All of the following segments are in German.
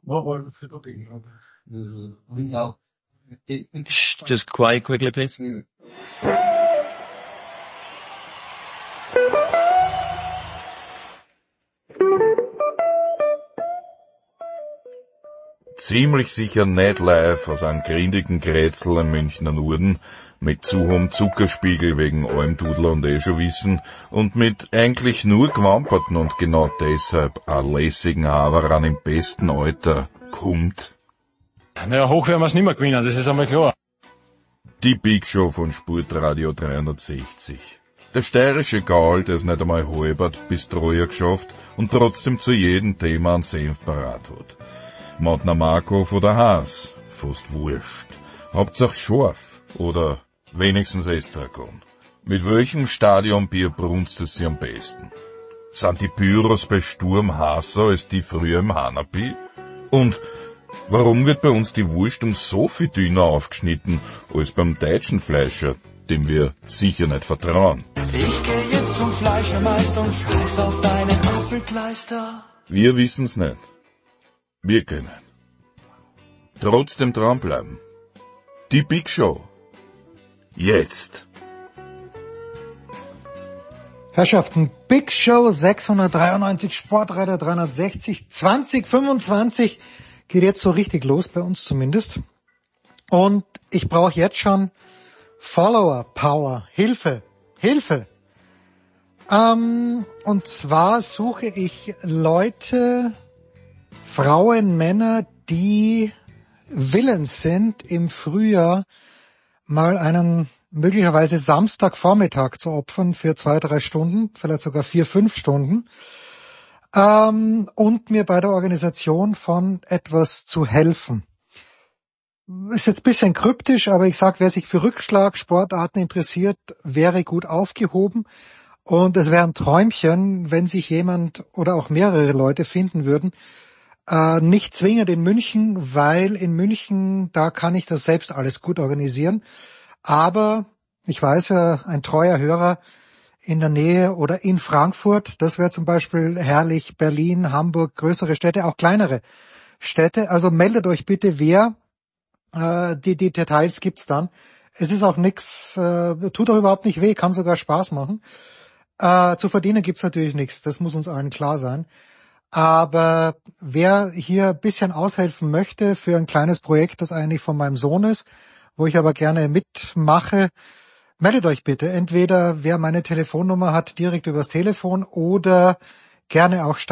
Just quiet quickly, please. Ziemlich sicher nicht live aus einem grindigen Grätzl im Münchner Norden, mit zu hohem Zuckerspiegel wegen Almdudler und schon wissen, und mit eigentlich nur gewamperten und genau deshalb a lässigen Haveran im besten Alter kommt. Naja, hoch werden wir's nimmer gewinnen, das ist einmal klar. Die Big Show von Sportradio 360. Der steirische Gaul, der es nicht einmal halbert bis Troja geschafft und trotzdem zu jedem Thema einen Senf parat hat. Matner Markov oder Haas, fast wurscht. Hauptsache scharf oder wenigstens Estragon. Mit welchem Stadionbier brunst es sie am besten? Sind die Pyros bei Sturm heißer als die früher im Hanapi? Und warum wird bei uns die Wurst so viel dünner aufgeschnitten als beim deutschen Fleischer, dem wir sicher nicht vertrauen? Ich geh jetzt zum Fleischermeister und scheiß auf deine Apfelkleister. Wir wissen's nicht. Wir können. Trotzdem dranbleiben. Die Big Show. Jetzt. Herrschaften, Big Show 693, Sportreiter 360, 2025 geht jetzt so richtig los, bei uns zumindest. Und ich brauche jetzt schon Follower, Power, Hilfe. Und zwar suche ich Leute, Frauen, Männer, die willens sind, im Frühjahr mal einen möglicherweise Samstagvormittag zu opfern für 2-3 Stunden, vielleicht sogar 4-5 Stunden, und mir bei der Organisation von etwas zu helfen. Ist jetzt ein bisschen kryptisch, aber ich sag, wer sich für Rückschlagsportarten interessiert, wäre gut aufgehoben. Und es wäre ein Träumchen, wenn sich jemand oder auch mehrere Leute finden würden, nicht zwingend in München, weil in München, da kann ich das selbst alles gut organisieren. Aber ich weiß ja, ein treuer Hörer in der Nähe oder in Frankfurt, das wäre zum Beispiel herrlich, Berlin, Hamburg, größere Städte, auch kleinere Städte. Also meldet euch bitte, wer, die Details gibt's dann. Es ist auch nix, tut auch überhaupt nicht weh, kann sogar Spaß machen. Zu verdienen gibt's natürlich nichts, das muss uns allen klar sein. Aber wer hier ein bisschen aushelfen möchte für ein kleines Projekt, das eigentlich von meinem Sohn ist, wo ich aber gerne mitmache, meldet euch bitte. Entweder wer meine Telefonnummer hat, direkt übers Telefon oder gerne auch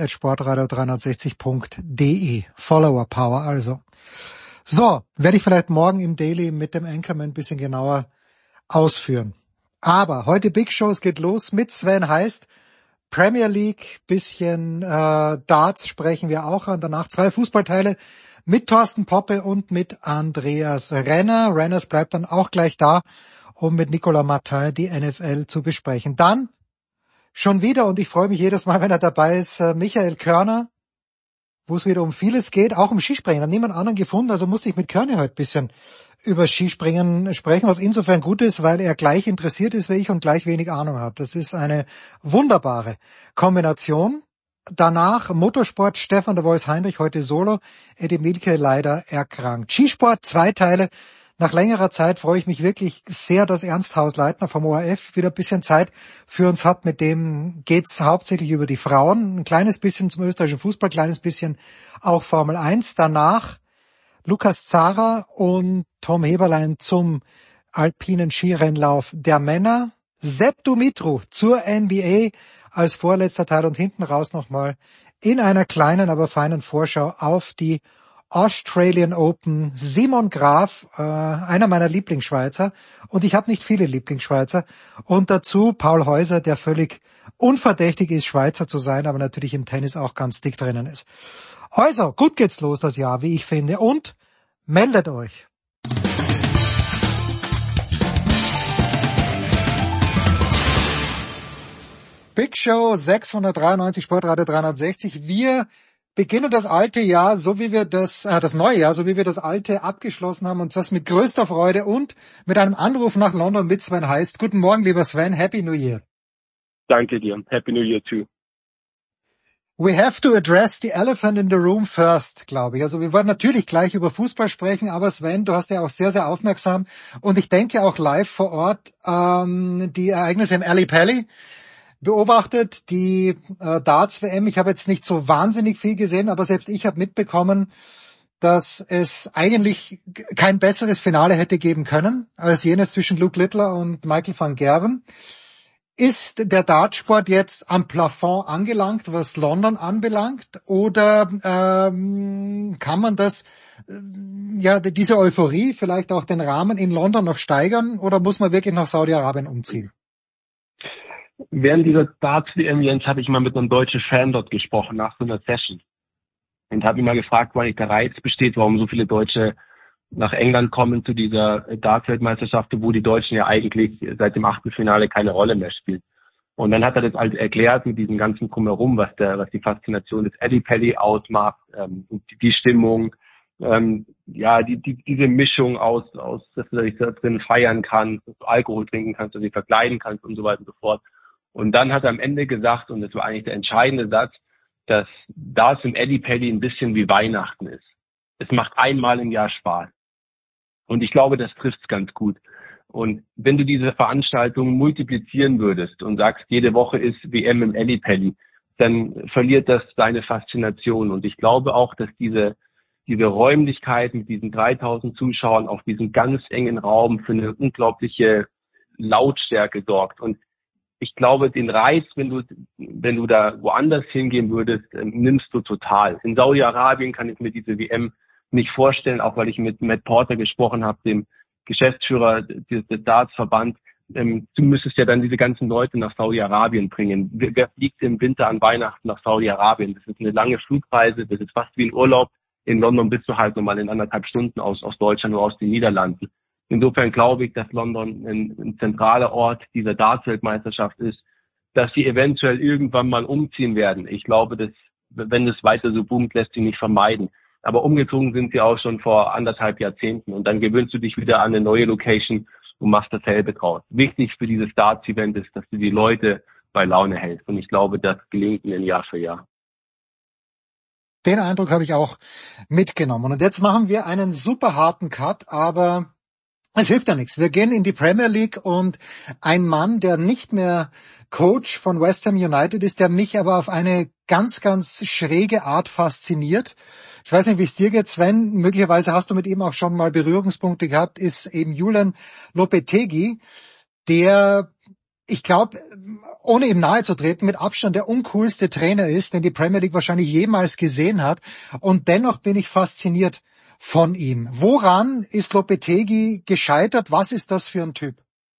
steilpass@sportradio360.de. Follower Power also. So, werde ich vielleicht morgen im Daily mit dem Anchorman ein bisschen genauer ausführen. Aber heute Big Show, es geht los mit Sven Heist. Premier League, bisschen Darts sprechen wir auch an. Danach 2 Fußballteile mit Thorsten Poppe und mit Andreas Renner. Renners bleibt dann auch gleich da, um mit Nicolas Martin die NFL zu besprechen. Dann schon wieder, und ich freue mich jedes Mal, wenn er dabei ist, Michael Körner, wo es wieder um vieles geht, auch um Skispringen. Ich habe niemand anderen gefunden, also musste ich mit Körner heute ein bisschen über Skispringen sprechen, was insofern gut ist, weil er gleich interessiert ist wie ich und gleich wenig Ahnung hat. Das ist eine wunderbare Kombination. Danach Motorsport, Stefan der Voice Heinrich, heute Solo, Eddie Mielke leider erkrankt. Skisport, 2 Teile. Nach längerer Zeit freue ich mich wirklich sehr, dass Ernst Hausleitner vom ORF wieder ein bisschen Zeit für uns hat. Mit dem geht's hauptsächlich über die Frauen, ein kleines bisschen zum österreichischen Fußball, ein kleines bisschen auch Formel 1. Danach Lukas Zara und Tom Heberlein zum alpinen Skirennlauf der Männer. Sepp Dumitru zur NBA als vorletzter Teil und hinten raus nochmal in einer kleinen, aber feinen Vorschau auf die Australian Open. Simon Graf, einer meiner Lieblingsschweizer, und ich habe nicht viele Lieblingsschweizer, und dazu Paul Häuser, der völlig unverdächtig ist, Schweizer zu sein, aber natürlich im Tennis auch ganz dick drinnen ist. Also, gut geht's los das Jahr, wie ich finde, und meldet euch. Big Show 693, Sportradio 360. Wir beginnen das alte Jahr, so wie wir das neue Jahr, so wie wir das alte abgeschlossen haben, und das mit größter Freude und mit einem Anruf nach London mit Sven Heist. Guten Morgen, lieber Sven, Happy New Year. Danke dir, Happy New Year too. We have to address the elephant in the room first, glaube ich. Also wir wollen natürlich gleich über Fußball sprechen, aber Sven, du hast ja auch sehr, sehr aufmerksam und ich denke auch live vor Ort die Ereignisse im Ally Pally beobachtet, die Darts-WM. Ich habe jetzt nicht so wahnsinnig viel gesehen, aber selbst ich habe mitbekommen, dass es eigentlich kein besseres Finale hätte geben können als jenes zwischen Luke Littler und Michael van Gerwen. Ist der Dartsport jetzt am Plafond angelangt, was London anbelangt, oder kann man das, diese Euphorie, vielleicht auch den Rahmen in London noch steigern, oder muss man wirklich nach Saudi-Arabien umziehen? Während dieser Darts-WM, Jens, habe ich mal mit einem deutschen Fan dort gesprochen, nach so einer Session. Und habe ihn mal gefragt, wo eigentlich der Reiz besteht, warum so viele Deutsche nach England kommen zu dieser Darts-Weltmeisterschaft, wo die Deutschen ja eigentlich seit dem Achtelfinale keine Rolle mehr spielen. Und dann hat er das halt erklärt mit diesem ganzen Drumherum, was die Faszination des Ally Pally ausmacht, die Stimmung, diese Mischung aus, dass du dich da drin feiern kannst, dass du Alkohol trinken kannst, dass du dich verkleiden kannst und so weiter und so fort. Und dann hat er am Ende gesagt, und das war eigentlich der entscheidende Satz, dass Darts im Ally Pally ein bisschen wie Weihnachten ist. Es macht einmal im Jahr Spaß. Und ich glaube, das trifft's ganz gut. Und wenn du diese Veranstaltung multiplizieren würdest und sagst, jede Woche ist WM im Ally Pally, dann verliert das seine Faszination. Und ich glaube auch, dass diese Räumlichkeit mit diesen 3000 Zuschauern auf diesem ganz engen Raum für eine unglaubliche Lautstärke sorgt. Und ich glaube, den Reiz, wenn du da woanders hingehen würdest, nimmst du total. In Saudi-Arabien kann ich mir diese WM nicht vorstellen, auch weil ich mit Matt Porter gesprochen habe, dem Geschäftsführer des Darts-Verband. Du müsstest ja dann diese ganzen Leute nach Saudi-Arabien bringen. Wer fliegt im Winter an Weihnachten nach Saudi-Arabien? Das ist eine lange Flugreise, das ist fast wie ein Urlaub. In London bist du halt nochmal in 1,5 Stunden aus Deutschland oder aus den Niederlanden. Insofern glaube ich, dass London ein zentraler Ort dieser Darts-Weltmeisterschaft ist, dass sie eventuell irgendwann mal umziehen werden. Ich glaube, dass, wenn es weiter so boomt, lässt sich nicht vermeiden. Aber umgezogen sind sie auch schon vor 1,5 Jahrzehnten. Und dann gewöhnst du dich wieder an eine neue Location und machst dasselbe draus. Wichtig für dieses Darts-Event ist, dass du die Leute bei Laune hältst. Und ich glaube, das gelingt ihnen Jahr für Jahr. Den Eindruck habe ich auch mitgenommen. Und jetzt machen wir einen super harten Cut, aber es hilft ja nichts. Wir gehen in die Premier League und ein Mann, der nicht mehr Coach von West Ham United ist, der mich aber auf eine ganz, ganz schräge Art fasziniert. Ich weiß nicht, wie es dir geht, Sven. Möglicherweise hast du mit ihm auch schon mal Berührungspunkte gehabt, ist eben Julian Lopetegui, der, ich glaube, ohne ihm nahe zu treten, mit Abstand der uncoolste Trainer ist, den die Premier League wahrscheinlich jemals gesehen hat. Und dennoch bin ich fasziniert von ihm. Woran ist Lopetegui gescheitert? Was ist das für ein Typ?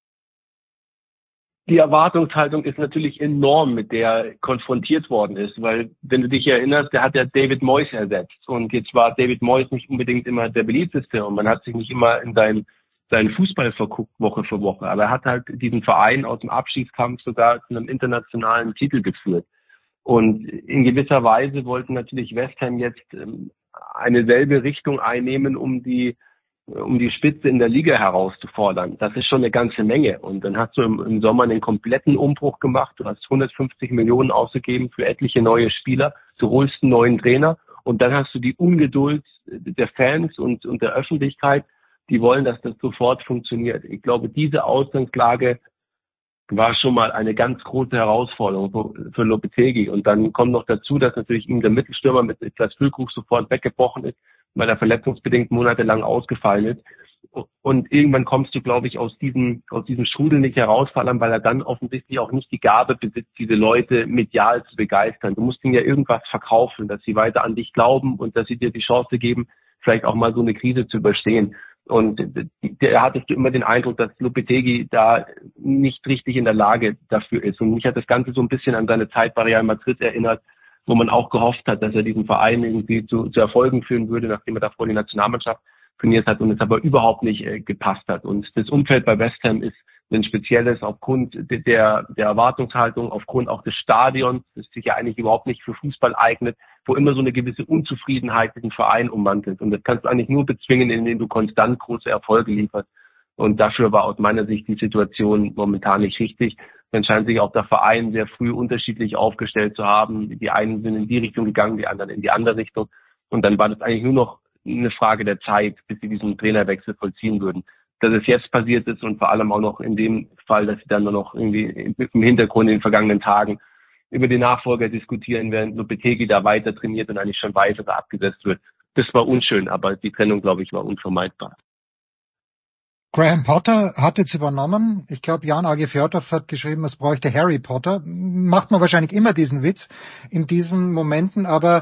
Die Erwartungshaltung ist natürlich enorm, mit der konfrontiert worden ist, weil, wenn du dich erinnerst, der hat ja David Moyes ersetzt. Und jetzt war David Moyes nicht unbedingt immer der beliebteste und man hat sich nicht immer in seinen Fußball verguckt, Woche für Woche. Aber er hat halt diesen Verein aus dem Abstiegskampf sogar zu einem internationalen Titel geführt. Und in gewisser Weise wollten natürlich West Ham jetzt eine selbe Richtung einnehmen, um die Spitze in der Liga herauszufordern. Das ist schon eine ganze Menge. Und dann hast du im Sommer einen kompletten Umbruch gemacht. Du hast 150 Millionen ausgegeben für etliche neue Spieler. Du holst einen neuen Trainer. Und dann hast du die Ungeduld der Fans und der Öffentlichkeit, die wollen, dass das sofort funktioniert. Ich glaube, diese Ausgangslage war schon mal eine ganz große Herausforderung für Lopetegui. Und dann kommt noch dazu, dass natürlich ihm der Mittelstürmer mit Niklas Füllkrug sofort weggebrochen ist, weil er verletzungsbedingt monatelang ausgefallen ist. Und irgendwann kommst du, glaube ich, aus diesem Strudel nicht herausfallen, weil er dann offensichtlich auch nicht die Gabe besitzt, diese Leute medial zu begeistern. Du musst ihnen ja irgendwas verkaufen, dass sie weiter an dich glauben und dass sie dir die Chance geben, vielleicht auch mal so eine Krise zu überstehen. Und da hattest du immer den Eindruck, dass Lopetegui da nicht richtig in der Lage dafür ist. Und mich hat das Ganze so ein bisschen an seine Zeit bei Real Madrid erinnert, wo man auch gehofft hat, dass er diesen Verein irgendwie zu Erfolgen führen würde, nachdem er davor die Nationalmannschaft trainiert hat und es aber überhaupt nicht gepasst hat. Und das Umfeld bei West Ham ist ein spezielles aufgrund der Erwartungshaltung, aufgrund auch des Stadions, das sich ja eigentlich überhaupt nicht für Fußball eignet, wo immer so eine gewisse Unzufriedenheit diesen Verein ummantelt. Und das kannst du eigentlich nur bezwingen, indem du konstant große Erfolge lieferst. Und dafür war aus meiner Sicht die Situation momentan nicht richtig. dann scheint sich auch der Verein sehr früh unterschiedlich aufgestellt zu haben. Die einen sind in die Richtung gegangen, die anderen in die andere Richtung. Und dann war das eigentlich nur noch eine Frage der Zeit, bis sie diesen Trainerwechsel vollziehen würden. Dass es jetzt passiert ist und vor allem auch noch in dem Fall, dass sie dann nur noch irgendwie im Hintergrund in den vergangenen Tagen über den Nachfolger diskutieren, während Lopetegui da weiter trainiert und eigentlich schon weiter abgesetzt wird. Das war unschön, aber die Trennung, glaube ich, war unvermeidbar. Graham Potter hat jetzt übernommen. Ich glaube, Jan A.G. Fjordhoff hat geschrieben, es bräuchte Harry Potter. Macht man wahrscheinlich immer diesen Witz in diesen Momenten, aber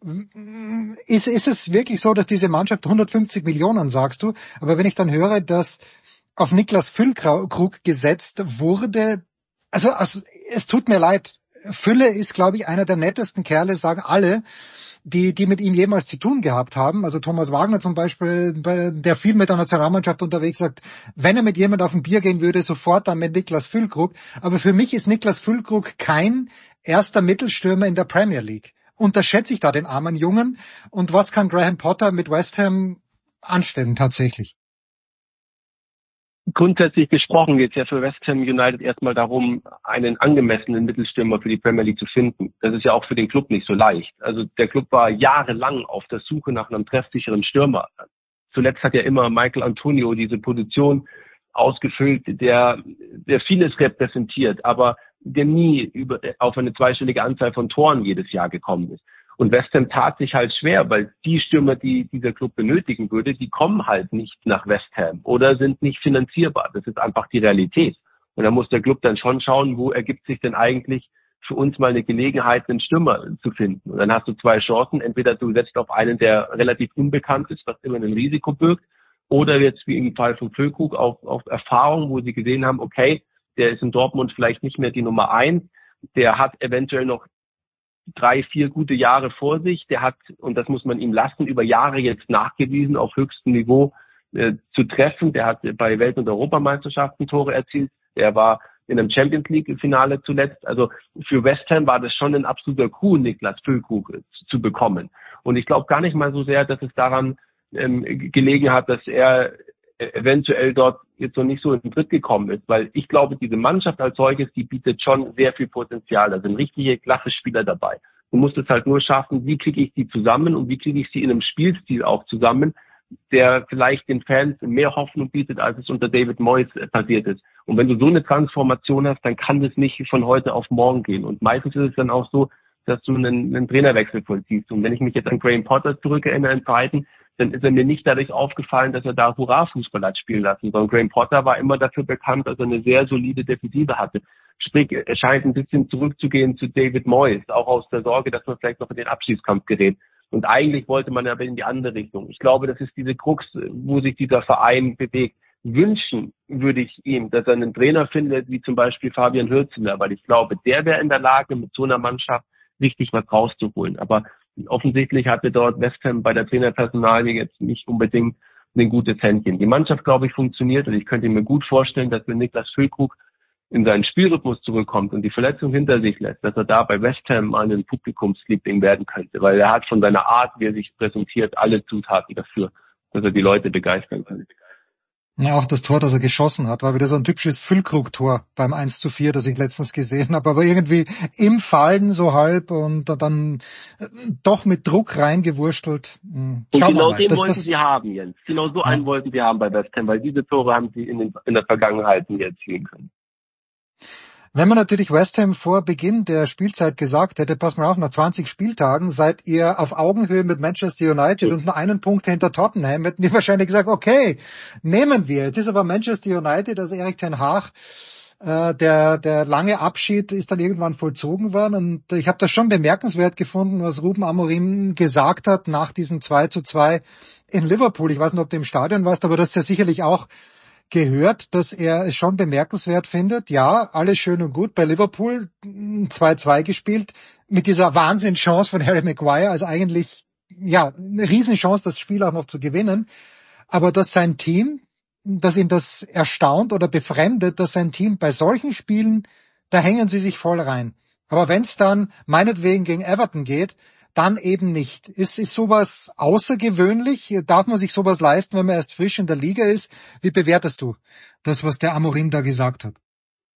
ist es wirklich so, dass diese Mannschaft 150 Millionen, sagst du? Aber wenn ich dann höre, dass auf Niklas Füllkrug gesetzt wurde, also es tut mir leid, Fülle ist, glaube ich, einer der nettesten Kerle, sagen alle, die mit ihm jemals zu tun gehabt haben. Also Thomas Wagner zum Beispiel, der viel mit der Nationalmannschaft unterwegs sagt, wenn er mit jemand auf ein Bier gehen würde, sofort dann mit Niklas Füllkrug. Aber für mich ist Niklas Füllkrug kein erster Mittelstürmer in der Premier League. Unterschätze ich da den armen Jungen? Und was kann Graham Potter mit West Ham anstellen tatsächlich? Grundsätzlich gesprochen geht es ja für West Ham United erstmal darum, einen angemessenen Mittelstürmer für die Premier League zu finden. Das ist ja auch für den Club nicht so leicht. Also der Club war jahrelang auf der Suche nach einem treffsicheren Stürmer. Zuletzt hat ja immer Michael Antonio diese Position ausgefüllt, der vieles repräsentiert, aber der nie auf eine zweistellige Anzahl von Toren jedes Jahr gekommen ist. Und West Ham tat sich halt schwer, weil die Stürmer, die dieser Club benötigen würde, die kommen halt nicht nach West Ham oder sind nicht finanzierbar. Das ist einfach die Realität. Und da muss der Club dann schon schauen, wo ergibt sich denn eigentlich für uns mal eine Gelegenheit, einen Stürmer zu finden. Und dann hast du zwei Chancen. Entweder du setzt auf einen, der relativ unbekannt ist, was immer ein Risiko birgt, oder jetzt wie im Fall von Füllkrug auf Erfahrung, wo sie gesehen haben, okay, der ist in Dortmund vielleicht nicht mehr die Nummer 1, der hat eventuell noch 3-4 gute Jahre vor sich. Der hat, und das muss man ihm lassen, über Jahre jetzt nachgewiesen, auf höchstem Niveau zu treffen. Der hat bei Welt- und Europameisterschaften Tore erzielt. Der war in einem Champions League-Finale zuletzt. Also für West Ham war das schon ein absoluter Coup, Niklas Füllkrug zu bekommen. Und ich glaube gar nicht mal so sehr, dass es daran gelegen hat, dass er eventuell dort jetzt noch nicht so in den Tritt gekommen ist, weil ich glaube, diese Mannschaft als solches, die bietet schon sehr viel Potenzial. Da sind richtige Klasse-Spieler dabei. Du musst es halt nur schaffen, wie kriege ich die zusammen und wie kriege ich sie in einem Spielstil auch zusammen, der vielleicht den Fans mehr Hoffnung bietet, als es unter David Moyes passiert ist. Und wenn du so eine Transformation hast, dann kann das nicht von heute auf morgen gehen. Und meistens ist es dann auch so, dass du einen Trainerwechsel vollziehst. Und wenn ich mich jetzt an Graham Potter zurückerinnere in Zeiten, dann ist er mir nicht dadurch aufgefallen, dass er da Hurra-Fußball hat spielen lassen, sondern Graham Potter war immer dafür bekannt, dass er eine sehr solide Defensive hatte. Sprich, er scheint ein bisschen zurückzugehen zu David Moyes, auch aus der Sorge, dass man vielleicht noch in den Abschiedskampf gerät. Und eigentlich wollte man aber in die andere Richtung. Ich glaube, das ist diese Krux, wo sich dieser Verein bewegt. Wünschen würde ich ihm, dass er einen Trainer findet, wie zum Beispiel Fabian Hürzeler, weil ich glaube, der wäre in der Lage, mit so einer Mannschaft richtig was rauszuholen. Aber offensichtlich hatte dort West Ham bei der Trainerpersonalie jetzt nicht unbedingt ein gutes Händchen. Die Mannschaft, glaube ich, funktioniert und ich könnte mir gut vorstellen, dass wenn Niklas Füllkrug in seinen Spielrhythmus zurückkommt und die Verletzung hinter sich lässt, dass er da bei West Ham einen Publikumsliebling werden könnte, weil er hat von seiner Art, wie er sich präsentiert, alle Zutaten dafür, dass er die Leute begeistern kann. Ja, auch das Tor, das er geschossen hat, war wieder so ein typisches Füllkrug-Tor beim 1:4, das ich letztens gesehen habe, aber irgendwie im Fallen so halb und dann doch mit Druck reingewurstelt. Und genau den wollten sie haben, Jens. Genau so einen wollten sie haben bei West Ham, weil diese Tore haben sie in der Vergangenheit nie erzielen können. Wenn man natürlich West Ham vor Beginn der Spielzeit gesagt hätte, pass mal auf, nach 20 Spieltagen seid ihr auf Augenhöhe mit Manchester United und nur einen Punkt hinter Tottenham, hätten die wahrscheinlich gesagt, okay, nehmen wir. Jetzt ist aber Manchester United, also Erik ten Hag, der lange Abschied ist dann irgendwann vollzogen worden und ich habe das schon bemerkenswert gefunden, was Ruben Amorim gesagt hat nach diesem 2:2 in Liverpool. Ich weiß nicht, ob du im Stadion warst, aber das ist ja sicherlich auch gehört, dass er es schon bemerkenswert findet. Ja, alles schön und gut. Bei Liverpool 2:2 gespielt, mit dieser Wahnsinnschance von Harry Maguire, also eigentlich, ja, eine Riesenchance, das Spiel auch noch zu gewinnen. Aber dass sein Team, dass ihn das erstaunt oder befremdet, dass sein Team bei solchen Spielen, da hängen sie sich voll rein. Aber wenn es dann meinetwegen gegen Everton geht, dann eben nicht. Ist sowas außergewöhnlich? Darf man sich sowas leisten, wenn man erst frisch in der Liga ist? Wie bewertest du das, was der Amorim da gesagt hat?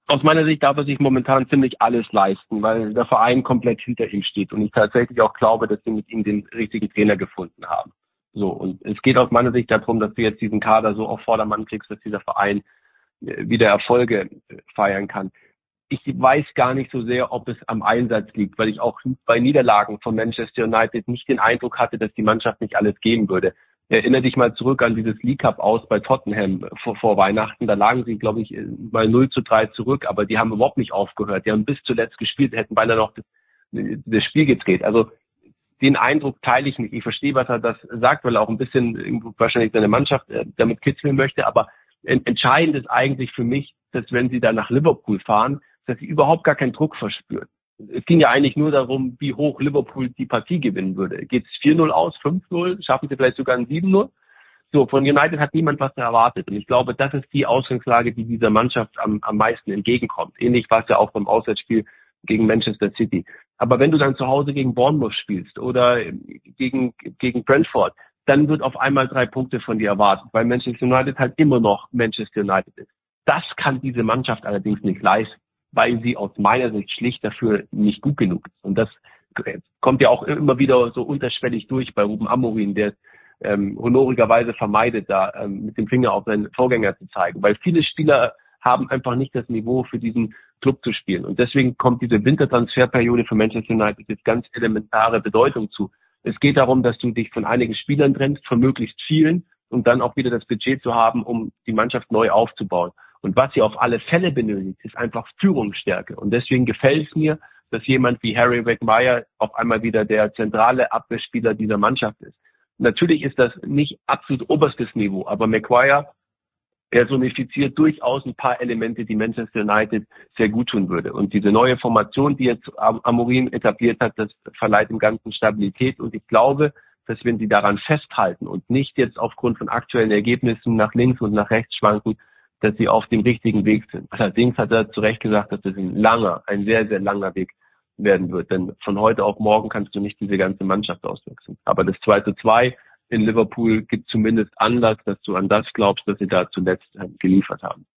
Aus meiner Sicht darf er sich momentan ziemlich alles leisten, weil der Verein komplett hinter ihm steht und ich tatsächlich auch glaube, dass sie mit ihm den richtigen Trainer gefunden haben. So, und es geht aus meiner Sicht darum, dass du jetzt diesen Kader so auf Vordermann kriegst, dass dieser Verein wieder Erfolge feiern kann. Ich weiß gar nicht so sehr, ob es am Einsatz liegt, weil ich auch bei Niederlagen von Manchester United nicht den Eindruck hatte, dass die Mannschaft nicht alles geben würde. Erinnere dich mal zurück an dieses League Cup aus bei Tottenham vor Weihnachten. Da lagen sie, glaube ich, mal 0-3 zurück, aber die haben überhaupt nicht aufgehört. Die haben bis zuletzt gespielt, hätten beinahe noch das Spiel gedreht. Also den Eindruck teile ich nicht. Ich verstehe, was er das sagt, weil er auch ein bisschen wahrscheinlich seine Mannschaft damit kitzeln möchte. Aber entscheidend ist eigentlich für mich, dass wenn sie da nach Liverpool fahren, dass sie überhaupt gar keinen Druck verspüren. Es ging ja eigentlich nur darum, wie hoch Liverpool die Partie gewinnen würde. Geht es 4-0 aus, 5-0? Schaffen sie vielleicht sogar ein 7-0? So, von United hat niemand was erwartet. Und ich glaube, das ist die Ausgangslage, die dieser Mannschaft am meisten entgegenkommt. Ähnlich war es ja auch beim Auswärtsspiel gegen Manchester City. Aber wenn du dann zu Hause gegen Bournemouth spielst oder gegen Brentford, dann wird auf einmal 3 Punkte von dir erwartet, weil Manchester United halt immer noch Manchester United ist. Das kann diese Mannschaft allerdings nicht leisten, weil sie aus meiner Sicht schlicht dafür nicht gut genug ist. Und das kommt ja auch immer wieder so unterschwellig durch bei Ruben Amorim, der honorigerweise vermeidet, da mit dem Finger auf seinen Vorgänger zu zeigen. Weil viele Spieler haben einfach nicht das Niveau für diesen Club zu spielen. Und deswegen kommt diese Wintertransferperiode für Manchester United jetzt ganz elementare Bedeutung zu. Es geht darum, dass du dich von einigen Spielern trennst, von möglichst vielen, und dann auch wieder das Budget zu haben, um die Mannschaft neu aufzubauen. Und was sie auf alle Fälle benötigt, ist einfach Führungsstärke. Und deswegen gefällt es mir, dass jemand wie Harry Maguire auf einmal wieder der zentrale Abwehrspieler dieser Mannschaft ist. Natürlich ist das nicht absolut oberstes Niveau, aber Maguire personifiziert durchaus ein paar Elemente, die Manchester United sehr gut tun würde. Und diese neue Formation, die jetzt Amorim etabliert hat, das verleiht dem Ganzen Stabilität. Und ich glaube, dass wenn sie daran festhalten und nicht jetzt aufgrund von aktuellen Ergebnissen nach links und nach rechts schwanken, dass sie auf dem richtigen Weg sind. Allerdings hat er zu Recht gesagt, dass das ein sehr, sehr langer Weg werden wird. Denn von heute auf morgen kannst du nicht diese ganze Mannschaft auswechseln. Aber das 2:2 in Liverpool gibt zumindest Anlass, dass du an das glaubst, dass sie da zuletzt geliefert haben.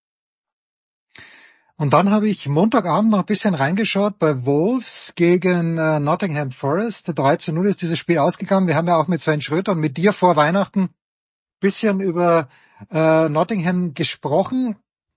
Und dann habe ich Montagabend noch ein bisschen reingeschaut bei Wolves gegen Nottingham Forest. 3:0 ist dieses Spiel ausgegangen. Wir haben ja auch mit Sven Schröter und mit dir vor Weihnachten ein bisschen über Nottingham gesprochen.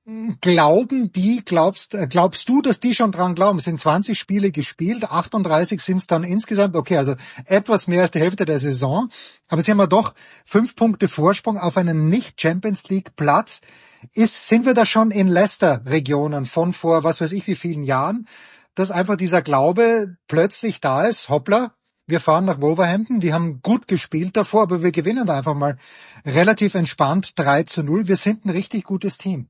Glaubst du, dass die schon dran glauben? Es sind 20 Spiele gespielt, 38 sind es dann insgesamt. Okay, also etwas mehr als die Hälfte der Saison. Aber sie haben ja doch 5 Punkte Vorsprung auf einen Nicht-Champions-League-Platz. Sind wir da schon in Leicester-Regionen von vor, was weiß ich, wie vielen Jahren, dass einfach dieser Glaube plötzlich da ist, hoppla, wir fahren nach Wolverhampton, die haben gut gespielt davor, aber wir gewinnen da einfach mal relativ entspannt 3:0. Wir sind ein richtig gutes Team.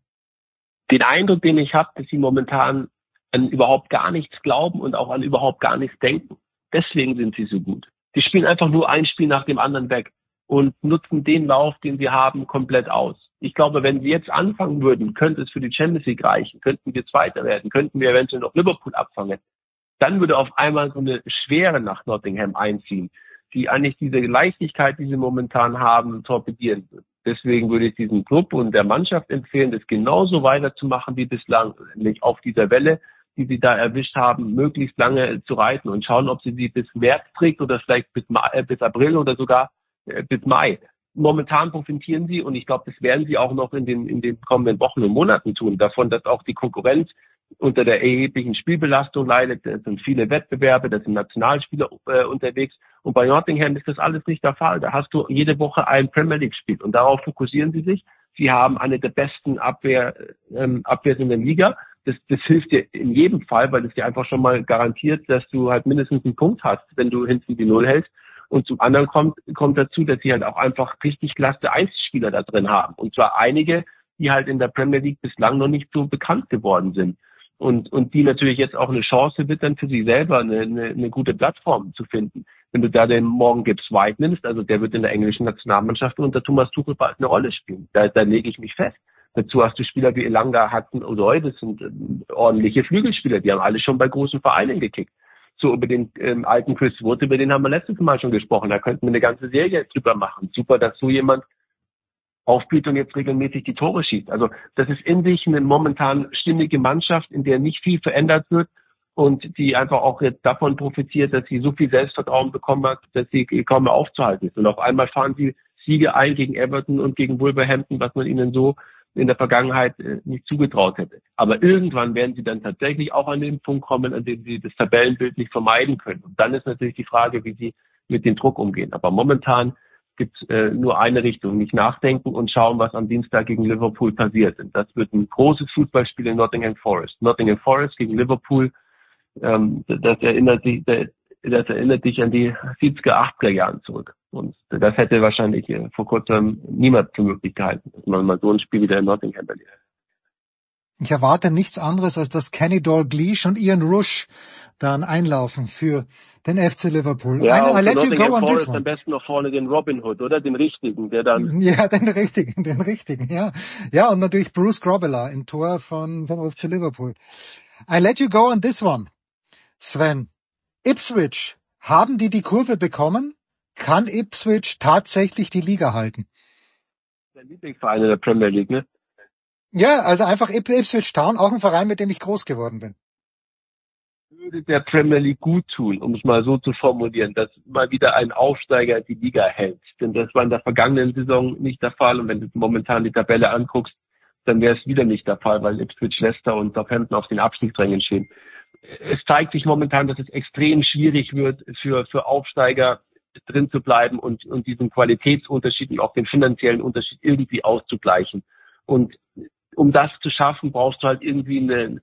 Den Eindruck, den ich habe, dass sie momentan an überhaupt gar nichts glauben und auch an überhaupt gar nichts denken. Deswegen sind sie so gut. Die spielen einfach nur ein Spiel nach dem anderen weg und nutzen den Lauf, den sie haben, komplett aus. Ich glaube, wenn sie jetzt anfangen würden, könnte es für die Champions League reichen, könnten wir Zweiter werden, könnten wir eventuell noch Liverpool abfangen. Dann würde auf einmal so eine Schwere nach Nottingham einziehen, die eigentlich diese Leichtigkeit, die sie momentan haben, torpedieren würde. Deswegen würde ich diesem Club und der Mannschaft empfehlen, das genauso weiterzumachen wie bislang, nämlich auf dieser Welle, die sie da erwischt haben, möglichst lange zu reiten und schauen, ob sie bis März trägt oder vielleicht bis April oder sogar bis Mai. Momentan profitieren sie und ich glaube, das werden sie auch noch in den kommenden Wochen und Monaten tun, davon, dass auch die Konkurrenz unter der erheblichen Spielbelastung leidet. Es sind viele Wettbewerbe, da sind Nationalspieler unterwegs. Und bei Nottingham ist das alles nicht der Fall. Da hast du jede Woche ein Premier League-Spiel und darauf fokussieren sie sich. Sie haben eine der besten Abwehrs in der Liga. Das hilft dir in jedem Fall, weil es dir einfach schon mal garantiert, dass du halt mindestens einen Punkt hast, wenn du hinten die Null hältst. Und zum anderen kommt dazu, dass sie halt auch einfach richtig klasse Einzelspieler da drin haben. Und zwar einige, die halt in der Premier League bislang noch nicht so bekannt geworden sind. Und die natürlich jetzt auch eine Chance wittern, für sie selber eine gute Plattform zu finden. Wenn du da den Morgan Gibbs White nimmst, also der wird in der englischen Nationalmannschaft unter Thomas Tuchel bald eine Rolle spielen. Da lege ich mich fest. Dazu hast du Spieler wie Elanga, Hudson Odoi, das sind ordentliche Flügelspieler, die haben alle schon bei großen Vereinen gekickt. So, über den alten Chris Wood, über den haben wir letztes Mal schon gesprochen, da könnten wir eine ganze Serie drüber machen. Super, dass so jemand aufblüht und jetzt regelmäßig die Tore schießt. Also das ist in sich eine momentan stimmige Mannschaft, in der nicht viel verändert wird und die einfach auch jetzt davon profitiert, dass sie so viel Selbstvertrauen bekommen hat, dass sie kaum mehr aufzuhalten ist. Und auf einmal fahren sie Siege ein gegen Everton und gegen Wolverhampton, was man ihnen so in der Vergangenheit nicht zugetraut hätte. Aber irgendwann werden sie dann tatsächlich auch an den Punkt kommen, an dem sie das Tabellenbild nicht vermeiden können. Und dann ist natürlich die Frage, wie sie mit dem Druck umgehen. Aber momentan gibt es nur eine Richtung, nicht nachdenken und schauen, was am Dienstag gegen Liverpool passiert. Und das wird ein großes Fußballspiel in Nottingham Forest. Nottingham Forest gegen Liverpool, das erinnert dich an die 70er, 80er Jahren zurück. Und das hätte wahrscheinlich vor kurzem niemand für möglich gehalten, dass man mal so ein Spiel wieder in Nottingham erlebt. Ich erwarte nichts anderes, als dass Kenny Dalglish und Ian Rush dann einlaufen für den FC Liverpool. Ja, I let you go on this one. one. Am besten noch vorne den Robin Hood, oder? Den richtigen, der dann... Ja, den richtigen, ja. Ja, und natürlich Bruce Grobbelaar im Tor von FC Liverpool. I let you go on this one. Sven, Ipswich, haben die Kurve bekommen? Kann Ipswich tatsächlich die Liga halten? Der Lieblingsverein in der Premier League, ne? Ja, also einfach Ipswich Town, auch ein Verein, mit dem ich groß geworden bin. Würde der Premier League gut tun, um es mal so zu formulieren, dass mal wieder ein Aufsteiger die Liga hält. Denn das war in der vergangenen Saison nicht der Fall. Und wenn du momentan die Tabelle anguckst, dann wäre es wieder nicht der Fall, weil Ipswich, Leicester und Southampton auf den Abstiegsrängen stehen. Es zeigt sich momentan, dass es extrem schwierig wird, für Aufsteiger drin zu bleiben und diesen Qualitätsunterschied und auch den finanziellen Unterschied irgendwie auszugleichen. Und um das zu schaffen, brauchst du halt irgendwie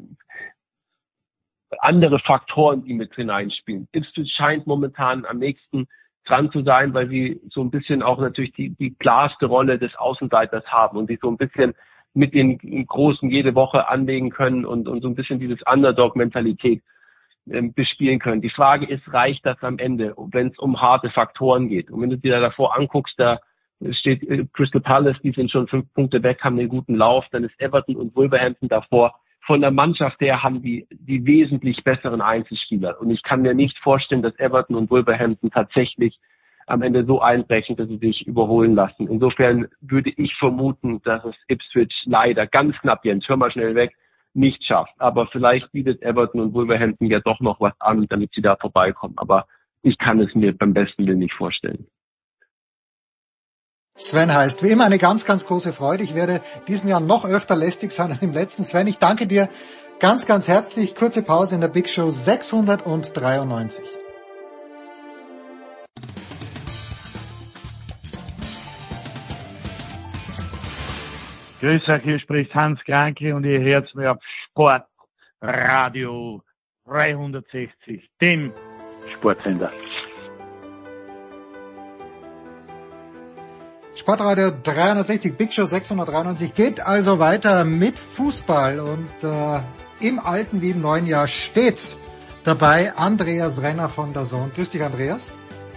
andere Faktoren, die mit hineinspielen. Ipswich scheint momentan am nächsten dran zu sein, weil sie so ein bisschen auch natürlich die klarste Rolle des Außenseiters haben und sie so ein bisschen mit den Großen jede Woche anlegen können und so ein bisschen dieses Underdog-Mentalität bespielen können. Die Frage ist, reicht das am Ende, wenn es um harte Faktoren geht? Und wenn du dir da davor anguckst, da steht Crystal Palace, die sind schon 5 Punkte weg, haben einen guten Lauf, dann ist Everton und Wolverhampton davor. Von der Mannschaft her haben die wesentlich besseren Einzelspieler. Und ich kann mir nicht vorstellen, dass Everton und Wolverhampton tatsächlich am Ende so einbrechen, dass sie sich überholen lassen. Insofern würde ich vermuten, dass es Ipswich leider ganz knapp, Jens, hör mal schnell weg, nicht schafft. Aber vielleicht bietet Everton und Wolverhampton ja doch noch was an, damit sie da vorbeikommen. Aber ich kann es mir beim besten Willen nicht vorstellen. Sven heißt, wie immer eine ganz, ganz große Freude. Ich werde diesem Jahr noch öfter lästig sein als im letzten. Sven, ich danke dir ganz, ganz herzlich. Kurze Pause in der Big Show 693. Grüß euch, hier spricht Hans Kranke und ihr hört mir auf Sportradio 360, dem Sportsender. Sportradio 360, Big Show 693 geht also weiter mit Fußball und im alten wie im neuen Jahr stets dabei Andreas Renner von DAZN. Grüß dich, Andreas.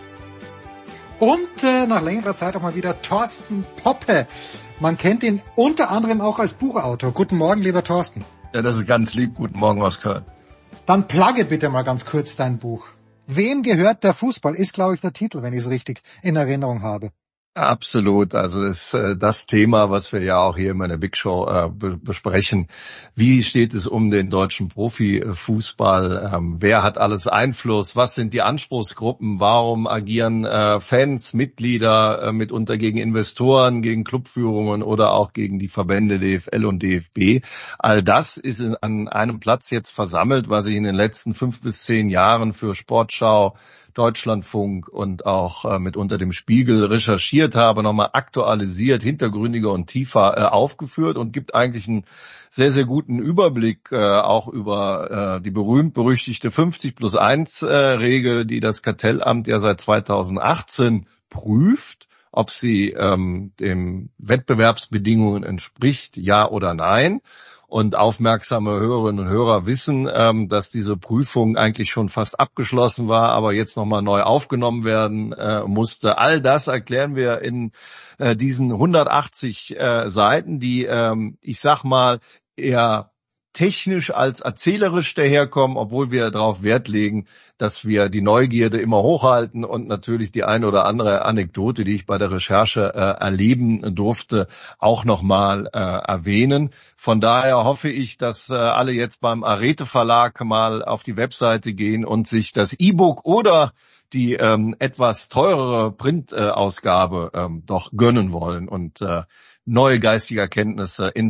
Und nach längerer Zeit auch mal wieder Thorsten Poppe. Man kennt ihn unter anderem auch als Buchautor. Guten Morgen, lieber Thorsten. Ja, das ist ganz lieb. Guten Morgen aus Köln. Dann plugge bitte mal ganz kurz dein Buch. Wem gehört der Fußball? Ist, glaube ich, der Titel, wenn ich es richtig in Erinnerung habe. Absolut, also das Thema, was wir ja auch hier immer in der Big Show besprechen. Wie steht es um den deutschen Profifußball? Wer hat alles Einfluss? Was sind die Anspruchsgruppen? Warum agieren Fans, Mitglieder mitunter gegen Investoren, gegen Clubführungen oder auch gegen die Verbände DFL und DFB? All das ist an einem Platz jetzt versammelt, was ich in den letzten 5 bis 10 Jahren für Sportschau, Deutschlandfunk und auch mitunter dem Spiegel recherchiert habe, nochmal aktualisiert, hintergründiger und tiefer aufgeführt und gibt eigentlich einen sehr, sehr guten Überblick auch über die berühmt-berüchtigte 50+1 Regel, die das Kartellamt ja seit 2018 prüft, ob sie den Wettbewerbsbedingungen entspricht, ja oder nein. Und aufmerksame Hörerinnen und Hörer wissen, dass diese Prüfung eigentlich schon fast abgeschlossen war, aber jetzt nochmal neu aufgenommen werden musste. All das erklären wir in diesen 180 Seiten, die, ich sag mal, eher technisch als erzählerisch daherkommen, obwohl wir darauf Wert legen, dass wir die Neugierde immer hochhalten und natürlich die eine oder andere Anekdote, die ich bei der Recherche erleben durfte, auch nochmal erwähnen. Von daher hoffe ich, dass alle jetzt beim Arete Verlag mal auf die Webseite gehen und sich das E-Book oder die etwas teurere Printausgabe doch gönnen wollen und neue geistige Erkenntnisse in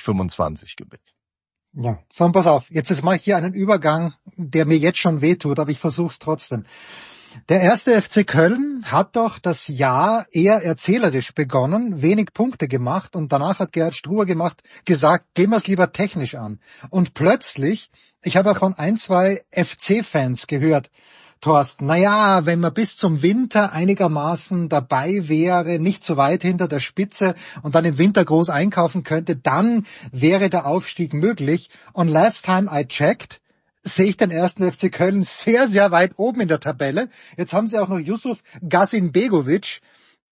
2025 gewinnen. Ja, so, pass auf. Jetzt mache ich hier einen Übergang, der mir jetzt schon wehtut, aber ich versuche es trotzdem. Der erste FC Köln hat doch das Jahr eher erzählerisch begonnen, wenig Punkte gemacht und danach hat Gerhard Struber gesagt, gehen wir es lieber technisch an. Und plötzlich, ich habe ja von 2 FC-Fans gehört, Thorsten, naja, wenn man bis zum Winter einigermaßen dabei wäre, nicht so weit hinter der Spitze und dann im Winter groß einkaufen könnte, dann wäre der Aufstieg möglich. Und last time I checked, sehe ich den ersten FC Köln sehr, sehr weit oben in der Tabelle. Jetzt haben sie auch noch Yusuf Gazibegovic.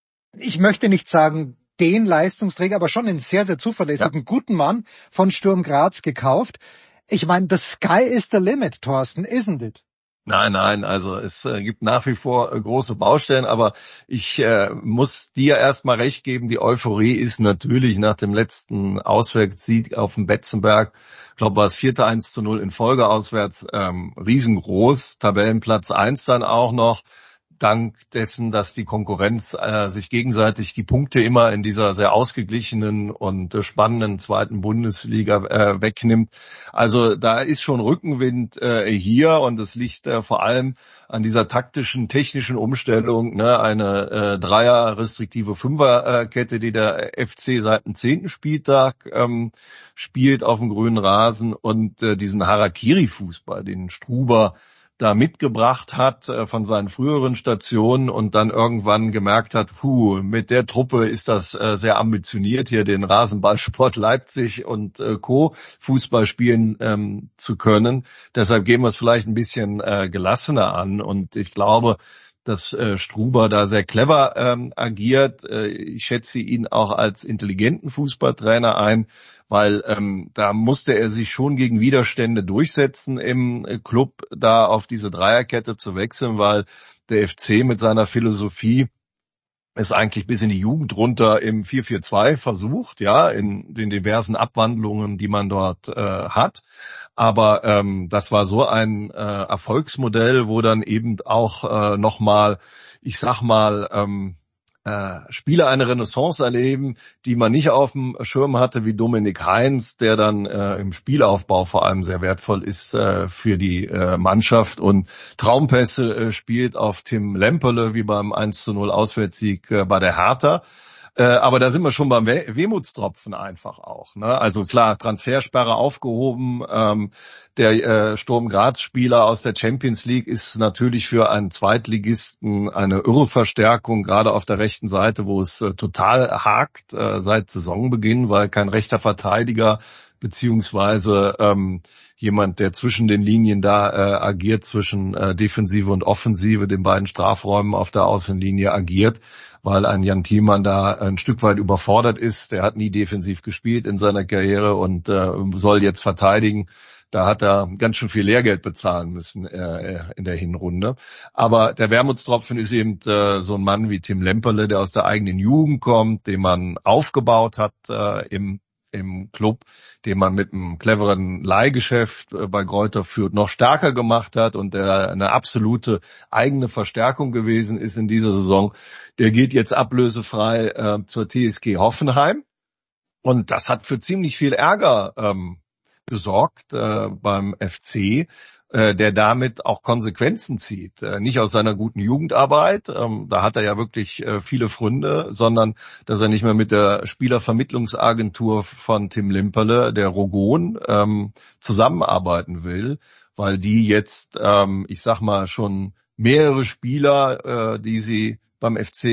Ich möchte nicht sagen den Leistungsträger, aber schon einen sehr, sehr zuverlässigen, guten Mann von Sturm Graz gekauft. Ich meine, the sky is the limit, Thorsten, isn't it? Nein, also es gibt nach wie vor große Baustellen, aber ich muss dir erstmal recht geben, die Euphorie ist natürlich nach dem letzten Auswärtssieg auf dem Betzenberg, ich glaube war es 4:1 in Folge auswärts, riesengroß, Tabellenplatz 1 dann auch noch, dank dessen, dass die Konkurrenz sich gegenseitig die Punkte immer in dieser sehr ausgeglichenen und spannenden zweiten Bundesliga wegnimmt. Also da ist schon Rückenwind hier und es liegt vor allem an dieser taktischen, technischen Umstellung, ne, eine Dreier-restriktive Fünferkette, die der FC seit dem 10. Spieltag spielt auf dem grünen Rasen und diesen Harakiri-Fußball, den Struber da mitgebracht hat von seinen früheren Stationen und dann irgendwann gemerkt hat, mit der Truppe ist das sehr ambitioniert, hier den Rasenballsport Leipzig und Co. Fußball spielen zu können. Deshalb gehen wir es vielleicht ein bisschen gelassener an und ich glaube, dass Struber da sehr clever agiert. Ich schätze ihn auch als intelligenten Fußballtrainer ein, weil da musste er sich schon gegen Widerstände durchsetzen im Club, da auf diese Dreierkette zu wechseln, weil der FC mit seiner Philosophie es eigentlich bis in die Jugend runter im 4-4-2 versucht, ja, in den diversen Abwandlungen, die man dort hat. Aber das war so ein Erfolgsmodell, wo dann eben auch nochmal, ich sag mal, Spieler eine Renaissance erleben, die man nicht auf dem Schirm hatte, wie Dominik Heinz, der dann im Spielaufbau vor allem sehr wertvoll ist für die Mannschaft und Traumpässe spielt auf Tim Lemperle, wie beim 1:0 Auswärtssieg bei der Hertha. Aber da sind wir schon beim Wehmutstropfen einfach auch. Ne? Also klar, Transfersperre aufgehoben. Der Sturm Graz-Spieler aus der Champions League ist natürlich für einen Zweitligisten eine irre Verstärkung, gerade auf der rechten Seite, wo es total hakt seit Saisonbeginn, weil kein rechter Verteidiger beziehungsweise jemand, der zwischen den Linien da agiert, zwischen Defensive und Offensive, den beiden Strafräumen auf der Außenlinie agiert, weil ein Jan Thielmann da ein Stück weit überfordert ist. Der hat nie defensiv gespielt in seiner Karriere und soll jetzt verteidigen. Da hat er ganz schön viel Lehrgeld bezahlen müssen in der Hinrunde. Aber der Wermutstropfen ist eben so ein Mann wie Tim Lemperle, der aus der eigenen Jugend kommt, den man aufgebaut hat im Club, den man mit einem cleveren Leihgeschäft bei Greuther Fürth noch stärker gemacht hat und der eine absolute eigene Verstärkung gewesen ist in dieser Saison. Der geht jetzt ablösefrei zur TSG Hoffenheim und das hat für ziemlich viel Ärger gesorgt beim FC, der damit auch Konsequenzen zieht. Nicht aus seiner guten Jugendarbeit, da hat er ja wirklich viele Pfründe, sondern dass er nicht mehr mit der Spielervermittlungsagentur von Tim Lemperle, der Rogon, zusammenarbeiten will, weil die jetzt, ich sag mal, schon mehrere Spieler, die sie beim FC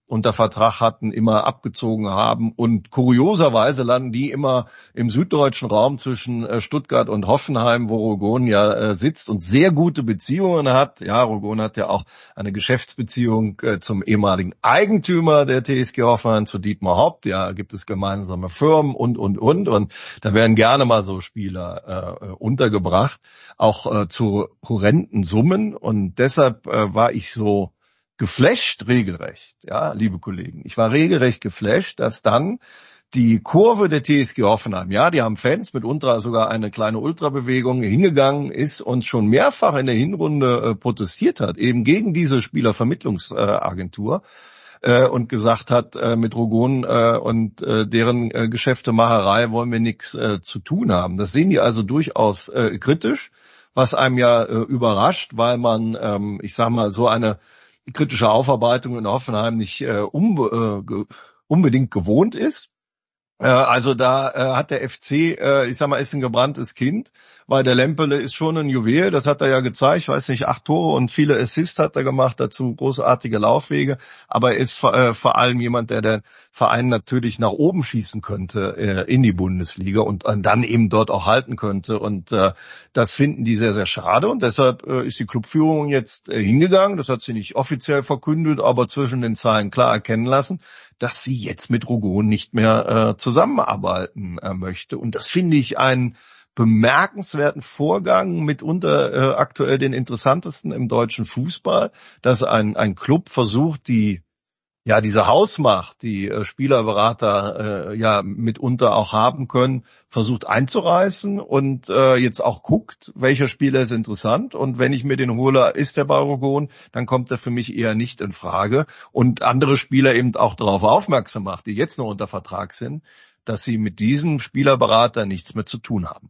unter Vertrag hatten, immer abgezogen haben. Und kurioserweise landen die immer im süddeutschen Raum zwischen Stuttgart und Hoffenheim, wo Rogon ja sitzt und sehr gute Beziehungen hat. Ja, Rogon hat ja auch eine Geschäftsbeziehung zum ehemaligen Eigentümer der TSG Hoffenheim, zu Dietmar Hopp. Ja, gibt es gemeinsame Firmen und. Und da werden gerne mal so Spieler untergebracht, auch zu horrenden Summen. Und deshalb war ich so geflasht regelrecht, ja, liebe Kollegen. Ich war regelrecht geflasht, dass dann die Kurve der TSG Hoffenheim, ja, die haben Fans, mitunter sogar eine kleine Ultrabewegung, hingegangen ist und schon mehrfach in der Hinrunde protestiert hat, eben gegen diese Spielervermittlungsagentur und gesagt hat, mit Rogon und deren Geschäftemacherei wollen wir nichts zu tun haben. Das sehen die also durchaus kritisch, was einem ja überrascht, weil man, ich sag mal, so eine kritische Aufarbeitung in Hoffenheim nicht unbedingt gewohnt ist. Also da hat der FC, ich sag mal, ist ein gebranntes Kind, weil der Lempele ist schon ein Juwel, das hat er ja gezeigt, ich weiß nicht, 8 Tore und viele Assists hat er gemacht, dazu großartige Laufwege, aber er ist vor allem jemand, der den Verein natürlich nach oben schießen könnte in die Bundesliga und dann eben dort auch halten könnte und das finden die sehr, sehr schade und deshalb ist die Clubführung jetzt hingegangen, das hat sie nicht offiziell verkündet, aber zwischen den Zeilen klar erkennen lassen, dass sie jetzt mit Rogon nicht mehr zusammenarbeiten möchte. Und das finde ich einen bemerkenswerten Vorgang, mitunter aktuell den interessantesten im deutschen Fußball, dass ein Club versucht, diese Hausmacht, die Spielerberater mitunter auch haben können, versucht einzureißen und jetzt auch guckt, welcher Spieler ist interessant und wenn ich mir den hole, ist der bei Rogon, dann kommt er für mich eher nicht in Frage und andere Spieler eben auch darauf aufmerksam macht, die jetzt noch unter Vertrag sind, dass sie mit diesem Spielerberater nichts mehr zu tun haben.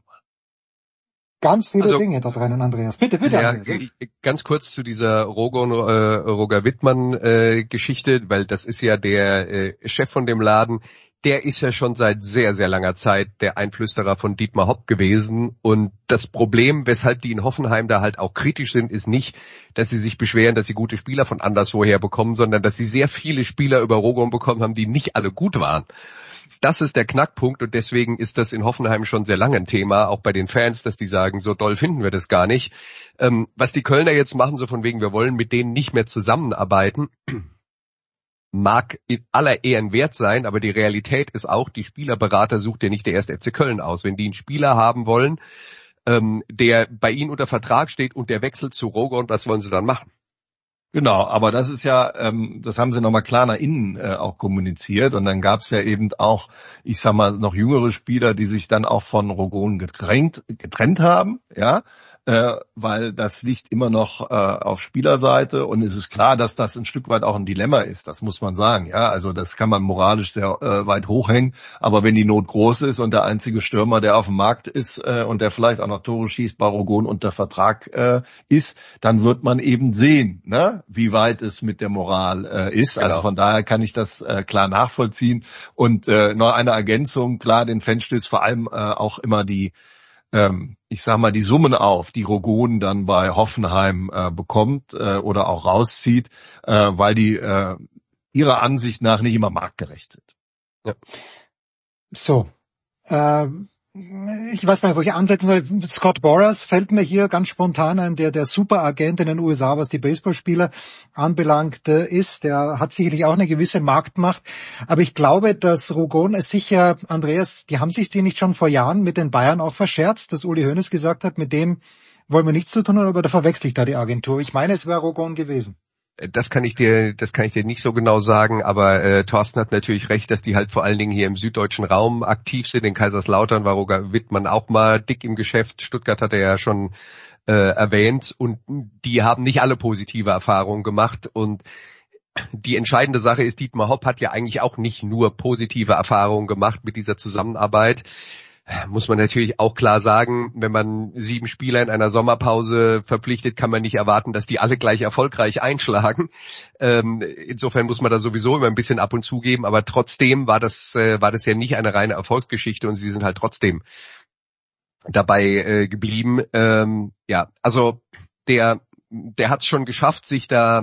Ganz viele Dinge da drinnen, Andreas. Bitte, ja, Andreas. Ganz kurz zu dieser Roger Wittmann Geschichte, weil das ist ja der Chef von dem Laden. Der ist ja schon seit sehr, sehr langer Zeit der Einflüsterer von Dietmar Hopp gewesen. Und das Problem, weshalb die in Hoffenheim da halt auch kritisch sind, ist nicht, dass sie sich beschweren, dass sie gute Spieler von anderswoher bekommen, sondern dass sie sehr viele Spieler über Rogon bekommen haben, die nicht alle gut waren. Das ist der Knackpunkt und deswegen ist das in Hoffenheim schon sehr lange ein Thema, auch bei den Fans, dass die sagen, so doll finden wir das gar nicht. Was die Kölner jetzt machen, so von wegen, wir wollen mit denen nicht mehr zusammenarbeiten, mag in aller Ehren wert sein, aber die Realität ist auch, die Spielerberater sucht ja nicht der 1. FC Köln aus. Wenn die einen Spieler haben wollen, der bei ihnen unter Vertrag steht und der wechselt zu Rogon, was wollen sie dann machen? Genau, aber das ist ja, das haben sie nochmal klar nach innen auch kommuniziert und dann gab es ja eben auch, ich sag mal, noch jüngere Spieler, die sich dann auch von Rogon getrennt haben, ja, weil das liegt immer noch auf Spielerseite und es ist klar, dass das ein Stück weit auch ein Dilemma ist, das muss man sagen, ja, also das kann man moralisch sehr weit hochhängen, aber wenn die Not groß ist und der einzige Stürmer, der auf dem Markt ist und der vielleicht auch noch Tore schießt, bei Rogon unter Vertrag ist, dann wird man eben sehen, ne, wie weit es mit der Moral ist, genau. Also von daher kann ich das klar nachvollziehen und noch eine Ergänzung, klar, den Fans stößt vor allem auch immer die ich sag mal, die Summen auf, die Rogon dann bei Hoffenheim bekommt oder auch rauszieht, weil die ihrer Ansicht nach nicht immer marktgerecht sind. Ja. So, ich weiß mal, wo ich ansetzen soll. Scott Boras fällt mir hier ganz spontan ein, der Superagent in den USA, was die Baseballspieler anbelangt, ist. Der hat sicherlich auch eine gewisse Marktmacht. Aber ich glaube, dass Rogon es sicher, Andreas, die haben sich die nicht schon vor Jahren mit den Bayern auch verscherzt, dass Uli Hoeneß gesagt hat, mit dem wollen wir nichts zu tun haben, aber da verwechsel ich da die Agentur. Ich meine, es wäre Rogon gewesen. Das kann ich dir nicht so genau sagen, aber Thorsten hat natürlich recht, dass die halt vor allen Dingen hier im süddeutschen Raum aktiv sind. In Kaiserslautern war Roger Wittmann auch mal dick im Geschäft. Stuttgart hat er ja schon erwähnt und die haben nicht alle positive Erfahrungen gemacht und die entscheidende Sache ist, Dietmar Hopp hat ja eigentlich auch nicht nur positive Erfahrungen gemacht mit dieser Zusammenarbeit. Muss man natürlich auch klar sagen, wenn man 7 Spieler in einer Sommerpause verpflichtet, kann man nicht erwarten, dass die alle gleich erfolgreich einschlagen. Insofern muss man da sowieso immer ein bisschen ab und zu geben, aber trotzdem war das ja nicht eine reine Erfolgsgeschichte und sie sind halt trotzdem dabei geblieben. Ja, also der hat es schon geschafft, sich da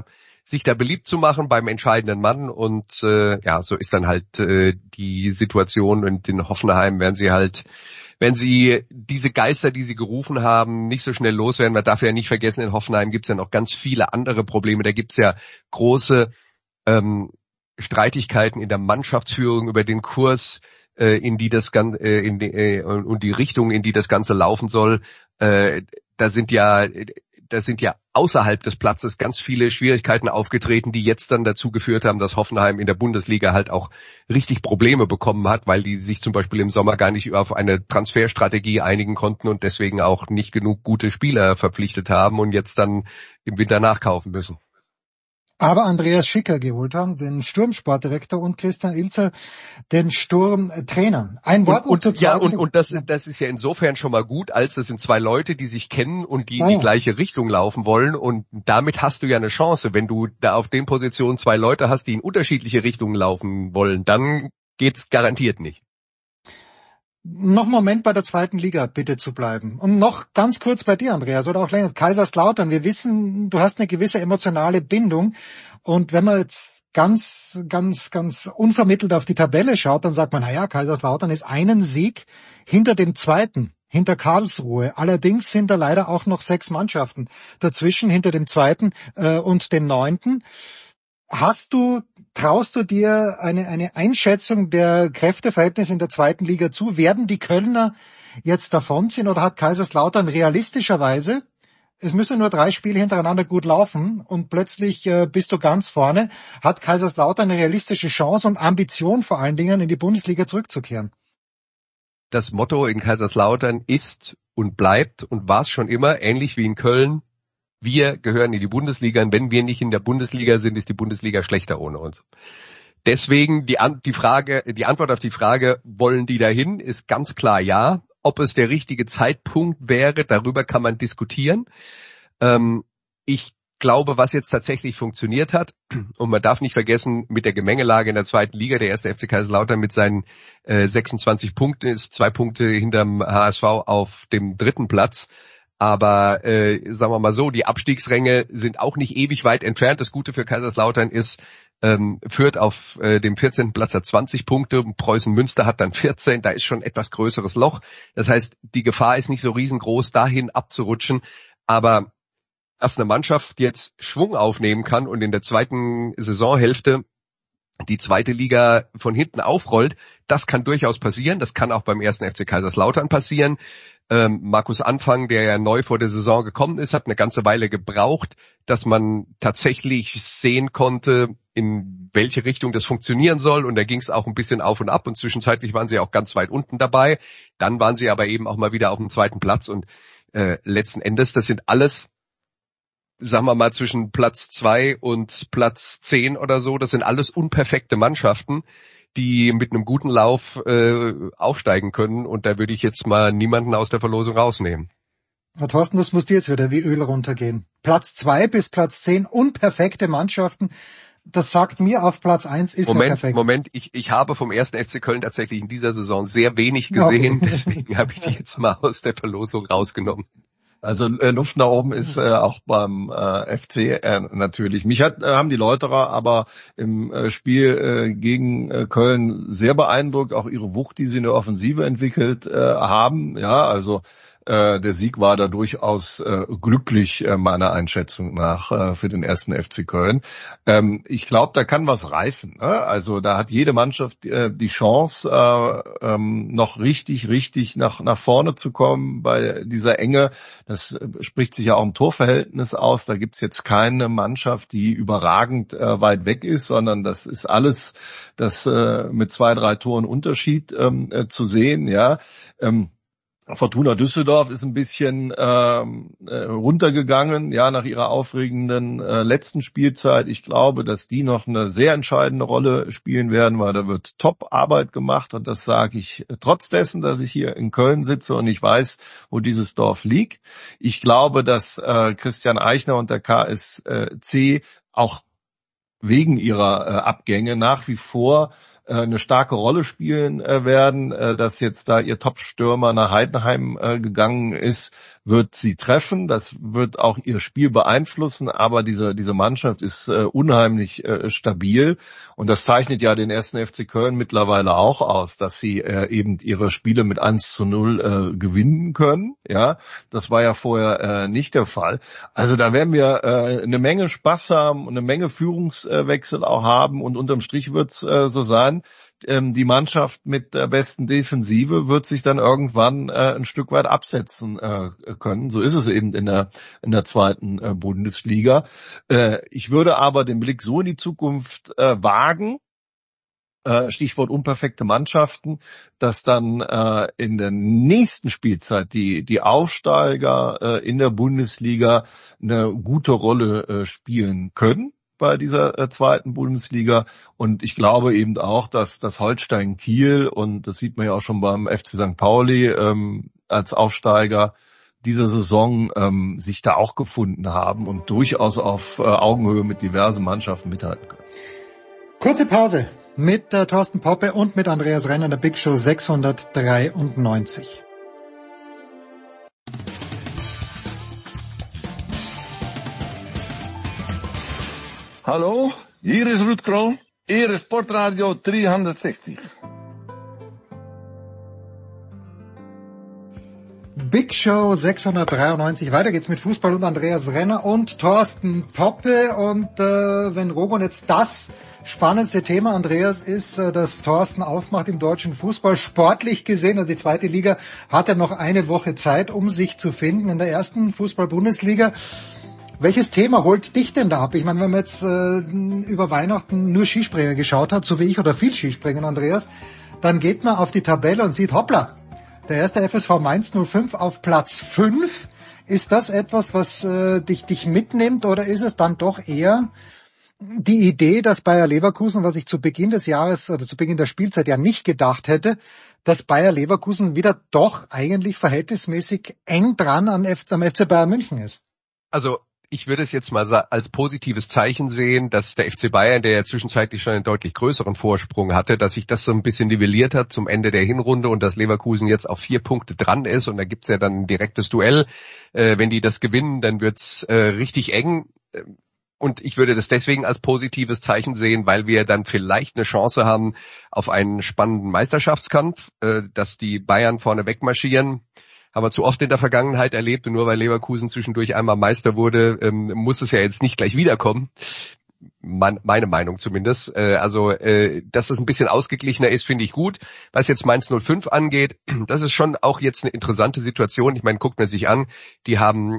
sich da beliebt zu machen beim entscheidenden Mann. Und so ist dann halt die Situation. Und in Hoffenheim werden sie wenn sie diese Geister, die sie gerufen haben, nicht so schnell loswerden. Man darf ja nicht vergessen, in Hoffenheim gibt's ja noch ganz viele andere Probleme. Da gibt's ja große Streitigkeiten in der Mannschaftsführung über den Kurs, in die das Ganze und die Richtung, in die das Ganze laufen soll. Da sind ja außerhalb des Platzes ganz viele Schwierigkeiten aufgetreten, die jetzt dann dazu geführt haben, dass Hoffenheim in der Bundesliga halt auch richtig Probleme bekommen hat, weil die sich zum Beispiel im Sommer gar nicht auf eine Transferstrategie einigen konnten und deswegen auch nicht genug gute Spieler verpflichtet haben und jetzt dann im Winter nachkaufen müssen. Aber Andreas Schicker geholt haben, den Sturmsportdirektor, und Christian Ilzer, den Sturmtrainer. Ein Wort und das ist ja insofern schon mal gut, als das sind zwei Leute, die sich kennen und die in die gleiche Richtung laufen wollen, und damit hast du ja eine Chance. Wenn du da auf den Positionen zwei Leute hast, die in unterschiedliche Richtungen laufen wollen, dann geht's garantiert nicht. Noch einen Moment bei der zweiten Liga bitte zu bleiben. Und noch ganz kurz bei dir, Andreas, oder auch länger. Kaiserslautern, wir wissen, du hast eine gewisse emotionale Bindung. Und wenn man jetzt ganz unvermittelt auf die Tabelle schaut, dann sagt man, naja, Kaiserslautern ist einen Sieg hinter dem zweiten, hinter Karlsruhe. Allerdings sind da leider auch noch 6 Mannschaften dazwischen, hinter dem zweiten und dem 9. Traust du dir eine Einschätzung der Kräfteverhältnisse in der zweiten Liga zu? Werden die Kölner jetzt davonziehen, oder hat Kaiserslautern realistischerweise, es müssen nur 3 Spiele hintereinander gut laufen und plötzlich bist du ganz vorne, hat Kaiserslautern eine realistische Chance und Ambition vor allen Dingen in die Bundesliga zurückzukehren? Das Motto in Kaiserslautern ist und bleibt und war es schon immer, ähnlich wie in Köln: Wir gehören in die Bundesliga, und wenn wir nicht in der Bundesliga sind, ist die Bundesliga schlechter ohne uns. Deswegen die Antwort auf die Frage, wollen die dahin, ist ganz klar ja. Ob es der richtige Zeitpunkt wäre, darüber kann man diskutieren. Ich glaube, was jetzt tatsächlich funktioniert hat, und man darf nicht vergessen, mit der Gemengelage in der zweiten Liga, der erste FC Kaiserslautern mit seinen 26 Punkten ist 2 Punkte hinterm HSV auf dem 3. Platz. Aber sagen wir mal so, die Abstiegsränge sind auch nicht ewig weit entfernt. Das Gute für Kaiserslautern ist, Fürth auf dem 14. Platz hat 20 Punkte, Preußen Münster hat dann 14, da ist schon etwas größeres Loch. Das heißt, die Gefahr ist nicht so riesengroß, dahin abzurutschen. Aber dass eine Mannschaft jetzt Schwung aufnehmen kann und in der zweiten Saisonhälfte die zweite Liga von hinten aufrollt, das kann durchaus passieren. Das kann auch beim ersten FC Kaiserslautern passieren. Markus Anfang, der ja neu vor der Saison gekommen ist, hat eine ganze Weile gebraucht, dass man tatsächlich sehen konnte, in welche Richtung das funktionieren soll. Und da ging es auch ein bisschen auf und ab. Und zwischenzeitlich waren sie auch ganz weit unten dabei. Dann waren sie aber eben auch mal wieder auf dem 2. Platz. Und letzten Endes, das sind alles, sagen wir mal, zwischen Platz 2 und Platz 10 oder so, das sind alles unperfekte Mannschaften, die mit einem guten Lauf aufsteigen können. Und da würde ich jetzt mal niemanden aus der Verlosung rausnehmen. Herr Thorsten, das muss dir jetzt wieder wie Öl runtergehen. Platz 2 bis Platz 10, unperfekte Mannschaften. Das sagt mir, auf Platz 1 ist er perfekt. Moment, ich habe vom 1. FC Köln tatsächlich in dieser Saison sehr wenig gesehen. Okay. Deswegen habe ich die jetzt mal aus der Verlosung rausgenommen. Also Luft nach oben ist auch beim FC natürlich. Mich haben die Leuterer aber im Spiel gegen Köln sehr beeindruckt, auch ihre Wucht, die sie in der Offensive entwickelt haben. Ja, also der Sieg war da durchaus glücklich, meiner Einschätzung nach, für den 1. FC Köln. Ich glaube, da kann was reifen. Ne? Also da hat jede Mannschaft die Chance, noch richtig nach vorne zu kommen bei dieser Enge. Das spricht sich ja auch im Torverhältnis aus. Da gibt's jetzt keine Mannschaft, die überragend weit weg ist, sondern das ist alles das mit 2, 3 Toren Unterschied zu sehen. Ja. Fortuna Düsseldorf ist ein bisschen runtergegangen, ja, nach ihrer aufregenden letzten Spielzeit. Ich glaube, dass die noch eine sehr entscheidende Rolle spielen werden, weil da wird Top-Arbeit gemacht, und das sage ich trotz dessen, dass ich hier in Köln sitze und ich weiß, wo dieses Dorf liegt. Ich glaube, dass Christian Eichner und der KSC auch wegen ihrer Abgänge nach wie vor eine starke Rolle spielen werden, dass jetzt da ihr Top-Stürmer nach Heidenheim gegangen ist, wird sie treffen. Das wird auch ihr Spiel beeinflussen, aber diese Mannschaft ist unheimlich stabil und das zeichnet ja den 1. FC Köln mittlerweile auch aus, dass sie eben ihre Spiele mit 1:0 gewinnen können. Ja, das war ja vorher nicht der Fall. Also da werden wir eine Menge Spaß haben und eine Menge Führungswechsel auch haben und unterm Strich wird's so sein, die Mannschaft mit der besten Defensive wird sich dann irgendwann ein Stück weit absetzen können. So ist es eben in der zweiten Bundesliga. Ich würde aber den Blick so in die Zukunft wagen, Stichwort unperfekte Mannschaften, dass dann in der nächsten Spielzeit die Aufsteiger in der Bundesliga eine gute Rolle spielen können bei dieser zweiten Bundesliga. Und ich glaube eben auch, dass das Holstein Kiel, und das sieht man ja auch schon beim FC St. Pauli als Aufsteiger dieser Saison, sich da auch gefunden haben und durchaus auf Augenhöhe mit diversen Mannschaften mithalten können. Kurze Pause mit Thorsten Poppe und mit Andreas Renner in der Big Show 693. Hallo, hier ist Ruud Krol, Ihre Sportradio 360. Big Show 693. Weiter geht's mit Fußball und Andreas Renner und Thorsten Poppe. Und wenn Rogon jetzt das spannendste Thema, Andreas, ist, dass Thorsten aufmacht im deutschen Fußball, sportlich gesehen, also die zweite Liga hat ja noch eine Woche Zeit, um sich zu finden in der ersten Fußball-Bundesliga. Welches Thema holt dich denn da ab? Ich meine, wenn man jetzt über Weihnachten nur Skispringer geschaut hat, so wie ich, oder viel Skispringen, Andreas, dann geht man auf die Tabelle und sieht, hoppla, der erste FSV Mainz 05 auf Platz 5. Ist das etwas, was dich mitnimmt, oder ist es dann doch eher die Idee, dass Bayer Leverkusen, was ich zu Beginn des Jahres oder zu Beginn der Spielzeit ja nicht gedacht hätte, dass Bayer Leverkusen wieder doch eigentlich verhältnismäßig eng dran am FC Bayern München ist? Also ich würde es jetzt mal als positives Zeichen sehen, dass der FC Bayern, der ja zwischenzeitlich schon einen deutlich größeren Vorsprung hatte, dass sich das so ein bisschen nivelliert hat zum Ende der Hinrunde und dass Leverkusen jetzt auf 4 Punkte dran ist und da gibt's ja dann ein direktes Duell. Wenn die das gewinnen, dann wird's richtig eng. Und ich würde das deswegen als positives Zeichen sehen, weil wir dann vielleicht eine Chance haben auf einen spannenden Meisterschaftskampf, dass die Bayern vorne wegmarschieren. Haben wir zu oft in der Vergangenheit erlebt und nur weil Leverkusen zwischendurch einmal Meister wurde, muss es ja jetzt nicht gleich wiederkommen. Meine Meinung zumindest. Dass es ein bisschen ausgeglichener ist, finde ich gut. Was jetzt Mainz 05 angeht, das ist schon auch jetzt eine interessante Situation. Ich meine, guckt man sich an, die haben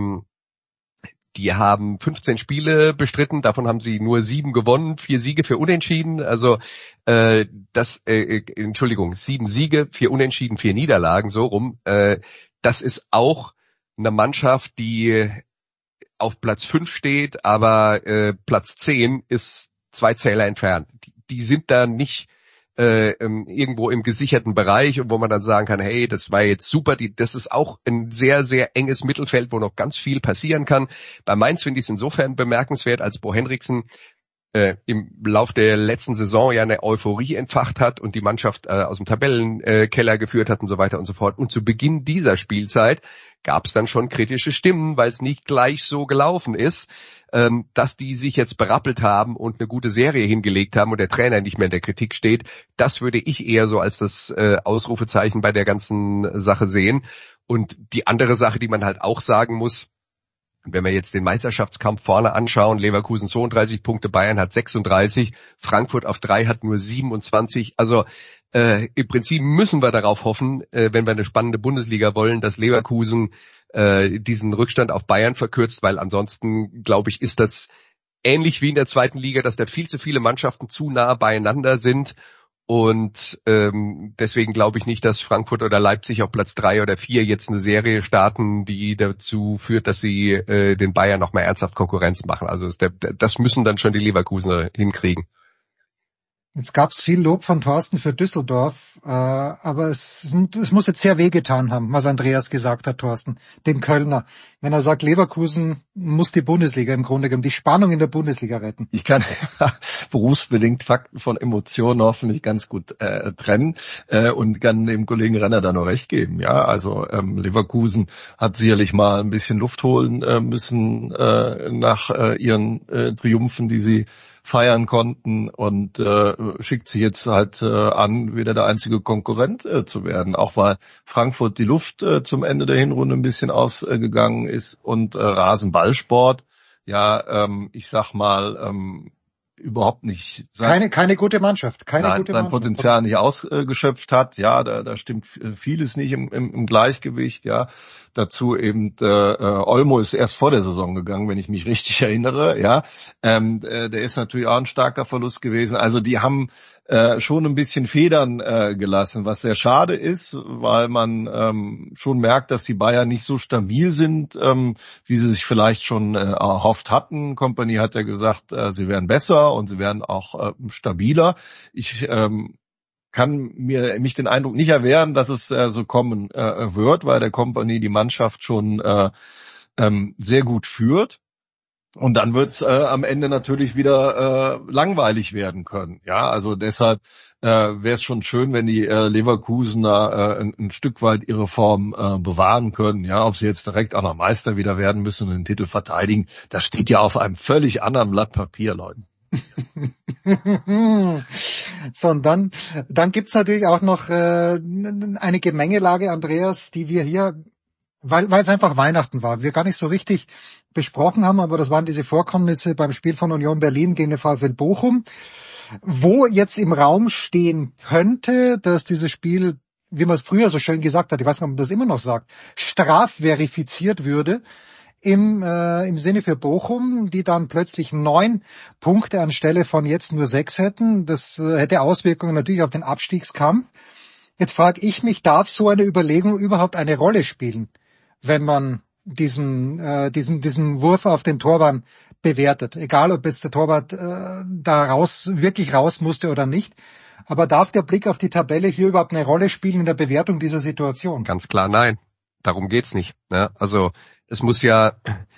15 Spiele bestritten, davon haben sie nur 7 gewonnen, 4 Siege für Unentschieden, 7 Siege, 4 Unentschieden, 4 Niederlagen, so rum. Das ist auch eine Mannschaft, die auf Platz 5 steht, aber Platz 10 ist 2 Zähler entfernt. Die sind da nicht irgendwo im gesicherten Bereich und wo man dann sagen kann, hey, das war jetzt super, das ist auch ein sehr, sehr enges Mittelfeld, wo noch ganz viel passieren kann. Bei Mainz finde ich es insofern bemerkenswert, als Bo Henriksen im Lauf der letzten Saison ja eine Euphorie entfacht hat und die Mannschaft aus dem Tabellenkeller geführt hat und so weiter und so fort. Und zu Beginn dieser Spielzeit gab es dann schon kritische Stimmen, weil es nicht gleich so gelaufen ist, dass die sich jetzt berappelt haben und eine gute Serie hingelegt haben und der Trainer nicht mehr in der Kritik steht. Das würde ich eher so als das Ausrufezeichen bei der ganzen Sache sehen. Und die andere Sache, die man halt auch sagen muss, wenn wir jetzt den Meisterschaftskampf vorne anschauen, Leverkusen 32 Punkte, Bayern hat 36, Frankfurt auf 3 hat nur 27. Also im Prinzip müssen wir darauf hoffen, wenn wir eine spannende Bundesliga wollen, dass Leverkusen diesen Rückstand auf Bayern verkürzt, weil ansonsten, glaube ich, ist das ähnlich wie in der zweiten Liga, dass da viel zu viele Mannschaften zu nah beieinander sind. Und deswegen glaube ich nicht, dass Frankfurt oder Leipzig auf Platz 3 oder 4 jetzt eine Serie starten, die dazu führt, dass sie den Bayern noch mal ernsthaft Konkurrenz machen. Also das müssen dann schon die Leverkusener hinkriegen. Jetzt gab's viel Lob von Thorsten für Düsseldorf, aber es muss jetzt sehr wehgetan haben, was Andreas gesagt hat, Thorsten, dem Kölner. Wenn er sagt, Leverkusen muss die Bundesliga im Grunde genommen, die Spannung in der Bundesliga retten. Ich kann berufsbedingt Fakten von Emotionen hoffentlich ganz gut trennen und kann dem Kollegen Renner da nur recht geben. Ja, also Leverkusen hat sicherlich mal ein bisschen Luft holen müssen nach ihren Triumphen, die sie feiern konnten, und schickt sie jetzt halt an, wieder der einzige Konkurrent zu werden, auch weil Frankfurt die Luft zum Ende der Hinrunde ein bisschen ausgegangen ist und Rasenballsport, ja, ich sag mal, überhaupt nicht keine gute Mannschaft, sein Potenzial nicht ausgeschöpft hat. Ja, da stimmt vieles nicht im Gleichgewicht. Ja, dazu eben Olmo ist erst vor der Saison gegangen, wenn ich mich richtig erinnere. Ja, der ist natürlich auch ein starker Verlust gewesen. Also die haben schon ein bisschen Federn gelassen, was sehr schade ist, weil man schon merkt, dass die Bayern nicht so stabil sind, wie sie sich vielleicht schon erhofft hatten. Kompany hat ja gesagt, sie werden besser und sie werden auch stabiler. Ich kann mich den Eindruck nicht erwehren, dass es so kommen wird, weil der Kompany die Mannschaft schon sehr gut führt. Und dann wird's am Ende natürlich wieder langweilig werden können. Ja, also deshalb wäre es schon schön, wenn die Leverkusener ein Stück weit ihre Form bewahren können. Ja, ob sie jetzt direkt auch noch Meister wieder werden müssen und den Titel verteidigen, das steht ja auf einem völlig anderen Blatt Papier, Leute. So, und dann gibt's natürlich auch noch eine Gemengelage, Andreas, die wir hier, weil es einfach Weihnachten war, wir gar nicht so richtig besprochen haben, aber das waren diese Vorkommnisse beim Spiel von Union Berlin gegen den VfL Bochum, wo jetzt im Raum stehen könnte, dass dieses Spiel, wie man es früher so schön gesagt hat, ich weiß nicht, ob man das immer noch sagt, strafverifiziert würde, im Sinne für Bochum, die dann plötzlich 9 Punkte anstelle von jetzt nur 6 hätten. Das hätte Auswirkungen natürlich auf den Abstiegskampf. Jetzt frage ich mich, darf so eine Überlegung überhaupt eine Rolle spielen, wenn man diesen Wurf auf den Torwart bewertet? Egal, ob jetzt der Torwart wirklich raus musste oder nicht. Aber darf der Blick auf die Tabelle hier überhaupt eine Rolle spielen in der Bewertung dieser Situation? Ganz klar nein. Darum geht's nicht. Ne? Also es muss ja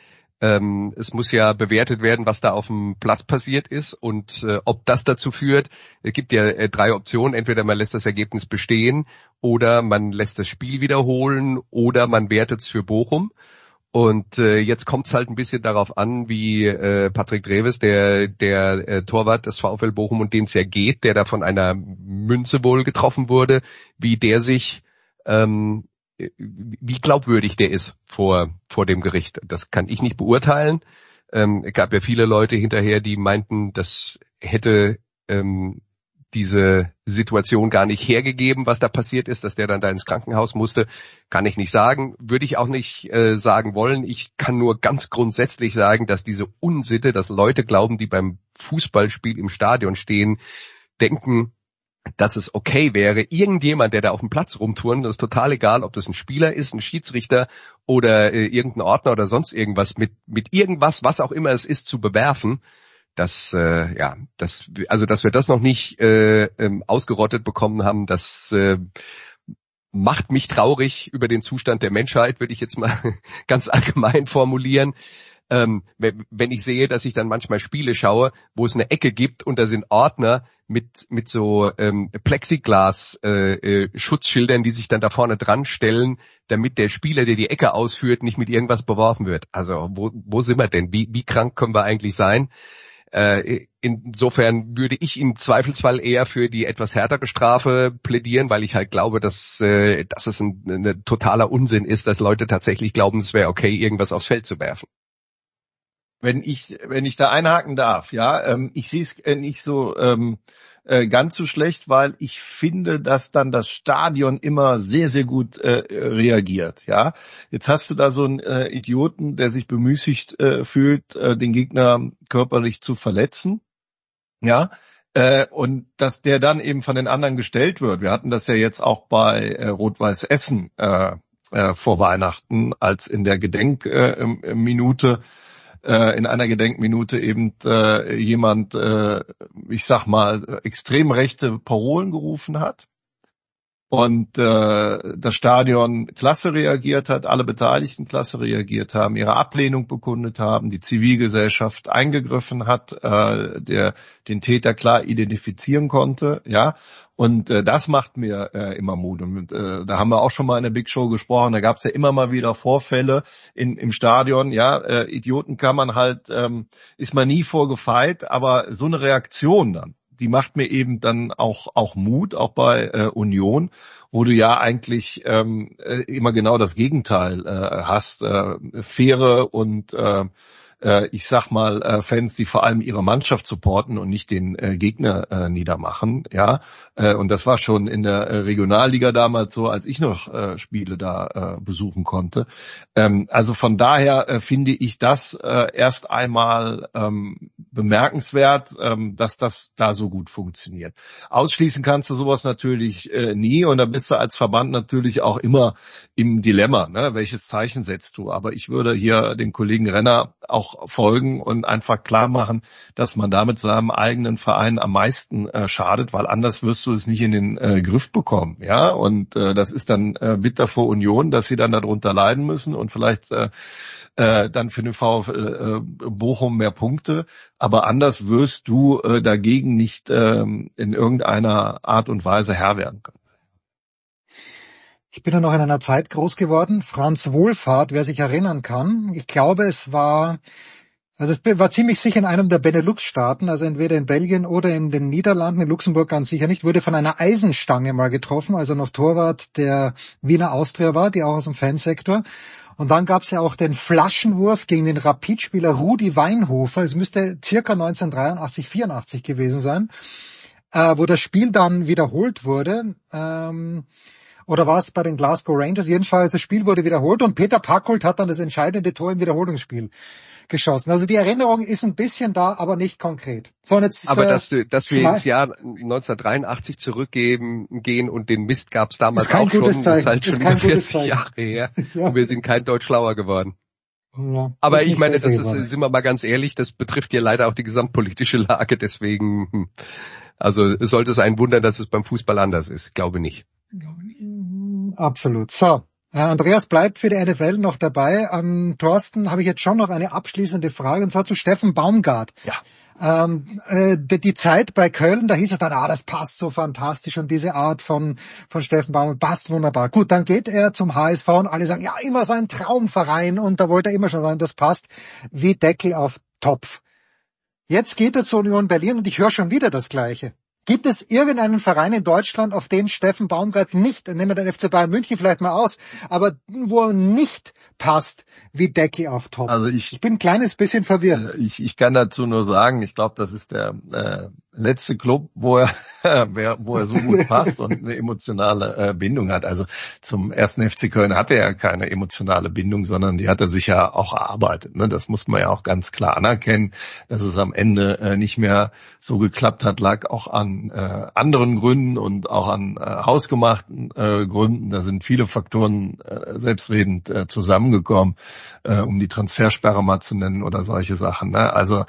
bewertet werden, was da auf dem Platz passiert ist und ob das dazu führt. Es gibt ja 3 Optionen. Entweder man lässt das Ergebnis bestehen oder man lässt das Spiel wiederholen oder man wertet es für Bochum. Und jetzt kommt es halt ein bisschen darauf an, wie Patrick Dreves, der Torwart des VfL Bochum, und dem es ja geht, der da von einer Münze wohl getroffen wurde, wie der sich wie glaubwürdig der ist vor dem Gericht. Das kann ich nicht beurteilen. Es gab ja viele Leute hinterher, die meinten, das hätte diese Situation gar nicht hergegeben, was da passiert ist, dass der dann da ins Krankenhaus musste. Kann ich nicht sagen, würde ich auch nicht sagen wollen. Ich kann nur ganz grundsätzlich sagen, dass diese Unsitte, dass Leute glauben, die beim Fußballspiel im Stadion stehen, denken, dass es okay wäre, irgendjemand, der da auf dem Platz rumturnt, das ist total egal, ob das ein Spieler ist, ein Schiedsrichter oder irgendein Ordner oder sonst irgendwas, mit irgendwas, was auch immer es ist, zu bewerfen, dass wir das noch nicht ausgerottet bekommen haben, das macht mich traurig über den Zustand der Menschheit, würde ich jetzt mal ganz allgemein formulieren. Wenn ich sehe, dass ich dann manchmal Spiele schaue, wo es eine Ecke gibt und da sind Ordner mit so Plexiglas Schutzschildern, die sich dann da vorne dran stellen, damit der Spieler, der die Ecke ausführt, nicht mit irgendwas beworfen wird. Also wo sind wir denn? Wie krank können wir eigentlich sein? Insofern würde ich im Zweifelsfall eher für die etwas härtere Strafe plädieren, weil ich halt glaube, dass es ein totaler Unsinn ist, dass Leute tatsächlich glauben, es wäre okay, irgendwas aufs Feld zu werfen. Wenn ich da einhaken darf, ja, ich sehe es nicht so ganz so schlecht, weil ich finde, dass dann das Stadion immer sehr, sehr gut reagiert, ja. Jetzt hast du da so einen Idioten, der sich bemüßigt fühlt, den Gegner körperlich zu verletzen, ja, und dass der dann eben von den anderen gestellt wird. Wir hatten das ja jetzt auch bei Rot-Weiß Essen vor Weihnachten, als in der Gedenkminute in einer Gedenkminute eben jemand, ich sag mal, extrem rechte Parolen gerufen hat. Und das Stadion klasse reagiert hat, alle Beteiligten klasse reagiert haben, ihre Ablehnung bekundet haben, die Zivilgesellschaft eingegriffen hat, den Täter klar identifizieren konnte, ja. Und das macht mir immer Mut. Und da haben wir auch schon mal in der Big Show gesprochen, da gab es ja immer mal wieder Vorfälle im Stadion, ja. Idioten kann man halt, ist man nie vorgefeit, aber so eine Reaktion dann, die macht mir eben dann auch Mut, auch bei Union, wo du ja eigentlich immer genau das Gegenteil hast. Faire und ich sag mal Fans, die vor allem ihre Mannschaft supporten und nicht den Gegner niedermachen. Ja, und das war schon in der Regionalliga damals so, als ich noch Spiele da besuchen konnte. Also von daher finde ich das erst einmal bemerkenswert, dass das da so gut funktioniert. Ausschließen kannst du sowas natürlich nie, und da bist du als Verband natürlich auch immer im Dilemma, ne? Welches Zeichen setzt du? Aber ich würde hier dem Kollegen Renner auch folgen und einfach klar machen, dass man damit seinem eigenen Verein am meisten schadet, weil anders wirst du es nicht in den Griff bekommen, ja. Und das ist dann bitter für Union, dass sie dann darunter leiden müssen und vielleicht dann für den VfL Bochum mehr Punkte. Aber anders wirst du dagegen nicht in irgendeiner Art und Weise Herr werden können. Ich bin ja noch in einer Zeit groß geworden. Franz Wohlfahrt, wer sich erinnern kann. Ich glaube, es war ziemlich sicher in einem der Benelux-Staaten, also entweder in Belgien oder in den Niederlanden, in Luxemburg ganz sicher nicht, wurde von einer Eisenstange mal getroffen, also noch Torwart der Wiener Austria war, die auch aus dem Fansektor. Und dann gab es ja auch den Flaschenwurf gegen den Rapidspieler Rudi Weinhofer. Es müsste circa 1983, 84 gewesen sein, wo das Spiel dann wiederholt wurde. Oder war es bei den Glasgow Rangers? Jedenfalls, das Spiel wurde wiederholt und Peter Packold hat dann das entscheidende Tor im Wiederholungsspiel geschossen. Also die Erinnerung ist ein bisschen da, aber nicht konkret. So, und jetzt, aber dass wir ins Jahr 1983 zurückgehen und den Mist gab es damals auch schon, ist halt schon über 40 Jahre her. Ja. Und wir sind kein Deutsch schlauer geworden. Ja, aber ich meine, sind wir mal ganz ehrlich, das betrifft ja leider auch die gesamtpolitische Lage, deswegen, also sollte es einen wundern, dass es beim Fußball anders ist. Glaube nicht. Absolut. So, Andreas bleibt für die NFL noch dabei. An Thorsten habe ich jetzt schon noch eine abschließende Frage, und zwar zu Steffen Baumgart. Ja. Die Zeit bei Köln, da hieß es dann, das passt so fantastisch, und diese Art von Steffen Baumgart passt wunderbar. Gut, dann geht er zum HSV und alle sagen, ja, immer sein Traumverein, und da wollte er immer schon sagen, das passt wie Deckel auf Topf. Jetzt geht er zur Union Berlin und ich höre schon wieder das Gleiche. Gibt es irgendeinen Verein in Deutschland, auf den Steffen Baumgart nicht, nehmen wir den FC Bayern München vielleicht mal aus, aber wo er nicht passt wie Deckel auf Top? Also ich bin ein kleines bisschen verwirrt. Ich kann dazu nur sagen, ich glaube, das ist der letzte Club, wo er so gut passt und eine emotionale Bindung hat. Also zum 1. FC Köln hatte er keine emotionale Bindung, sondern die hat er sich ja auch erarbeitet. Ne? Das muss man ja auch ganz klar anerkennen, dass es am Ende nicht mehr so geklappt hat, lag auch an anderen Gründen und auch an hausgemachten Gründen. Da sind viele Faktoren selbstredend zusammengekommen, um die Transfersperre mal zu nennen oder solche Sachen. Ne? Also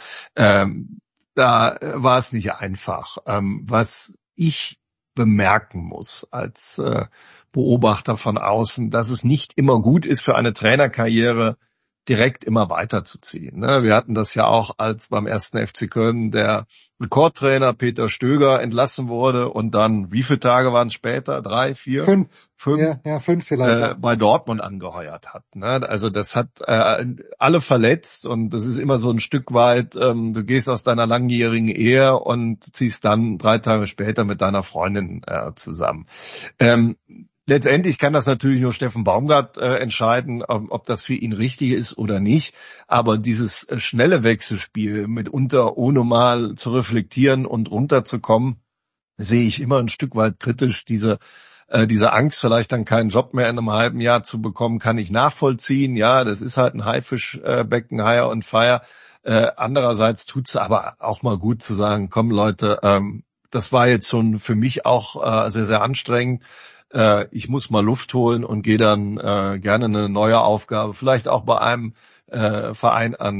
da war es nicht einfach. Was ich bemerken muss als Beobachter von außen, dass es nicht immer gut ist für eine Trainerkarriere, direkt immer weiterzuziehen. Ne? Wir hatten das ja auch, als beim 1. FC Köln der Rekordtrainer Peter Stöger entlassen wurde und dann, wie viele Tage waren es später? 3, 4? 5. 5? Ja, 5 vielleicht. Bei Dortmund angeheuert hat. Ne? Also das hat alle verletzt, und das ist immer so ein Stück weit, du gehst aus deiner langjährigen Ehe und ziehst dann 3 Tage später mit deiner Freundin zusammen. Letztendlich kann das natürlich nur Steffen Baumgart entscheiden, ob das für ihn richtig ist oder nicht. Aber dieses schnelle Wechselspiel, mitunter ohne mal zu reflektieren und runterzukommen, sehe ich immer ein Stück weit kritisch. Diese Angst, vielleicht dann keinen Job mehr in einem halben Jahr zu bekommen, kann ich nachvollziehen. Ja, das ist halt ein Haifischbecken, Hire und Fire. Andererseits tut's aber auch mal gut zu sagen, komm Leute, das war jetzt schon für mich auch sehr, sehr anstrengend. Ich muss mal Luft holen und gehe dann gerne eine neue Aufgabe, vielleicht auch bei einem Verein an,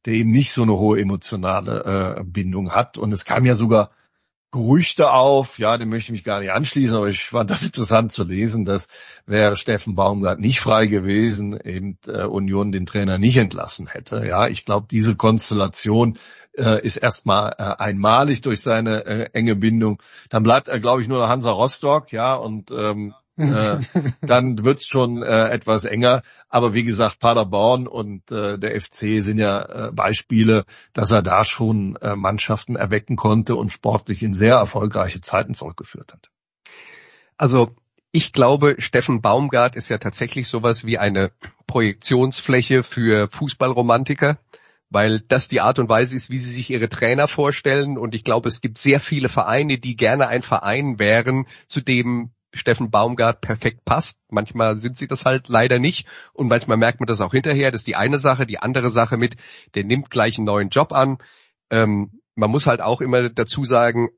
der eben nicht so eine hohe emotionale Bindung hat. Und es kam ja sogar Gerüchte auf, ja, dem möchte ich mich gar nicht anschließen, aber ich fand das interessant zu lesen, dass wäre Steffen Baumgart nicht frei gewesen, eben Union den Trainer nicht entlassen hätte. Ja, ich glaube, diese Konstellation ist erstmal einmalig durch seine enge Bindung. Dann bleibt er, glaube ich, nur Hansa Rostock, ja, und dann wird's schon etwas enger. Aber wie gesagt, Paderborn und der FC sind ja Beispiele, dass er da schon Mannschaften erwecken konnte und sportlich in sehr erfolgreiche Zeiten zurückgeführt hat. Also ich glaube, Steffen Baumgart ist ja tatsächlich sowas wie eine Projektionsfläche für Fußballromantiker, weil das die Art und Weise ist, wie sie sich ihre Trainer vorstellen. Und ich glaube, es gibt sehr viele Vereine, die gerne ein Verein wären, zu dem Steffen Baumgart perfekt passt. Manchmal sind sie das halt leider nicht und manchmal merkt man das auch hinterher. Das ist die eine Sache. Die andere Sache der nimmt gleich einen neuen Job an. Man muss halt auch immer dazu sagen,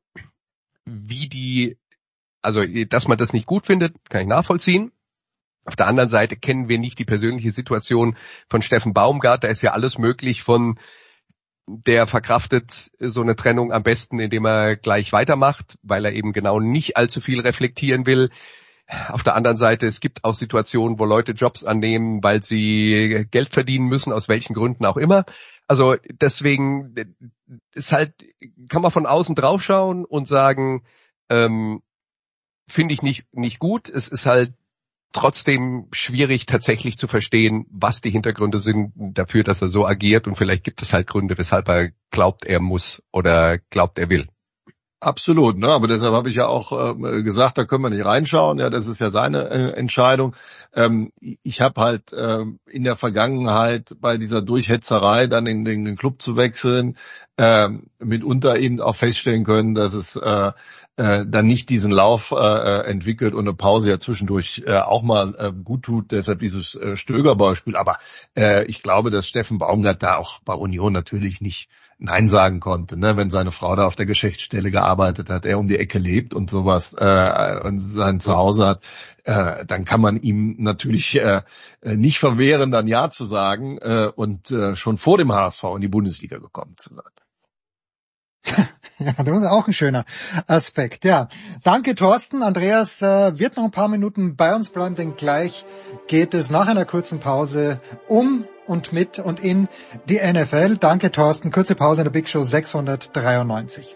dass man das nicht gut findet, kann ich nachvollziehen. Auf der anderen Seite kennen wir nicht die persönliche Situation von Steffen Baumgart. Da ist ja alles möglich der verkraftet so eine Trennung am besten, indem er gleich weitermacht, weil er eben genau nicht allzu viel reflektieren will. Auf der anderen Seite, es gibt auch Situationen, wo Leute Jobs annehmen, weil sie Geld verdienen müssen, aus welchen Gründen auch immer. Also deswegen ist halt, kann man von außen draufschauen und sagen, finde ich nicht gut. Es ist halt trotzdem schwierig tatsächlich zu verstehen, was die Hintergründe sind dafür, dass er so agiert, und vielleicht gibt es halt Gründe, weshalb er glaubt, er muss oder glaubt, er will. Absolut, ne? Aber deshalb habe ich ja auch gesagt, da können wir nicht reinschauen. Ja, das ist ja seine Entscheidung. Ich habe halt in der Vergangenheit bei dieser Durchhetzerei dann in den Club zu wechseln, mitunter eben auch feststellen können, dass es dann nicht diesen Lauf entwickelt und eine Pause ja zwischendurch auch mal gut tut. Deshalb dieses Stöger-Beispiel. Aber ich glaube, dass Steffen Baumgart da auch bei Union natürlich nicht Nein sagen konnte, ne? Wenn seine Frau da auf der Geschäftsstelle gearbeitet hat, er um die Ecke lebt und sowas und sein Zuhause hat, dann kann man ihm natürlich nicht verwehren, dann Ja zu sagen und schon vor dem HSV in die Bundesliga gekommen zu sein. Ja, das ist auch ein schöner Aspekt. Ja, danke Thorsten. Andreas wird noch ein paar Minuten bei uns bleiben, denn gleich geht es nach einer kurzen Pause und mit und in die NFL. Danke Thorsten. Kurze Pause in der Big Show 693.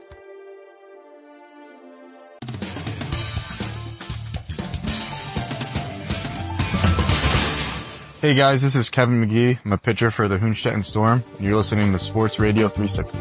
Hey guys, this is Kevin McGee. I'm a pitcher for the Hoonstetten Storm. And you're listening to Sports Radio 360.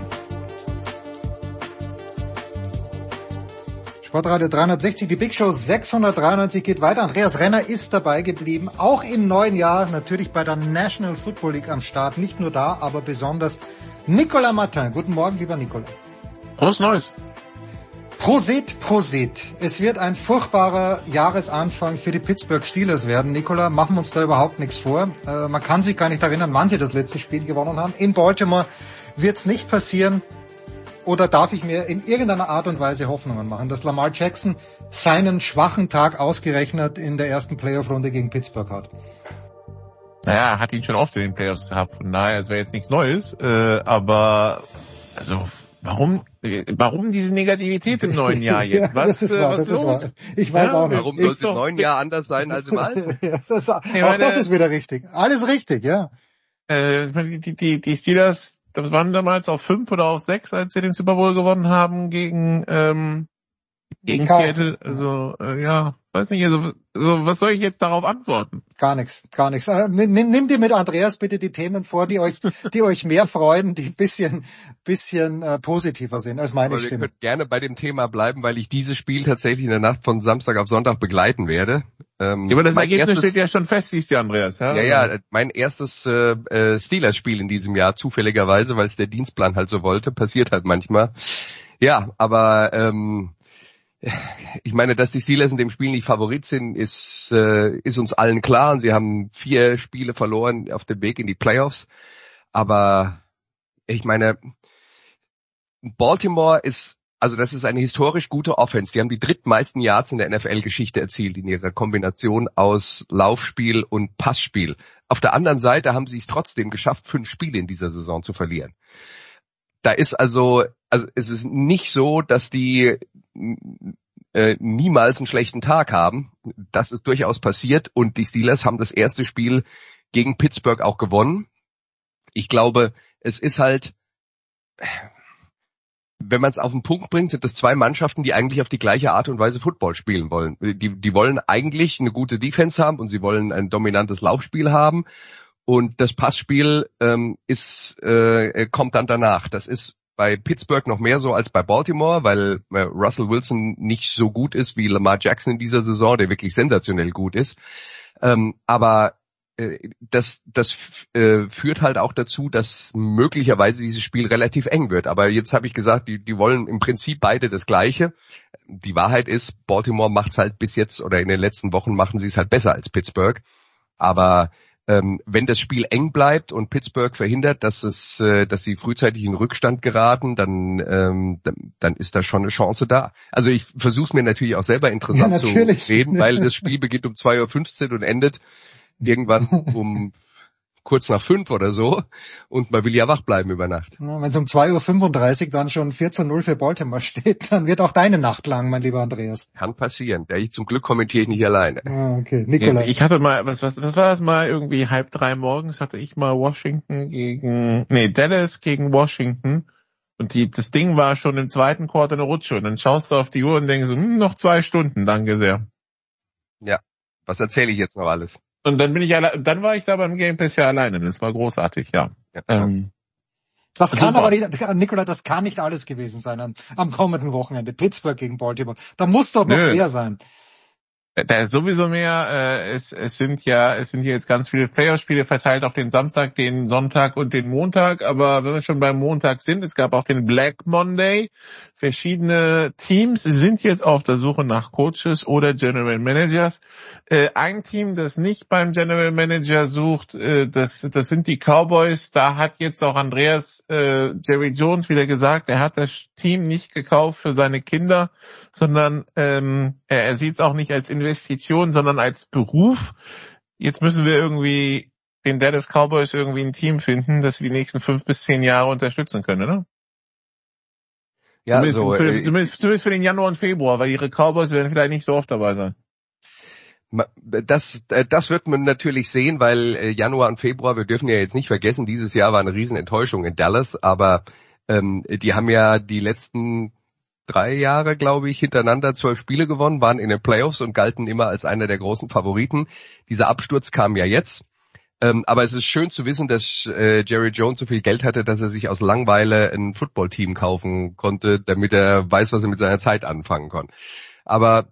Sportradio 360, die Big Show 693 geht weiter. Andreas Renner ist dabei geblieben, auch im neuen Jahr, natürlich bei der National Football League am Start. Nicht nur da, aber besonders Nicolas Martin. Guten Morgen, lieber Nicolas. Was Neues? Prosit, Prosit. Es wird ein furchtbarer Jahresanfang für die Pittsburgh Steelers werden. Nicolas, machen wir uns da überhaupt nichts vor. Man kann sich gar nicht erinnern, wann sie das letzte Spiel gewonnen haben. In Baltimore wird's nicht passieren. Oder darf ich mir in irgendeiner Art und Weise Hoffnungen machen, dass Lamar Jackson seinen schwachen Tag ausgerechnet in der ersten Playoff-Runde gegen Pittsburgh hat? Naja, er hat ihn schon oft in den Playoffs gehabt, von daher, es wäre jetzt nichts Neues, aber, also, warum diese Negativität im neuen Jahr jetzt? Ja, was ist los? Ich weiß auch nicht. Warum soll es im neuen Jahr anders sein als im alten? Ja, das ist wieder richtig. Alles richtig, ja. Die Steelers, das waren damals auf 5 oder auf 6, als sie den Super Bowl gewonnen haben gegen Seattle. Also, ja, weiß nicht, also was soll ich jetzt darauf antworten? Gar nichts. Nimm dir mit Andreas bitte die Themen vor, die euch mehr freuen, die bisschen positiver sind als meine Stimme. Ihr könnt gerne bei dem Thema bleiben, weil ich dieses Spiel tatsächlich in der Nacht von Samstag auf Sonntag begleiten werde. Ja, aber das Ergebnis steht ja schon fest, siehst du, Andreas. Ja, mein erstes Steelers-Spiel in diesem Jahr, zufälligerweise, weil es der Dienstplan halt so wollte, passiert halt manchmal. Ja, aber ich meine, dass die Steelers in dem Spiel nicht Favorit sind, ist uns allen klar. Und sie haben 4 Spiele verloren auf dem Weg in die Playoffs. Aber ich meine, Baltimore ist Also das ist eine historisch gute Offense. Die haben die drittmeisten Yards in der NFL-Geschichte erzielt in ihrer Kombination aus Laufspiel und Passspiel. Auf der anderen Seite haben sie es trotzdem geschafft, 5 Spiele in dieser Saison zu verlieren. Da ist also es ist nicht so, dass die niemals einen schlechten Tag haben. Das ist durchaus passiert und die Steelers haben das erste Spiel gegen Pittsburgh auch gewonnen. Ich glaube, es ist halt, wenn man es auf den Punkt bringt, sind das 2 Mannschaften, die eigentlich auf die gleiche Art und Weise Football spielen wollen. Die wollen eigentlich eine gute Defense haben und sie wollen ein dominantes Laufspiel haben und das Passspiel kommt dann danach. Das ist bei Pittsburgh noch mehr so als bei Baltimore, weil Russell Wilson nicht so gut ist wie Lamar Jackson in dieser Saison, der wirklich sensationell gut ist. Aber das führt halt auch dazu, dass möglicherweise dieses Spiel relativ eng wird. Aber jetzt habe ich gesagt, die wollen im Prinzip beide das Gleiche. Die Wahrheit ist, Baltimore macht's halt bis jetzt oder in den letzten Wochen machen sie es halt besser als Pittsburgh. Aber wenn das Spiel eng bleibt und Pittsburgh verhindert, dass sie frühzeitig in Rückstand geraten, dann ist da schon eine Chance da. Also ich versuche es mir natürlich auch selber interessant zu reden, weil das Spiel beginnt um 2:15 Uhr und endet irgendwann um kurz nach 5 oder so und man will ja wach bleiben über Nacht. Ja, wenn es um 2:35 Uhr dann schon 14:0 für Baltimore steht, dann wird auch deine Nacht lang, mein lieber Andreas. Kann passieren. Zum Glück kommentiere ich nicht alleine. Ah, okay. Nikolai. Ich hatte mal, was war das mal, irgendwie 2:30 morgens hatte ich mal Dallas gegen Washington und das Ding war schon im zweiten Quarter eine Rutsche und dann schaust du auf die Uhr und denkst so, noch 2 Stunden, danke sehr. Ja, was erzähle ich jetzt noch alles? Und dann dann war ich da beim Game Pass ja alleine. Das war großartig, ja. Das kann aber nicht, Nikolai, das kann nicht alles gewesen sein am kommenden Wochenende. Pittsburgh gegen Baltimore. Da muss doch noch mehr sein. Da ist sowieso mehr, es sind hier jetzt ganz viele Playoff-Spiele verteilt auf den Samstag, den Sonntag und den Montag, aber wenn wir schon beim Montag sind, es gab auch den Black Monday. Verschiedene Teams sind jetzt auf der Suche nach Coaches oder General Managers. Ein Team, das nicht beim General Manager sucht, das sind die Cowboys. Da hat jetzt auch Andreas Jerry Jones wieder gesagt, er hat das Team nicht gekauft für seine Kinder, sondern er sieht es auch nicht als Investition, sondern als Beruf. Jetzt müssen wir irgendwie den Dallas Cowboys irgendwie ein Team finden, das sie die nächsten 5 bis 10 Jahre unterstützen können, oder? Ja, zumindest für den Januar und Februar, weil ihre Cowboys werden vielleicht nicht so oft dabei sein. Das wird man natürlich sehen, weil Januar und Februar, wir dürfen ja jetzt nicht vergessen, dieses Jahr war eine Riesenenttäuschung in Dallas, aber die haben ja die letzten 3 Jahre, glaube ich, hintereinander 12 Spiele gewonnen, waren in den Playoffs und galten immer als einer der großen Favoriten. Dieser Absturz kam ja jetzt. Aber es ist schön zu wissen, dass Jerry Jones so viel Geld hatte, dass er sich aus Langeweile ein Footballteam kaufen konnte, damit er weiß, was er mit seiner Zeit anfangen kann. Aber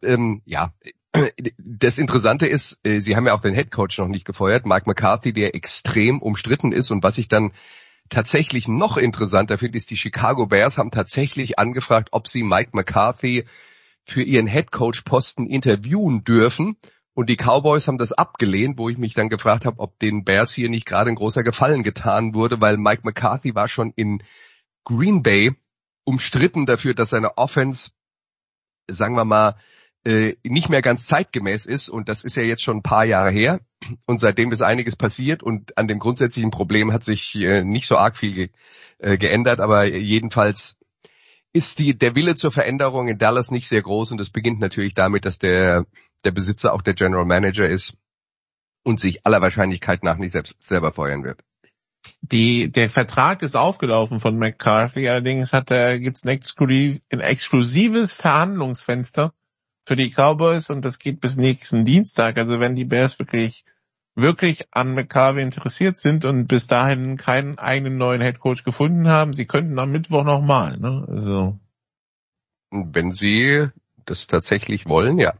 das Interessante ist, sie haben ja auch den Headcoach noch nicht gefeuert, Mike McCarthy, der extrem umstritten ist. Und was ich dann tatsächlich noch interessanter finde, ist, die Chicago Bears haben tatsächlich angefragt, ob sie Mike McCarthy für ihren Headcoach-Posten interviewen dürfen. Und die Cowboys haben das abgelehnt, wo ich mich dann gefragt habe, ob den Bears hier nicht gerade ein großer Gefallen getan wurde, weil Mike McCarthy war schon in Green Bay umstritten dafür, dass seine Offense, sagen wir mal, nicht mehr ganz zeitgemäß ist. Und das ist ja jetzt schon ein paar Jahre her. Und seitdem ist einiges passiert und an dem grundsätzlichen Problem hat sich nicht so arg viel geändert. Aber jedenfalls ist der Wille zur Veränderung in Dallas nicht sehr groß. Und das beginnt natürlich damit, dass der Besitzer auch der General Manager ist und sich aller Wahrscheinlichkeit nach nicht selber feuern wird. Der Vertrag ist aufgelaufen von McCarthy, allerdings gibt's ein exklusives Verhandlungsfenster für die Cowboys und das geht bis nächsten Dienstag. Also wenn die Bears wirklich an McCarthy interessiert sind und bis dahin keinen eigenen neuen Headcoach gefunden haben, sie könnten am Mittwoch nochmal, ne? Also. Wenn sie das tatsächlich wollen, ja.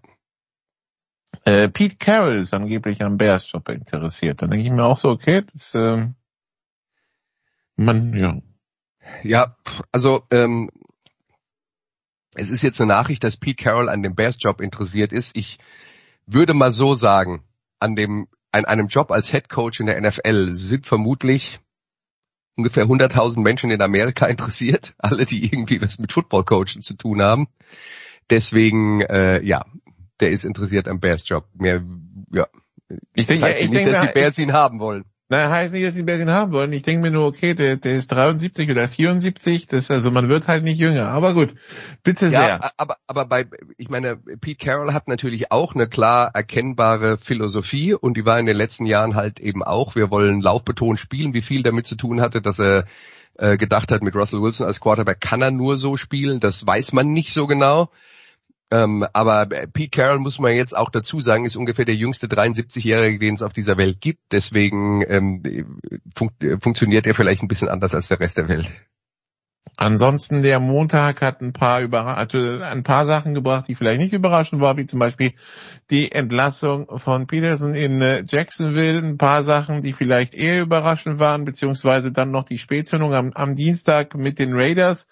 Pete Carroll ist angeblich am Bears-Job interessiert. Dann denke ich mir auch so, okay, das, ja. Ja, also, es ist jetzt eine Nachricht, dass Pete Carroll an dem Bears-Job interessiert ist. Ich würde mal so sagen, an einem Job als Headcoach in der NFL sind vermutlich ungefähr 100.000 Menschen in Amerika interessiert, alle, die irgendwie was mit Football-Coaching zu tun haben. Deswegen, der ist interessiert am Bears-Job. Mehr, ja. Ich denke nicht, dass die Bears ihn haben wollen. Nein, heißt nicht, dass die Bears ihn haben wollen. Ich denke mir nur, okay, der ist 73 oder 74, also man wird halt nicht jünger. Aber gut, bitte sehr. Ja, aber ich meine, Pete Carroll hat natürlich auch eine klar erkennbare Philosophie und die war in den letzten Jahren halt eben auch, wir wollen laufbetont spielen, wie viel damit zu tun hatte, dass er gedacht hat, mit Russell Wilson als Quarterback kann er nur so spielen, das weiß man nicht so genau. Aber Pete Carroll, muss man jetzt auch dazu sagen, ist ungefähr der jüngste 73-Jährige, den es auf dieser Welt gibt. Deswegen funktioniert er vielleicht ein bisschen anders als der Rest der Welt. Ansonsten der Montag hat ein paar Sachen gebracht, die vielleicht nicht überraschend waren, wie zum Beispiel die Entlassung von Peterson in Jacksonville. Ein paar Sachen, die vielleicht eher überraschend waren, beziehungsweise dann noch die Spätzündung am Dienstag mit den Raiders.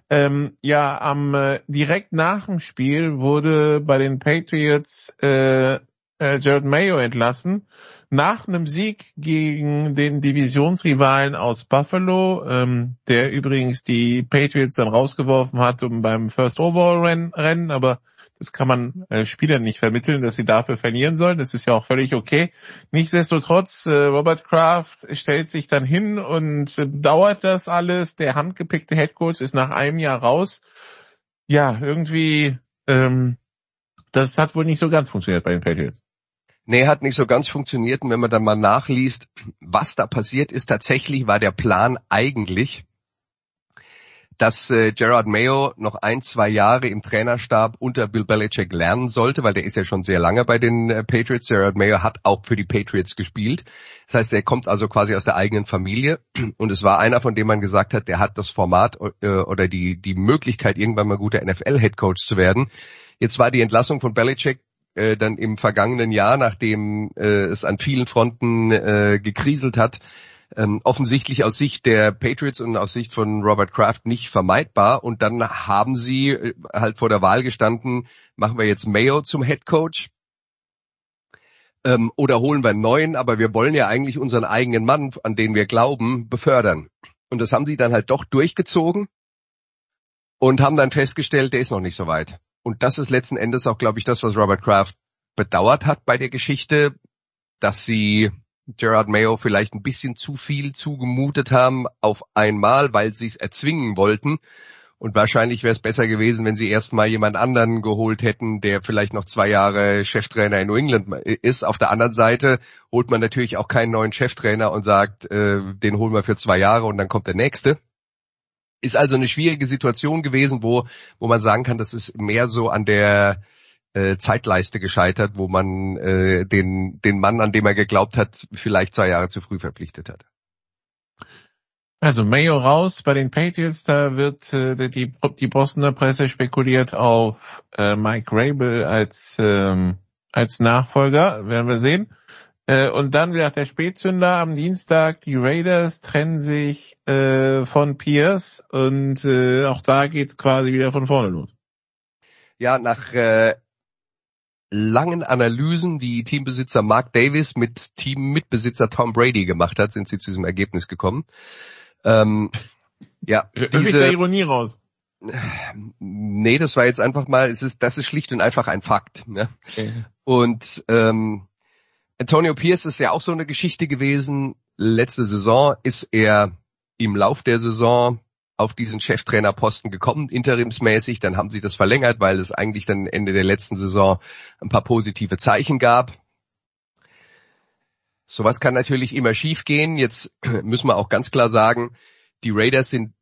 Direkt nach dem Spiel wurde bei den Patriots Jerod Mayo entlassen. Nach einem Sieg gegen den Divisionsrivalen aus Buffalo, der übrigens die Patriots dann rausgeworfen hat beim First Overall Rennen, aber das kann man Spielern nicht vermitteln, dass sie dafür verlieren sollen. Das ist ja auch völlig okay. Nichtsdestotrotz, Robert Kraft stellt sich dann hin und dauert das alles. Der handgepickte Headcoach ist nach einem Jahr raus. Ja, irgendwie, das hat wohl nicht so ganz funktioniert bei den Patriots. Nee, hat nicht so ganz funktioniert. Und wenn man dann mal nachliest, was da passiert ist, tatsächlich war der Plan eigentlich, dass Jerod Mayo noch 1-2 Jahre im Trainerstab unter Bill Belichick lernen sollte, weil der ist ja schon sehr lange bei den Patriots. Jerod Mayo hat auch für die Patriots gespielt. Das heißt, er kommt also quasi aus der eigenen Familie. Und es war einer, von dem man gesagt hat, der hat das Format oder die Möglichkeit, irgendwann mal guter NFL-Headcoach zu werden. Jetzt war die Entlassung von Belichick dann im vergangenen Jahr, nachdem es an vielen Fronten gekriselt hat, offensichtlich aus Sicht der Patriots und aus Sicht von Robert Kraft nicht vermeidbar. Und dann haben sie halt vor der Wahl gestanden, machen wir jetzt Mayo zum Head Coach oder holen wir einen neuen, aber wir wollen ja eigentlich unseren eigenen Mann, an den wir glauben, befördern. Und das haben sie dann halt doch durchgezogen und haben dann festgestellt, der ist noch nicht so weit. Und das ist letzten Endes auch, glaube ich, das, was Robert Kraft bedauert hat bei der Geschichte, dass sie Jerod Mayo vielleicht ein bisschen zu viel zugemutet haben auf einmal, weil sie es erzwingen wollten. Und wahrscheinlich wäre es besser gewesen, wenn sie erstmal jemand anderen geholt hätten, der vielleicht noch 2 Jahre Cheftrainer in New England ist. Auf der anderen Seite holt man natürlich auch keinen neuen Cheftrainer und sagt, den holen wir für 2 Jahre und dann kommt der nächste. Ist also eine schwierige Situation gewesen, wo man sagen kann, das ist mehr so an der Zeitleiste gescheitert, wo man den Mann, an dem er geglaubt hat, vielleicht 2 Jahre zu früh verpflichtet hat. Also Mayo raus bei den Patriots, da wird die Bostoner Presse spekuliert auf Mike Rabel als Nachfolger, werden wir sehen. Und dann wieder der Spätzünder am Dienstag, die Raiders trennen sich von Pierce und auch da geht's quasi wieder von vorne los. Ja, nach langen Analysen, die Teambesitzer Mark Davis mit Teammitbesitzer Tom Brady gemacht hat, sind sie zu diesem Ergebnis gekommen. Ja, Hör ich der Ironie raus? Nee, das war jetzt einfach mal, das ist schlicht und einfach ein Fakt. Ne? Okay. Und Antonio Pierce ist ja auch so eine Geschichte gewesen. Letzte Saison ist er im Lauf der Saison auf diesen Cheftrainerposten gekommen, interimsmäßig. Dann haben sie das verlängert, weil es eigentlich dann Ende der letzten Saison ein paar positive Zeichen gab. Sowas kann natürlich immer schief gehen. Jetzt müssen wir auch ganz klar sagen, die Raiders sind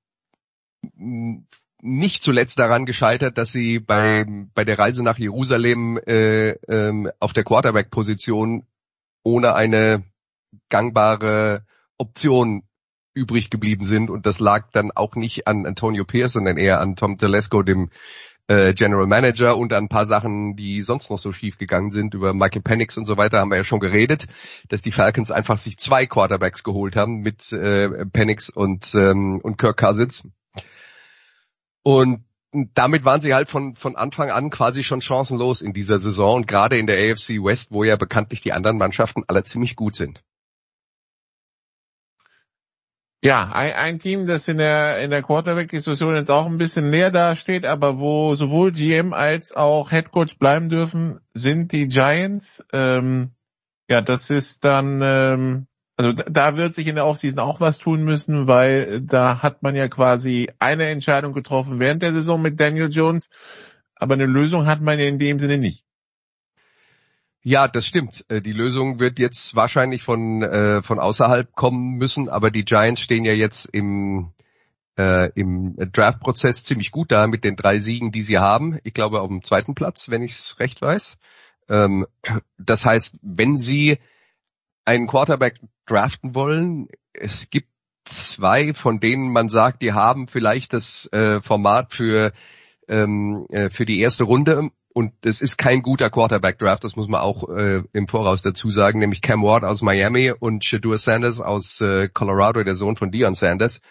nicht zuletzt daran gescheitert, dass sie bei der Reise nach Jerusalem auf der Quarterback-Position ohne eine gangbare Option übrig geblieben sind. Und das lag dann auch nicht an Antonio Pierce, sondern eher an Tom Telesco, dem General Manager, und an ein paar Sachen, die sonst noch so schief gegangen sind. Über Michael Penix und so weiter haben wir ja schon geredet, dass die Falcons einfach sich 2 Quarterbacks geholt haben mit Penix und Kirk Cousins. Und damit waren sie halt von Anfang an quasi schon chancenlos in dieser Saison und gerade in der AFC West, wo ja bekanntlich die anderen Mannschaften alle ziemlich gut sind. Ja, ein Team, das in der Quarterback-Diskussion jetzt auch ein bisschen näher dasteht, aber wo sowohl GM als auch Headcoach bleiben dürfen, sind die Giants. Das ist dann, also da wird sich in der Offseason auch was tun müssen, weil da hat man ja quasi eine Entscheidung getroffen während der Saison mit Daniel Jones, aber eine Lösung hat man ja in dem Sinne nicht. Ja, das stimmt. Die Lösung wird jetzt wahrscheinlich von außerhalb kommen müssen, aber die Giants stehen ja jetzt im Draft-Prozess ziemlich gut da mit den 3 Siegen, die sie haben. Ich glaube auf dem 2. Platz, wenn ich es recht weiß. Das heißt, wenn sie einen Quarterback draften wollen, es gibt 2, von denen man sagt, die haben vielleicht das Format für die erste Runde. Und es ist kein guter Quarterback-Draft, das muss man auch im Voraus dazu sagen, nämlich Cam Ward aus Miami und Shedeur Sanders aus Colorado, der Sohn von Deion Sanders.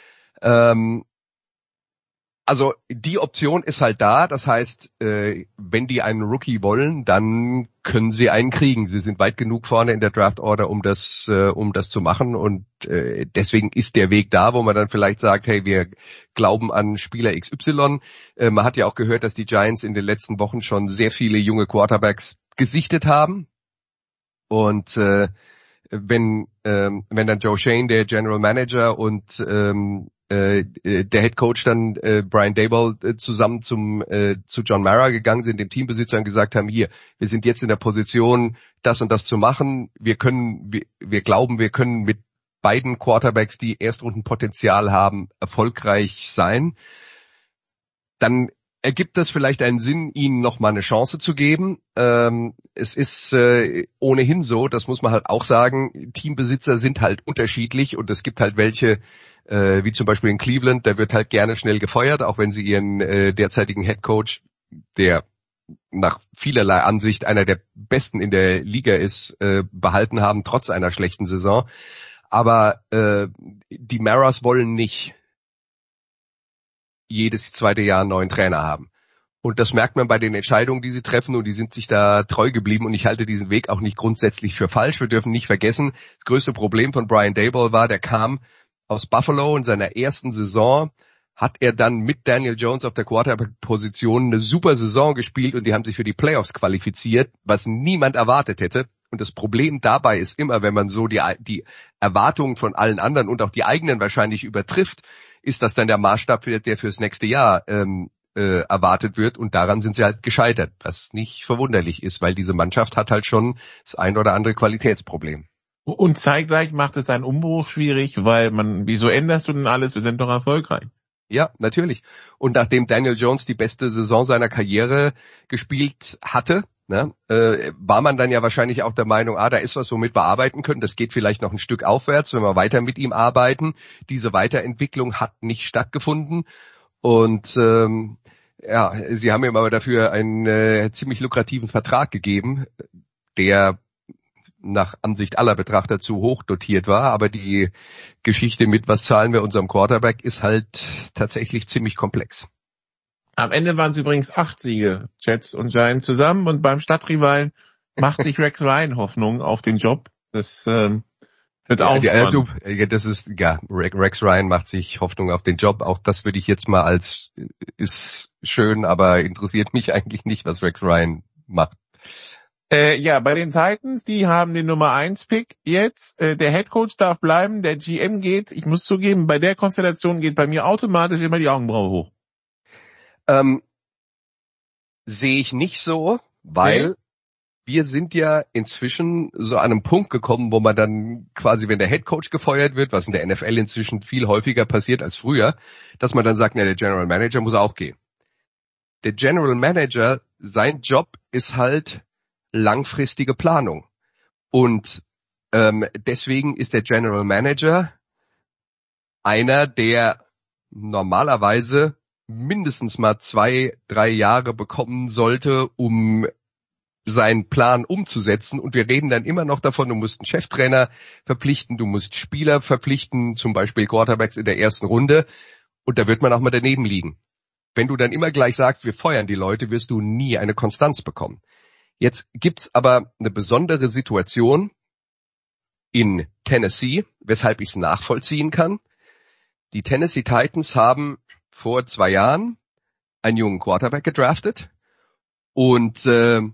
Also die Option ist halt da, das heißt, wenn die einen Rookie wollen, dann können sie einen kriegen. Sie sind weit genug vorne in der Draft-Order, um das zu machen und deswegen ist der Weg da, wo man dann vielleicht sagt, hey, wir glauben an Spieler XY. Man hat ja auch gehört, dass die Giants in den letzten Wochen schon sehr viele junge Quarterbacks gesichtet haben und wenn dann Joe Schoen, der General Manager und der Head Coach dann Brian Daboll zusammen zu John Mara gegangen sind, dem Teambesitzer, und gesagt haben, hier, wir sind jetzt in der Position, das und das zu machen. Wir glauben, wir können mit beiden Quarterbacks, die Erstrundenpotenzial haben, erfolgreich sein. Dann ergibt das vielleicht einen Sinn, ihnen noch mal eine Chance zu geben. Es ist ohnehin so, das muss man halt auch sagen, Teambesitzer sind halt unterschiedlich und es gibt halt welche, wie zum Beispiel in Cleveland, der wird halt gerne schnell gefeuert, auch wenn sie ihren derzeitigen Headcoach, der nach vielerlei Ansicht einer der besten in der Liga ist, behalten haben, trotz einer schlechten Saison. Aber die Maras wollen nicht jedes 2. Jahr einen neuen Trainer haben. Und das merkt man bei den Entscheidungen, die sie treffen, und die sind sich da treu geblieben, und ich halte diesen Weg auch nicht grundsätzlich für falsch. Wir dürfen nicht vergessen, das größte Problem von Brian Daboll war, der kam aus Buffalo. In seiner ersten Saison hat er dann mit Daniel Jones auf der Quarterback-Position eine super Saison gespielt und die haben sich für die Playoffs qualifiziert, was niemand erwartet hätte. Und das Problem dabei ist immer, wenn man so die Erwartungen von allen anderen und auch die eigenen wahrscheinlich übertrifft, ist das dann der Maßstab, der fürs nächste Jahr erwartet wird, und daran sind sie halt gescheitert, was nicht verwunderlich ist, weil diese Mannschaft hat halt schon das ein oder andere Qualitätsproblem. Und zeitgleich macht es einen Umbruch schwierig, weil wieso änderst du denn alles? Wir sind doch erfolgreich. Ja, natürlich. Und nachdem Daniel Jones die beste Saison seiner Karriere gespielt hatte, war man dann ja wahrscheinlich auch der Meinung, da ist was, womit wir arbeiten können. Das geht vielleicht noch ein Stück aufwärts, wenn wir weiter mit ihm arbeiten. Diese Weiterentwicklung hat nicht stattgefunden. Und sie haben ihm aber dafür einen ziemlich lukrativen Vertrag gegeben, der nach Ansicht aller Betrachter zu hoch dotiert war, aber die Geschichte mit, was zahlen wir unserem Quarterback, ist halt tatsächlich ziemlich komplex. Am Ende waren es übrigens 8 Siege, Jets und Giants zusammen, und beim Stadtrivalen macht sich Rex Ryan Hoffnung auf den Job. Das wird auch Rex Ryan macht sich Hoffnung auf den Job. Auch das würde ich jetzt mal als ist schön, aber interessiert mich eigentlich nicht, was Rex Ryan macht. Bei den Titans, die haben den Nummer 1 Pick jetzt. Der Headcoach darf bleiben, der GM geht. Ich muss zugeben, bei der Konstellation geht bei mir automatisch immer die Augenbraue hoch. Sehe ich nicht so, weil wir sind ja inzwischen so an einem Punkt gekommen, wo man dann quasi, wenn der Headcoach gefeuert wird, was in der NFL inzwischen viel häufiger passiert als früher, dass man dann sagt, der General Manager muss auch gehen. Der General Manager, sein Job ist halt langfristige Planung. Und deswegen ist der General Manager einer, der normalerweise mindestens mal 2-3 Jahre bekommen sollte, um seinen Plan umzusetzen. Und wir reden dann immer noch davon, du musst einen Cheftrainer verpflichten, du musst Spieler verpflichten, zum Beispiel Quarterbacks in der ersten Runde. Und da wird man auch mal daneben liegen. Wenn du dann immer gleich sagst, wir feuern die Leute, wirst du nie eine Konstanz bekommen. Jetzt gibt's aber eine besondere Situation, in Tennessee, weshalb ich es nachvollziehen kann. Die Tennessee Titans haben vor 2 Jahren einen jungen Quarterback gedraftet und der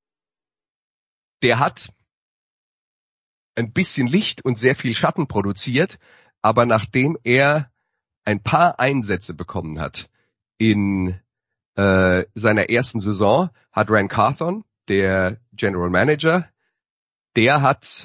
hat ein bisschen Licht und sehr viel Schatten produziert, aber nachdem er ein paar Einsätze bekommen hat in seiner ersten Saison, hat Ran Carthon, der General Manager, der hat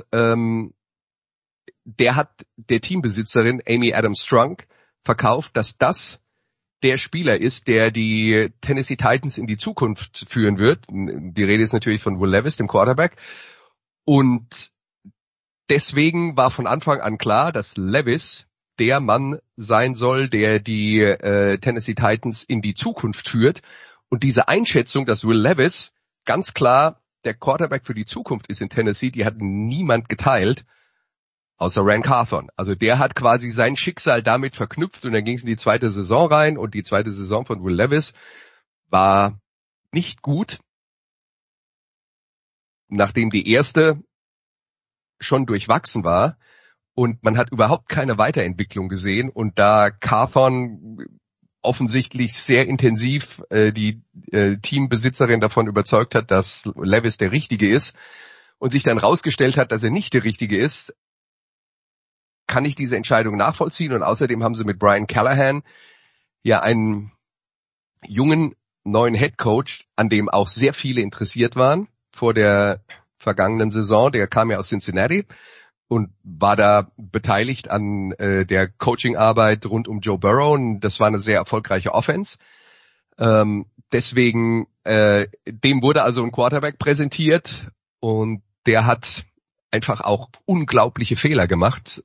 der Teambesitzerin Amy Adams-Strunk verkauft, dass das der Spieler ist, der die Tennessee Titans in die Zukunft führen wird. Die Rede ist natürlich von Will Levis, dem Quarterback. Und deswegen war von Anfang an klar, dass Levis der Mann sein soll, der die Tennessee Titans in die Zukunft führt. Und diese Einschätzung, dass Will Levis ganz klar der Quarterback für die Zukunft ist in Tennessee, die hat niemand geteilt, außer Ran Carthon. Also der hat quasi sein Schicksal damit verknüpft und dann ging es in die zweite Saison rein und die zweite Saison von Will Levis war nicht gut, nachdem die erste schon durchwachsen war und man hat überhaupt keine Weiterentwicklung gesehen und da Carthon offensichtlich sehr intensiv die Teambesitzerin davon überzeugt hat, dass Levis der Richtige ist und sich dann rausgestellt hat, dass er nicht der Richtige ist, kann ich diese Entscheidung nachvollziehen und außerdem haben sie mit Brian Callahan ja einen jungen neuen Headcoach, an dem auch sehr viele interessiert waren vor der vergangenen Saison. Der kam ja aus Cincinnati und war da beteiligt an der Coachingarbeit rund um Joe Burrow und das war eine sehr erfolgreiche Offense. Deswegen, dem wurde also ein Quarterback präsentiert und der hat einfach auch unglaubliche Fehler gemacht.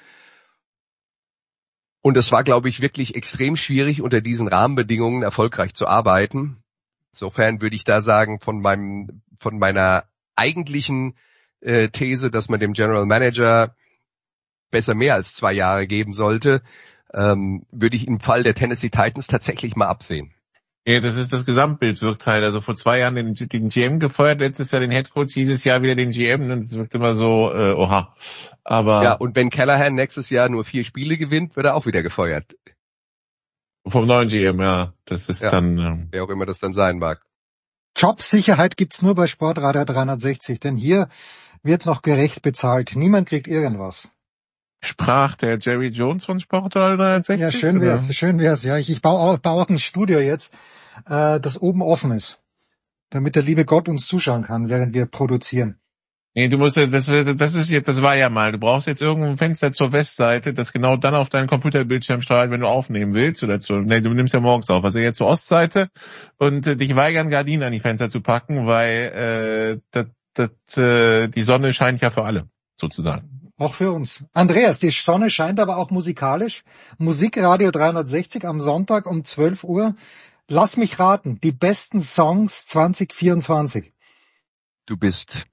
Und es war, glaube ich, wirklich extrem schwierig, unter diesen Rahmenbedingungen erfolgreich zu arbeiten. Insofern würde ich da sagen, von meiner eigentlichen These, dass man dem General Manager besser mehr als 2 Jahre geben sollte, würde ich im Fall der Tennessee Titans tatsächlich mal absehen. Ja, das ist das Gesamtbild, wirkt halt. Also vor 2 Jahren den GM gefeuert, letztes Jahr den Headcoach, dieses Jahr wieder den GM und es wirkt immer so, oha. Aber ja, und wenn Callahan nächstes Jahr nur 4 Spiele gewinnt, wird er auch wieder gefeuert. Vom neuen GM, ja. Das ist dann... wer auch immer das dann sein mag. Jobsicherheit gibt's nur bei Sportradio 360, denn hier wird noch gerecht bezahlt. Niemand kriegt irgendwas. Sprach der Jerry Jones von Sportradio 360? Ja, schön wär's. Ja, ich baue auch ein Studio jetzt, das oben offen ist, damit der liebe Gott uns zuschauen kann, während wir produzieren. Nee, du musst, das war ja mal, du brauchst jetzt irgendein Fenster zur Westseite, das genau dann auf deinen Computerbildschirm strahlt, wenn du aufnehmen willst, du nimmst ja morgens auf, also jetzt zur Ostseite und dich weigern, Gardinen an die Fenster zu packen, weil die Sonne scheint ja für alle, sozusagen. Auch für uns. Andreas, die Sonne scheint aber auch musikalisch. Musikradio 360 am Sonntag um 12 Uhr. Lass mich raten, die besten Songs 2024. Du bist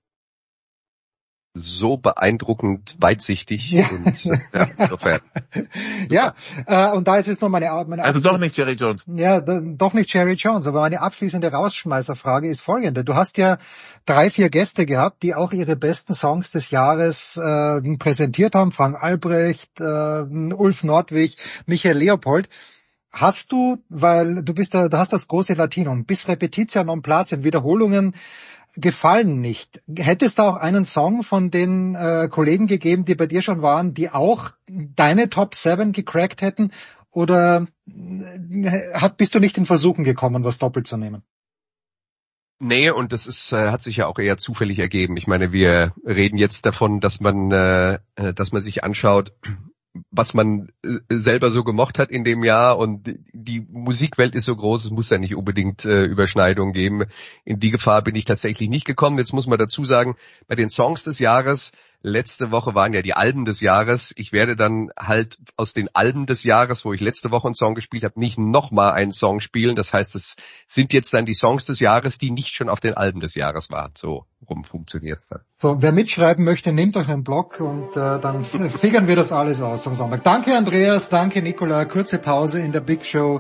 so beeindruckend weitsichtig und insofern. Ja, und da ist jetzt noch meine also doch nicht Jerry Jones. Ja, doch nicht Jerry Jones, aber meine abschließende Rausschmeißerfrage ist folgende. Du hast ja 3, 4 Gäste gehabt, die auch ihre besten Songs des Jahres präsentiert haben. Frank Albrecht, Ulf Nordwig, Michael Leopold. Hast du, weil du hast das große Latinum, bis Repetitia non placet, Wiederholungen gefallen nicht. Hätte es da auch einen Song von den Kollegen gegeben, die bei dir schon waren, die auch deine Top 7 gecrackt hätten? Oder bist du nicht in Versuchen gekommen, was doppelt zu nehmen? Nee, und das hat sich ja auch eher zufällig ergeben. Ich meine, wir reden jetzt davon, dass man sich anschaut, was man selber so gemocht hat in dem Jahr und die Musikwelt ist so groß, es muss ja nicht unbedingt Überschneidungen geben. In die Gefahr bin ich tatsächlich nicht gekommen. Jetzt muss man dazu sagen, bei den Songs des Jahres, letzte Woche waren ja die Alben des Jahres. Ich werde dann halt aus den Alben des Jahres, wo ich letzte Woche einen Song gespielt habe, nicht nochmal einen Song spielen. Das heißt, es sind jetzt dann die Songs des Jahres, die nicht schon auf den Alben des Jahres waren. So rum funktioniert's dann. So, wer mitschreiben möchte, nehmt euch einen Block und dann figern wir das alles aus am Sonntag. Danke Andreas, danke Nicola. Kurze Pause in der Big Show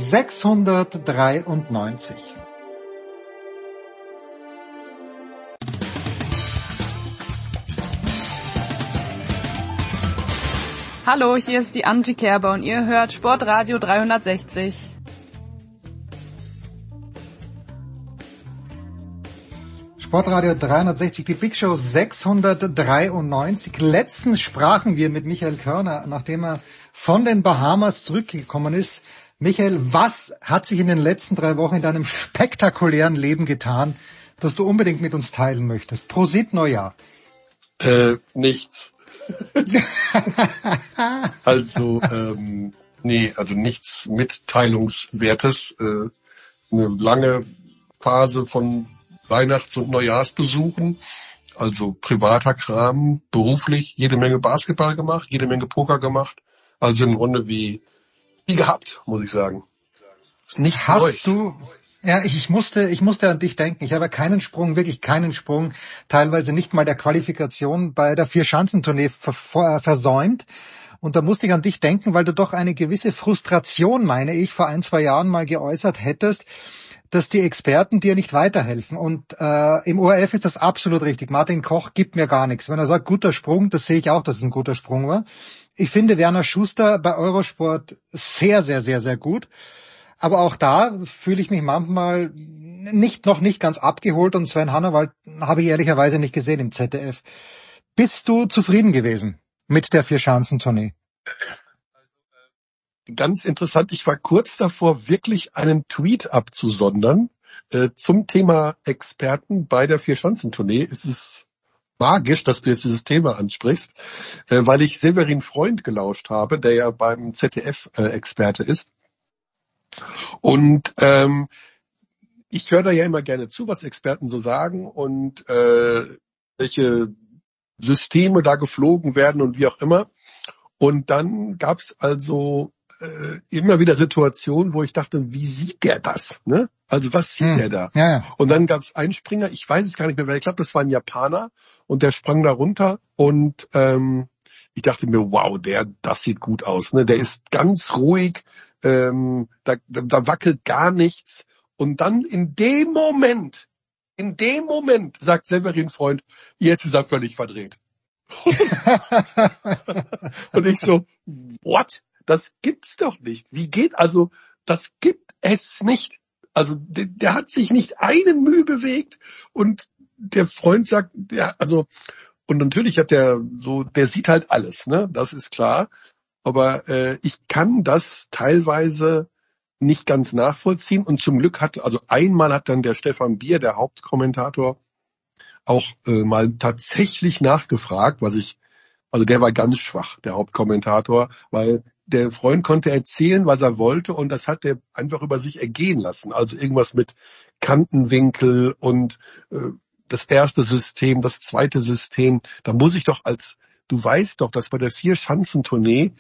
693. Hallo, hier ist die Angie Kerber und ihr hört Sportradio 360. Sportradio 360, die Big Show 693. Letztens sprachen wir mit Michael Körner, nachdem er von den Bahamas zurückgekommen ist. Michael, was hat sich in den letzten 3 Wochen in deinem spektakulären Leben getan, das du unbedingt mit uns teilen möchtest? Prosit Neujahr. Nichts. Also nichts Mitteilungswertes. Eine lange Phase von Weihnachts- und Neujahrsbesuchen, also privater Kram, beruflich, jede Menge Basketball gemacht, jede Menge Poker gemacht. Also im Grunde wie gehabt, muss ich sagen. Nicht Hast du? Ja, ich musste an dich denken. Ich habe wirklich keinen Sprung, teilweise nicht mal der Qualifikation bei der Vierschanzentournee versäumt. Und da musste ich an dich denken, weil du doch eine gewisse Frustration, meine ich, vor 1-2 Jahren mal geäußert hättest, dass die Experten dir nicht weiterhelfen. Und im ORF ist das absolut richtig. Martin Koch gibt mir gar nichts. Wenn er sagt, guter Sprung, das sehe ich auch, dass es ein guter Sprung war. Ich finde Werner Schuster bei Eurosport sehr, sehr, sehr, sehr gut. Aber auch da fühle ich mich manchmal noch nicht ganz abgeholt. Und Sven Hannawald habe ich ehrlicherweise nicht gesehen im ZDF. Bist du zufrieden gewesen mit der Vierschanzentournee? Ganz interessant, ich war kurz davor, wirklich einen Tweet abzusondern zum Thema Experten bei der Vierschanzentournee. Es ist magisch, dass du jetzt dieses Thema ansprichst, weil ich Severin Freund gelauscht habe, der ja beim ZDF Experte ist. Und ich höre da ja immer gerne zu, was Experten so sagen und welche Systeme da geflogen werden und wie auch immer. Und dann gab es also immer wieder Situationen, wo ich dachte, wie sieht der das? Ne? Also was sieht der da? Ja. Und dann gab es einen Springer, ich weiß es gar nicht mehr, weil ich glaube, das war ein Japaner und der sprang da runter und ich dachte mir, wow, das sieht gut aus. Ne? Der ist ganz ruhig, da wackelt gar nichts. Und dann in dem Moment sagt Severin Freund, jetzt ist er völlig verdreht. Und ich so, what? Das gibt's doch nicht. Das gibt es nicht. Also der hat sich nicht eine Mühe bewegt und der Freund sagt, und natürlich hat der sieht halt alles, ne? Das ist klar. Aber ich kann das teilweise nicht ganz nachvollziehen und zum Glück einmal hat dann der Stefan Bier, der Hauptkommentator, auch mal tatsächlich nachgefragt, der war ganz schwach, der Hauptkommentator, weil der Freund konnte erzählen, was er wollte und das hat er einfach über sich ergehen lassen. Also irgendwas mit Kantenwinkel und das erste System, das zweite System. Da muss ich doch du weißt doch, dass bei der Vierschanzentournee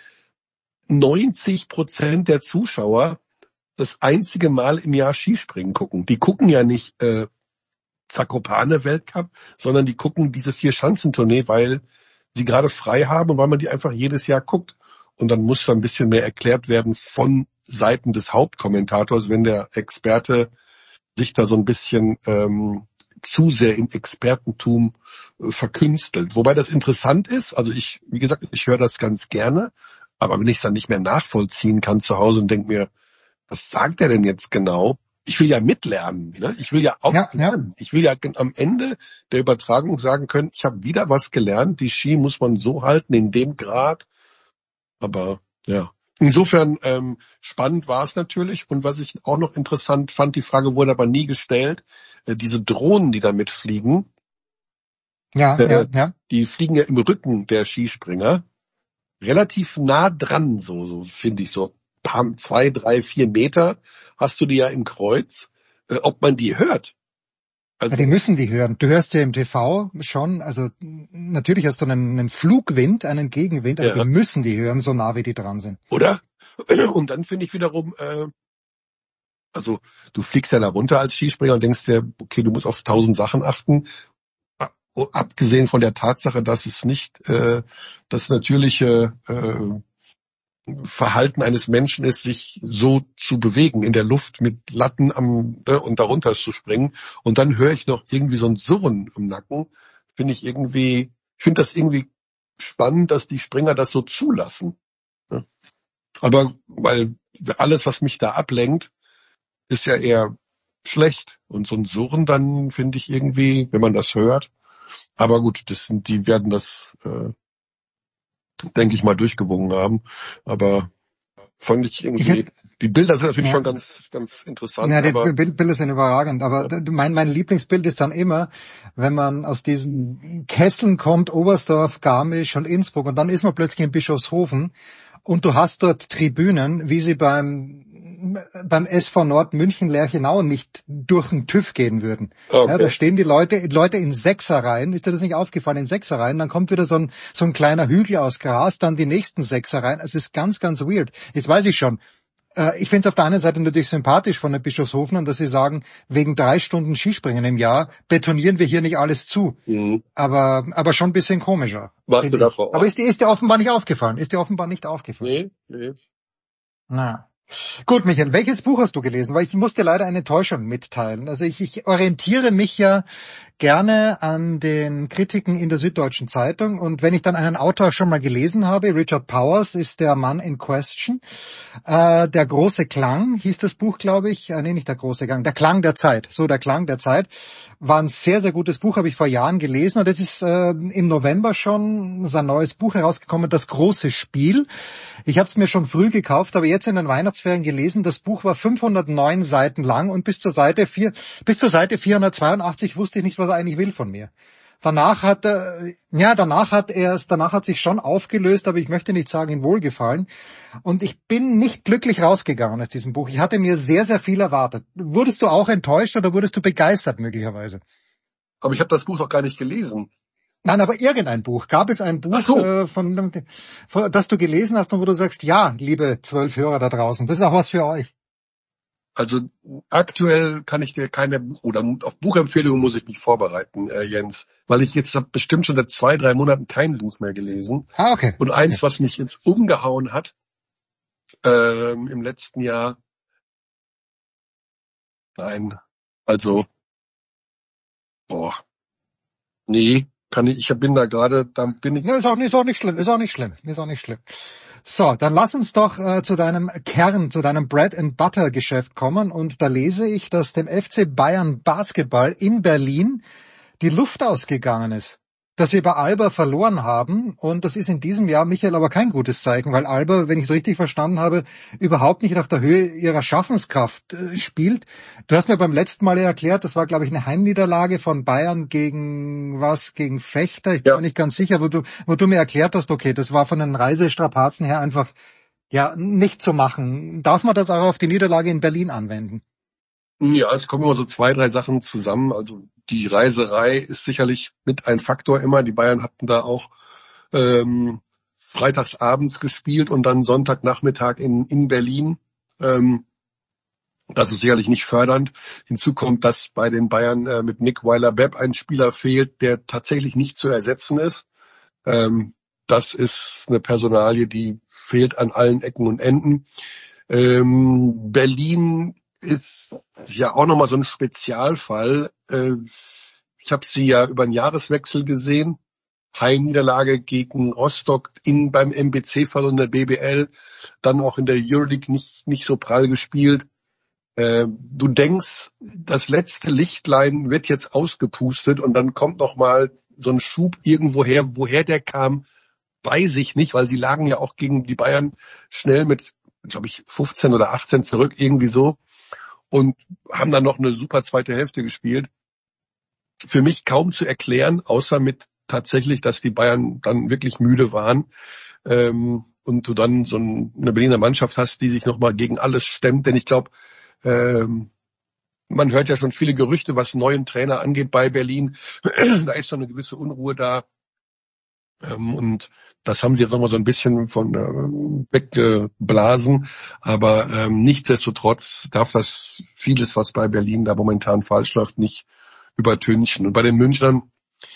90% der Zuschauer das einzige Mal im Jahr Skispringen gucken. Die gucken ja nicht Zakopane-Weltcup, sondern die gucken diese Vierschanzentournee, weil sie gerade frei haben und weil man die einfach jedes Jahr guckt. Und dann muss da ein bisschen mehr erklärt werden von Seiten des Hauptkommentators, wenn der Experte sich da so ein bisschen zu sehr im Expertentum verkünstelt. Wobei das interessant ist, also ich höre das ganz gerne, aber wenn ich es dann nicht mehr nachvollziehen kann zu Hause und denke mir, was sagt er denn jetzt genau? Ich will ja mitlernen, ne? Ich will ja auch lernen. Ich will ja am Ende der Übertragung sagen können, ich habe wieder was gelernt, die Ski muss man so halten, in dem Grad. Aber ja, insofern spannend war es natürlich. Und was ich auch noch interessant fand, die Frage wurde aber nie gestellt, diese Drohnen, die da mitfliegen, die fliegen ja im Rücken der Skispringer, relativ nah dran, so finde ich, so 2, 3, 4 Meter hast du die ja im Kreuz. Ob man die hört? Also, die müssen die hören. Du hörst ja im TV schon, also natürlich hast du einen Flugwind, einen Gegenwind, aber die müssen die hören, so nah wie die dran sind. Oder? Und dann finde ich wiederum, also du fliegst ja da runter als Skispringer und denkst dir, okay, du musst auf 1000 Sachen achten. Abgesehen von der Tatsache, dass es nicht das natürliche Verhalten eines Menschen ist, sich so zu bewegen in der Luft mit Latten und darunter zu springen. Und dann höre ich noch irgendwie so ein Surren im Nacken. Ich finde das irgendwie spannend, dass die Springer das so zulassen. Ja. Aber weil alles, was mich da ablenkt, ist ja eher schlecht. Und so ein Surren dann finde ich irgendwie, wenn man das hört. Aber gut, die werden das, denke ich mal, durchgewungen haben. Aber fand ich irgendwie, die Bilder sind natürlich schon ganz, ganz interessant. Ja, die Bilder sind überragend. Aber mein Lieblingsbild ist dann immer, wenn man aus diesen Kesseln kommt, Oberstdorf, Garmisch und Innsbruck, und dann ist man plötzlich in Bischofshofen und du hast dort Tribünen, wie sie beim SV Nord München Lerchenau nicht durch den TÜV gehen würden. Okay. Ja, da stehen die Leute in Sechserreihen. Ist dir das nicht aufgefallen? In Sechserreihen. Dann kommt wieder so ein kleiner Hügel aus Gras, dann die nächsten Sechserreihen. Es ist ganz, ganz weird. Jetzt weiß ich schon. Ich finde es auf der einen Seite natürlich sympathisch von den Bischofshofenern, dass sie sagen, wegen 3 Stunden Skispringen im Jahr betonieren wir hier nicht alles zu. Mhm. Aber schon ein bisschen komischer. Warst du da vor Ort? Aber ist dir offenbar nicht aufgefallen? Nee. Na. Gut, Michael, welches Buch hast du gelesen? Weil ich muss dir leider eine Enttäuschung mitteilen. Also ich orientiere mich ja gerne an den Kritiken in der Süddeutschen Zeitung, und wenn ich dann einen Autor schon mal gelesen habe, Richard Powers ist der Mann in question, Der große Klang hieß das Buch, glaube ich, nicht der große Klang, Der Klang der Zeit, Der Klang der Zeit, war ein sehr, sehr gutes Buch, habe ich vor Jahren gelesen, und es ist im November schon sein neues Buch herausgekommen, Das große Spiel. Ich habe es mir schon früh gekauft, aber jetzt in den Weihnachtsferien gelesen. Das Buch war 509 Seiten lang, und bis zur Seite 482 wusste ich nicht, was er eigentlich will von mir. Danach hat sich schon aufgelöst, aber ich möchte nicht sagen in Wohlgefallen. Und ich bin nicht glücklich rausgegangen aus diesem Buch. Ich hatte mir sehr, sehr viel erwartet. Wurdest du auch enttäuscht oder wurdest du begeistert möglicherweise? Aber ich habe das Buch doch gar nicht gelesen. Nein, aber irgendein Buch. Gab es ein Buch, das du gelesen hast und wo du sagst, ja, liebe 12 Hörer da draußen, das ist auch was für euch? Also aktuell kann ich dir oder auf Buchempfehlungen muss ich mich vorbereiten, Jens, weil ich jetzt bestimmt schon seit 2-3 Monaten kein Buch mehr gelesen. Ah, okay. Und eins, was mich jetzt umgehauen hat, im letzten Jahr, ist auch nicht schlimm. So, dann lass uns doch zu deinem Kern, zu deinem Bread-and-Butter-Geschäft kommen. Und da lese ich, dass dem FC Bayern Basketball in Berlin die Luft ausgegangen ist. Dass sie bei Alba verloren haben. Und das ist in diesem Jahr, Michael, aber kein gutes Zeichen, weil Alba, wenn ich es richtig verstanden habe, überhaupt nicht auf der Höhe ihrer Schaffenskraft spielt. Du hast mir beim letzten Mal erklärt, das war, glaube ich, eine Heimniederlage von Bayern gegen Fechter. Ich bin mir nicht ganz sicher, wo du mir erklärt hast, okay, das war von den Reisestrapazen her einfach nicht zu machen. Darf man das auch auf die Niederlage in Berlin anwenden? Ja, es kommen immer so 2-3 Sachen zusammen. Also die Reiserei ist sicherlich mit ein Faktor immer. Die Bayern hatten da auch freitagsabends gespielt und dann Sonntagnachmittag in Berlin. Das ist sicherlich nicht fördernd. Hinzu kommt, dass bei den Bayern mit Nick Weiler-Bepp ein Spieler fehlt, der tatsächlich nicht zu ersetzen ist. Das ist eine Personalie, die fehlt an allen Ecken und Enden. Berlin ist ja auch nochmal so ein Spezialfall. Ich habe sie ja über den Jahreswechsel gesehen. Heimniederlage gegen Rostock beim MBC-Fall und der BBL. Dann auch in der Euroleague nicht so prall gespielt. Du denkst, das letzte Lichtlein wird jetzt ausgepustet und dann kommt nochmal so ein Schub irgendwo her. Woher der kam, weiß ich nicht, weil sie lagen ja auch gegen die Bayern schnell mit, glaube ich, 15 oder 18 zurück, irgendwie so. Und haben dann noch eine super zweite Hälfte gespielt. Für mich kaum zu erklären, außer mit tatsächlich, dass die Bayern dann wirklich müde waren. Und du dann so eine Berliner Mannschaft hast, die sich nochmal gegen alles stemmt. Denn ich glaube, man hört ja schon viele Gerüchte, was neuen Trainer angeht bei Berlin. Da ist schon eine gewisse Unruhe da. Und das haben sie jetzt nochmal so ein bisschen von weggeblasen. Aber nichtsdestotrotz darf das vieles, was bei Berlin da momentan falsch läuft, nicht übertünchen. Und bei den Münchnern,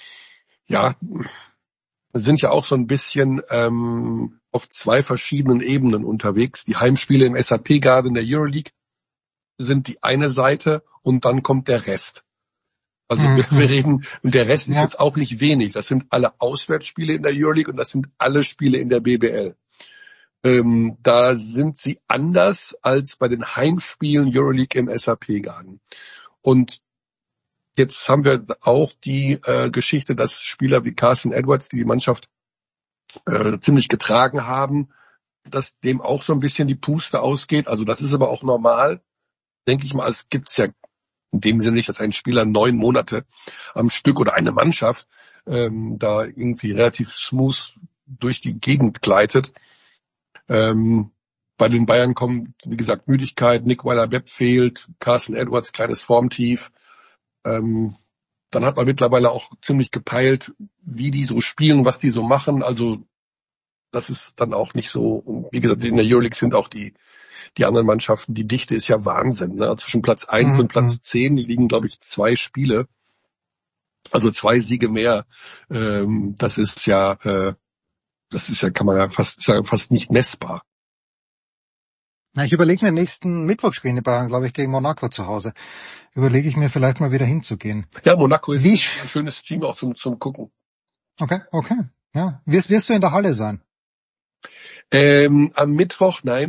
sind ja auch so ein bisschen auf 2 verschiedenen Ebenen unterwegs. Die Heimspiele im SAP-Garden in der Euroleague sind die eine Seite und dann kommt der Rest. Also wir reden, und der Rest ist jetzt auch nicht wenig. Das sind alle Auswärtsspiele in der Euroleague und das sind alle Spiele in der BBL. Da sind sie anders als bei den Heimspielen Euroleague im SAP-Garden. Und jetzt haben wir auch die Geschichte, dass Spieler wie Carson Edwards, die Mannschaft ziemlich getragen haben, dass dem auch so ein bisschen die Puste ausgeht. Also das ist aber auch normal, denke ich mal. Es gibt's ja in dem Sinne nicht, dass ein Spieler 9 Monate am Stück oder eine Mannschaft da irgendwie relativ smooth durch die Gegend gleitet. Bei den Bayern kommt, wie gesagt, Müdigkeit, Nick Weiler-Webb fehlt, Carson Edwards, kleines Formtief. Dann hat man mittlerweile auch ziemlich gepeilt, wie die so spielen, was die so machen. Also das ist dann auch nicht so. Und wie gesagt, in der Euroleague sind auch die anderen Mannschaften, die Dichte ist ja Wahnsinn. Ne? Zwischen Platz 1 und Platz 10 liegen, glaube ich, 2 Spiele. Also 2 Siege mehr. Das ist ja, kann man ja fast nicht messbar. Na, ich überlege mir nächsten Mittwoch spielen die Bayern, glaube ich, gegen Monaco zu Hause. Überlege ich mir vielleicht mal wieder hinzugehen. Ja, Monaco ist ein schönes Team auch zum Gucken. Okay. Ja. Wirst du in der Halle sein? Am Mittwoch, nein,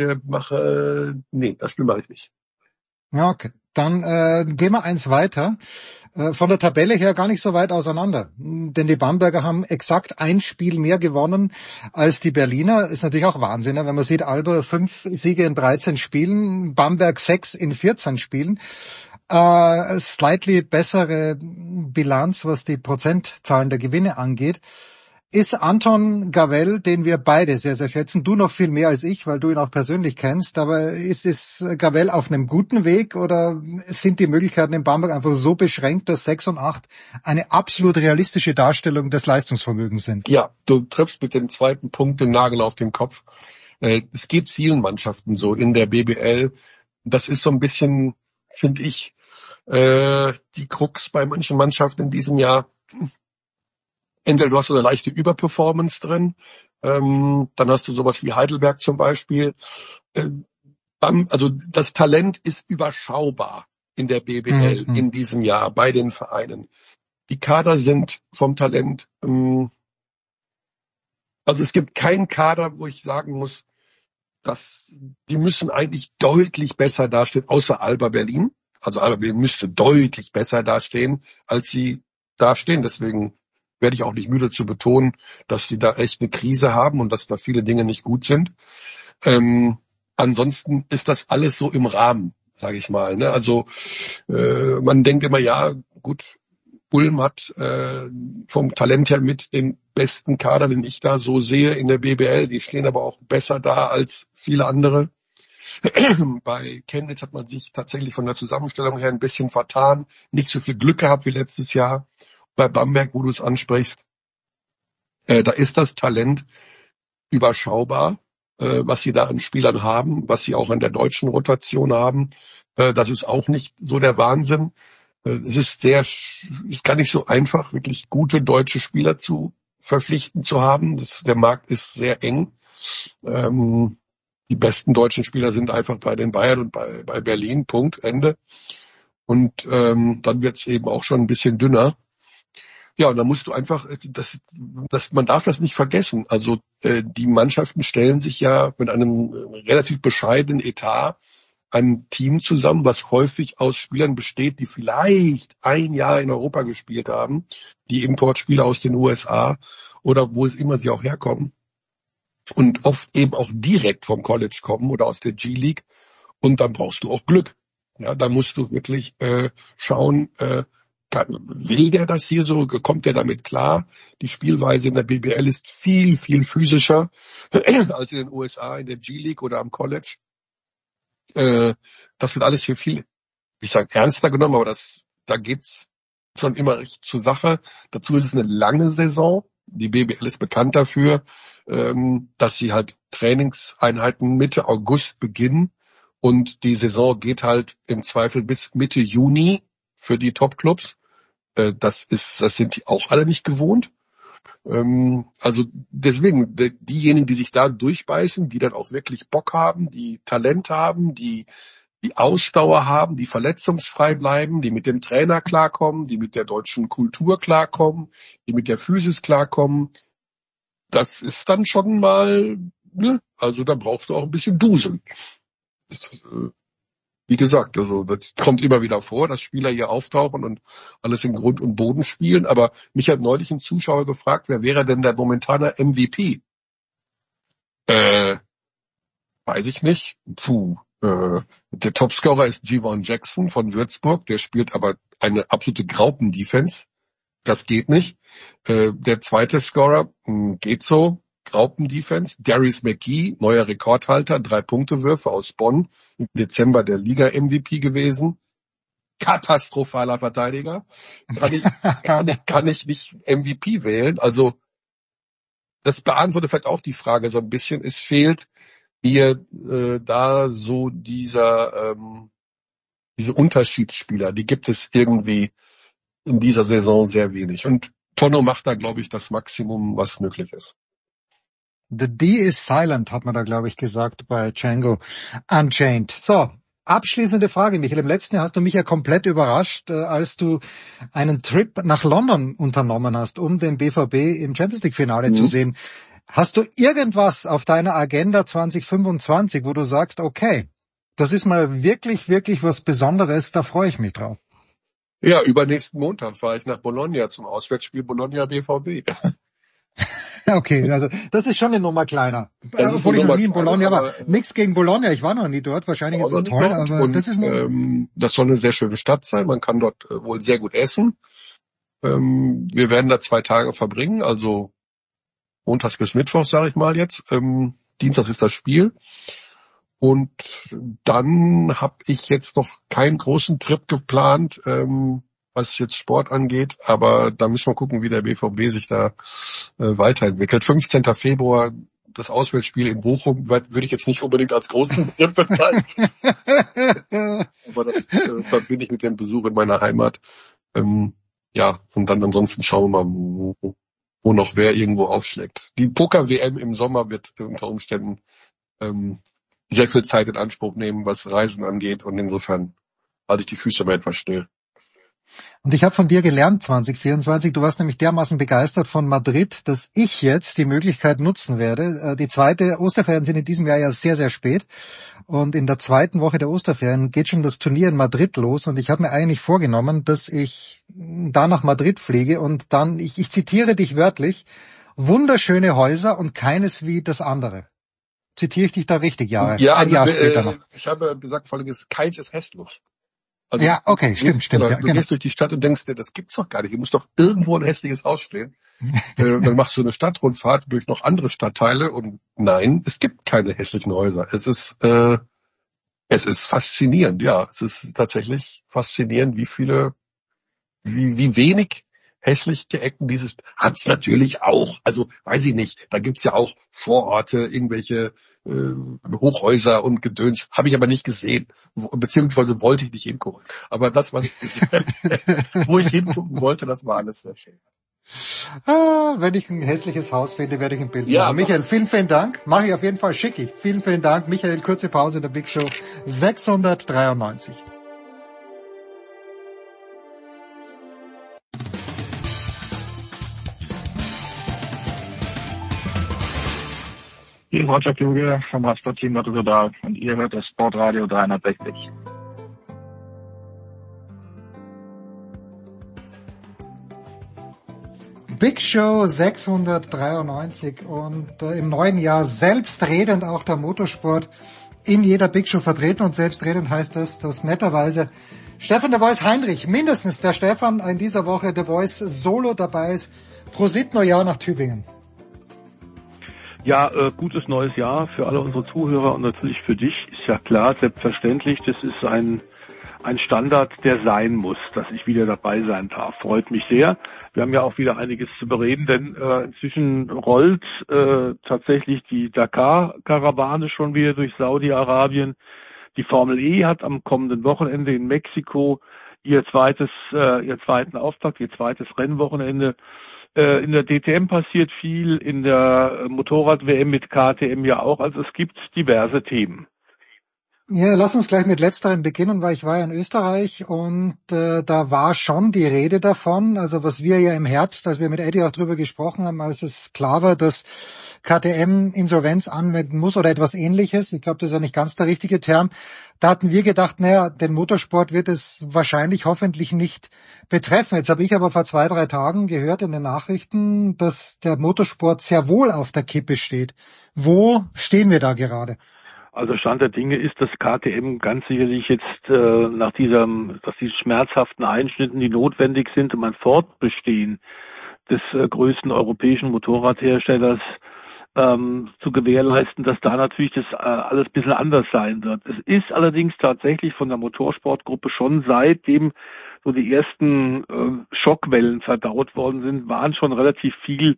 das Spiel mache ich nicht. Ja, okay. Dann gehen wir eins weiter. Von der Tabelle her gar nicht so weit auseinander. Denn die Bamberger haben exakt ein Spiel mehr gewonnen als die Berliner. Ist natürlich auch Wahnsinn, wenn man sieht, Alba 5 Siege in 13 Spielen, Bamberg 6 in 14 Spielen. Slightly bessere Bilanz, was die Prozentzahlen der Gewinne angeht. Ist Anton Gavell, den wir beide sehr, sehr schätzen, du noch viel mehr als ich, weil du ihn auch persönlich kennst, aber ist Gavell auf einem guten Weg oder sind die Möglichkeiten in Bamberg einfach so beschränkt, dass 6 und 8 eine absolut realistische Darstellung des Leistungsvermögens sind? Ja, du triffst mit dem zweiten Punkt den Nagel auf den Kopf. Es geht vielen Mannschaften so in der BBL. Das ist so ein bisschen, finde ich, die Krux bei manchen Mannschaften in diesem Jahr. Entweder du hast so eine leichte Überperformance drin, dann hast du sowas wie Heidelberg zum Beispiel. Also das Talent ist überschaubar in der BBL in diesem Jahr bei den Vereinen. Die Kader sind vom Talent, also es gibt keinen Kader, wo ich sagen muss, dass die müssen eigentlich deutlich besser dastehen, außer Alba Berlin. Also Alba Berlin müsste deutlich besser dastehen, als sie dastehen. Deswegen werde ich auch nicht müde zu betonen, dass sie da echt eine Krise haben und dass da viele Dinge nicht gut sind. Ansonsten ist das alles so im Rahmen, sage ich mal. Ne? Also man denkt immer, ja gut, Ulm hat vom Talent her mit den besten Kader, den ich da so sehe in der BBL. Die stehen aber auch besser da als viele andere. Bei Chemnitz hat man sich tatsächlich von der Zusammenstellung her ein bisschen vertan, nicht so viel Glück gehabt wie letztes Jahr. Bei Bamberg, wo du es ansprichst, da ist das Talent überschaubar, was sie da an Spielern haben, was sie auch an der deutschen Rotation haben. Das ist auch nicht so der Wahnsinn. Es ist gar nicht so einfach, wirklich gute deutsche Spieler zu verpflichten zu haben. Der Markt ist sehr eng. Die besten deutschen Spieler sind einfach bei den Bayern und bei Berlin, Punkt, Ende. Und dann wird es eben auch schon ein bisschen dünner. Ja, und da musst du einfach, man darf das nicht vergessen. Also die Mannschaften stellen sich ja mit einem relativ bescheidenen Etat ein Team zusammen, was häufig aus Spielern besteht, die vielleicht ein Jahr in Europa gespielt haben, die Importspieler aus den USA oder wo es immer sie auch herkommen und oft eben auch direkt vom College kommen oder aus der G-League. Und dann brauchst du auch Glück. Ja, da musst du wirklich schauen, will der das hier so? Kommt der damit klar? Die Spielweise in der BBL ist viel, viel physischer als in den USA, in der G-League oder am College. Das wird alles hier viel, ich sage, ernster genommen, aber da geht's schon immer recht zur Sache. Dazu ist es eine lange Saison. Die BBL ist bekannt dafür, dass sie halt Trainingseinheiten Mitte August beginnen und die Saison geht halt im Zweifel bis Mitte Juni für die Top-Clubs. Das sind die auch alle nicht gewohnt. Also deswegen, diejenigen, die sich da durchbeißen, die dann auch wirklich Bock haben, die Talent haben, die die Ausdauer haben, die verletzungsfrei bleiben, die mit dem Trainer klarkommen, die mit der deutschen Kultur klarkommen, die mit der Physis klarkommen. Das ist dann schon mal, ne? Also da brauchst du auch ein bisschen Dusel. Wie gesagt, also das kommt immer wieder vor, dass Spieler hier auftauchen und alles in Grund und Boden spielen. Aber mich hat neulich ein Zuschauer gefragt, wer wäre denn der momentane MVP? Weiß ich nicht. Der Topscorer ist Javon Jackson von Würzburg. Der spielt aber eine absolute Graupen-Defense. Das geht nicht. Der zweite Scorer, geht so. Graupen-Defense. Darius McGee, neuer Rekordhalter, 3-Punkte-Würfe aus Bonn. Im Dezember der Liga-MVP gewesen. Katastrophaler Verteidiger. Kann ich nicht MVP wählen. Also, das beantwortet vielleicht auch die Frage so ein bisschen. Es fehlt mir da so diese Unterschiedsspieler. Die gibt es irgendwie in dieser Saison sehr wenig. Und Tonno macht da, glaube ich, das Maximum, was möglich ist. The D is silent, hat man da, glaube ich, gesagt bei Django Unchained. So, abschließende Frage, Michael. Im letzten Jahr hast du mich ja komplett überrascht, als du einen Trip nach London unternommen hast, um den BVB im Champions-League-Finale zu sehen. Hast du irgendwas auf deiner Agenda 2025, wo du sagst, okay, das ist mal wirklich, wirklich was Besonderes, da freue ich mich drauf? Ja, übernächsten Montag fahre ich nach Bologna zum Auswärtsspiel Bologna BVB. Okay, also das ist schon eine Nummer kleiner. Obwohl ich noch nie in Bologna war. Nichts gegen Bologna, ich war noch nie dort, wahrscheinlich ist es toll, aber und, das ist das soll eine sehr schöne Stadt sein, man kann dort wohl sehr gut essen. Wir werden da 2 Tage verbringen, also montags bis Mittwoch, sage ich mal jetzt. Dienstags ist das Spiel. Und dann habe ich jetzt noch keinen großen Trip geplant, was jetzt Sport angeht, aber da müssen wir gucken, wie der BVB sich da weiterentwickelt. 15. Februar, das Auswärtsspiel in Bochum, würde ich jetzt nicht unbedingt als großen Trip bezeichnen. Aber das verbinde ich mit dem Besuch in meiner Heimat. Ja, und dann ansonsten schauen wir mal, wo noch wer irgendwo aufschlägt. Die Poker-WM im Sommer wird unter Umständen sehr viel Zeit in Anspruch nehmen, was Reisen angeht, und insofern halte ich die Füße mal etwas still. Und ich habe von dir gelernt 2024, du warst nämlich dermaßen begeistert von Madrid, dass ich jetzt die Möglichkeit nutzen werde. Die zweite Osterferien sind in diesem Jahr ja sehr, sehr spät. Und in der zweiten Woche der Osterferien geht schon das Turnier in Madrid los. Und ich habe mir eigentlich vorgenommen, dass ich da nach Madrid fliege und dann, ich zitiere dich wörtlich, wunderschöne Häuser und keines wie das andere. Zitiere ich dich da richtig, Jahre? Ja, ein Jahr später noch. Ich habe gesagt, folgendes, keins ist hässlich. Also, ja, okay, stimmt. Du Ja, gehst durch die Stadt und denkst dir, das gibt's doch gar nicht. Hier muss doch irgendwo ein hässliches Haus stehen. Dann machst du eine Stadtrundfahrt durch noch andere Stadtteile und nein, es gibt keine hässlichen Häuser. Es ist faszinierend, ja. Es ist tatsächlich faszinierend, wie wenig hässliche Ecken dieses hat's natürlich auch. Also, weiß ich nicht, da gibt's ja auch Vororte, irgendwelche Hochhäuser und Gedöns, habe ich aber nicht gesehen, beziehungsweise wollte ich nicht hingucken. Aber das, was ich gesehen, wo ich hingucken wollte, das war alles sehr schön. Wenn ich ein hässliches Haus finde, werde ich ein Bild machen. Michael, vielen, vielen Dank. Mache ich auf jeden Fall, schicke ich. Vielen, vielen Dank. Michael, kurze Pause in der Big Show 693. Hier ist Roger Kluge vom Radsportteam Rotterdam und ihr hört das Sportradio 360. Big Show 693 und im neuen Jahr selbstredend auch der Motorsport in jeder Big Show vertreten, und selbstredend heißt das, dass netterweise Stefan der Voice Heinrich, mindestens der Stefan, in dieser Woche der Voice Solo dabei ist. Prosit Neujahr nach Tübingen. Ja, gutes neues Jahr für alle unsere Zuhörer und natürlich für dich, ist ja klar, selbstverständlich, das ist ein Standard, der sein muss, dass ich wieder dabei sein darf. Freut mich sehr. Wir haben ja auch wieder einiges zu bereden, denn inzwischen rollt tatsächlich die Dakar-Karawane schon wieder durch Saudi-Arabien. Die Formel E hat am kommenden Wochenende in Mexiko ihr zweiten Auftakt, ihr zweites Rennwochenende. In der DTM passiert viel, in der Motorrad-WM mit KTM ja auch. Also es gibt diverse Themen. Ja, lass uns gleich mit letzterem beginnen, weil ich war ja in Österreich und da war schon die Rede davon, also was wir ja im Herbst, als wir mit Eddie auch drüber gesprochen haben, als es klar war, dass KTM Insolvenz anwenden muss oder etwas Ähnliches, ich glaube, das ist ja nicht ganz der richtige Term, da hatten wir gedacht, naja, den Motorsport wird es wahrscheinlich hoffentlich nicht betreffen. Jetzt habe ich aber vor 2-3 Tagen gehört in den Nachrichten, dass der Motorsport sehr wohl auf der Kippe steht. Wo stehen wir da gerade? Also Stand der Dinge ist, dass KTM ganz sicherlich jetzt nach diesen schmerzhaften Einschnitten, die notwendig sind, um ein Fortbestehen des größten europäischen Motorradherstellers zu gewährleisten, dass da natürlich das alles ein bisschen anders sein wird. Es ist allerdings tatsächlich von der Motorsportgruppe schon seitdem so die ersten Schockwellen verdaut worden sind, waren schon relativ viel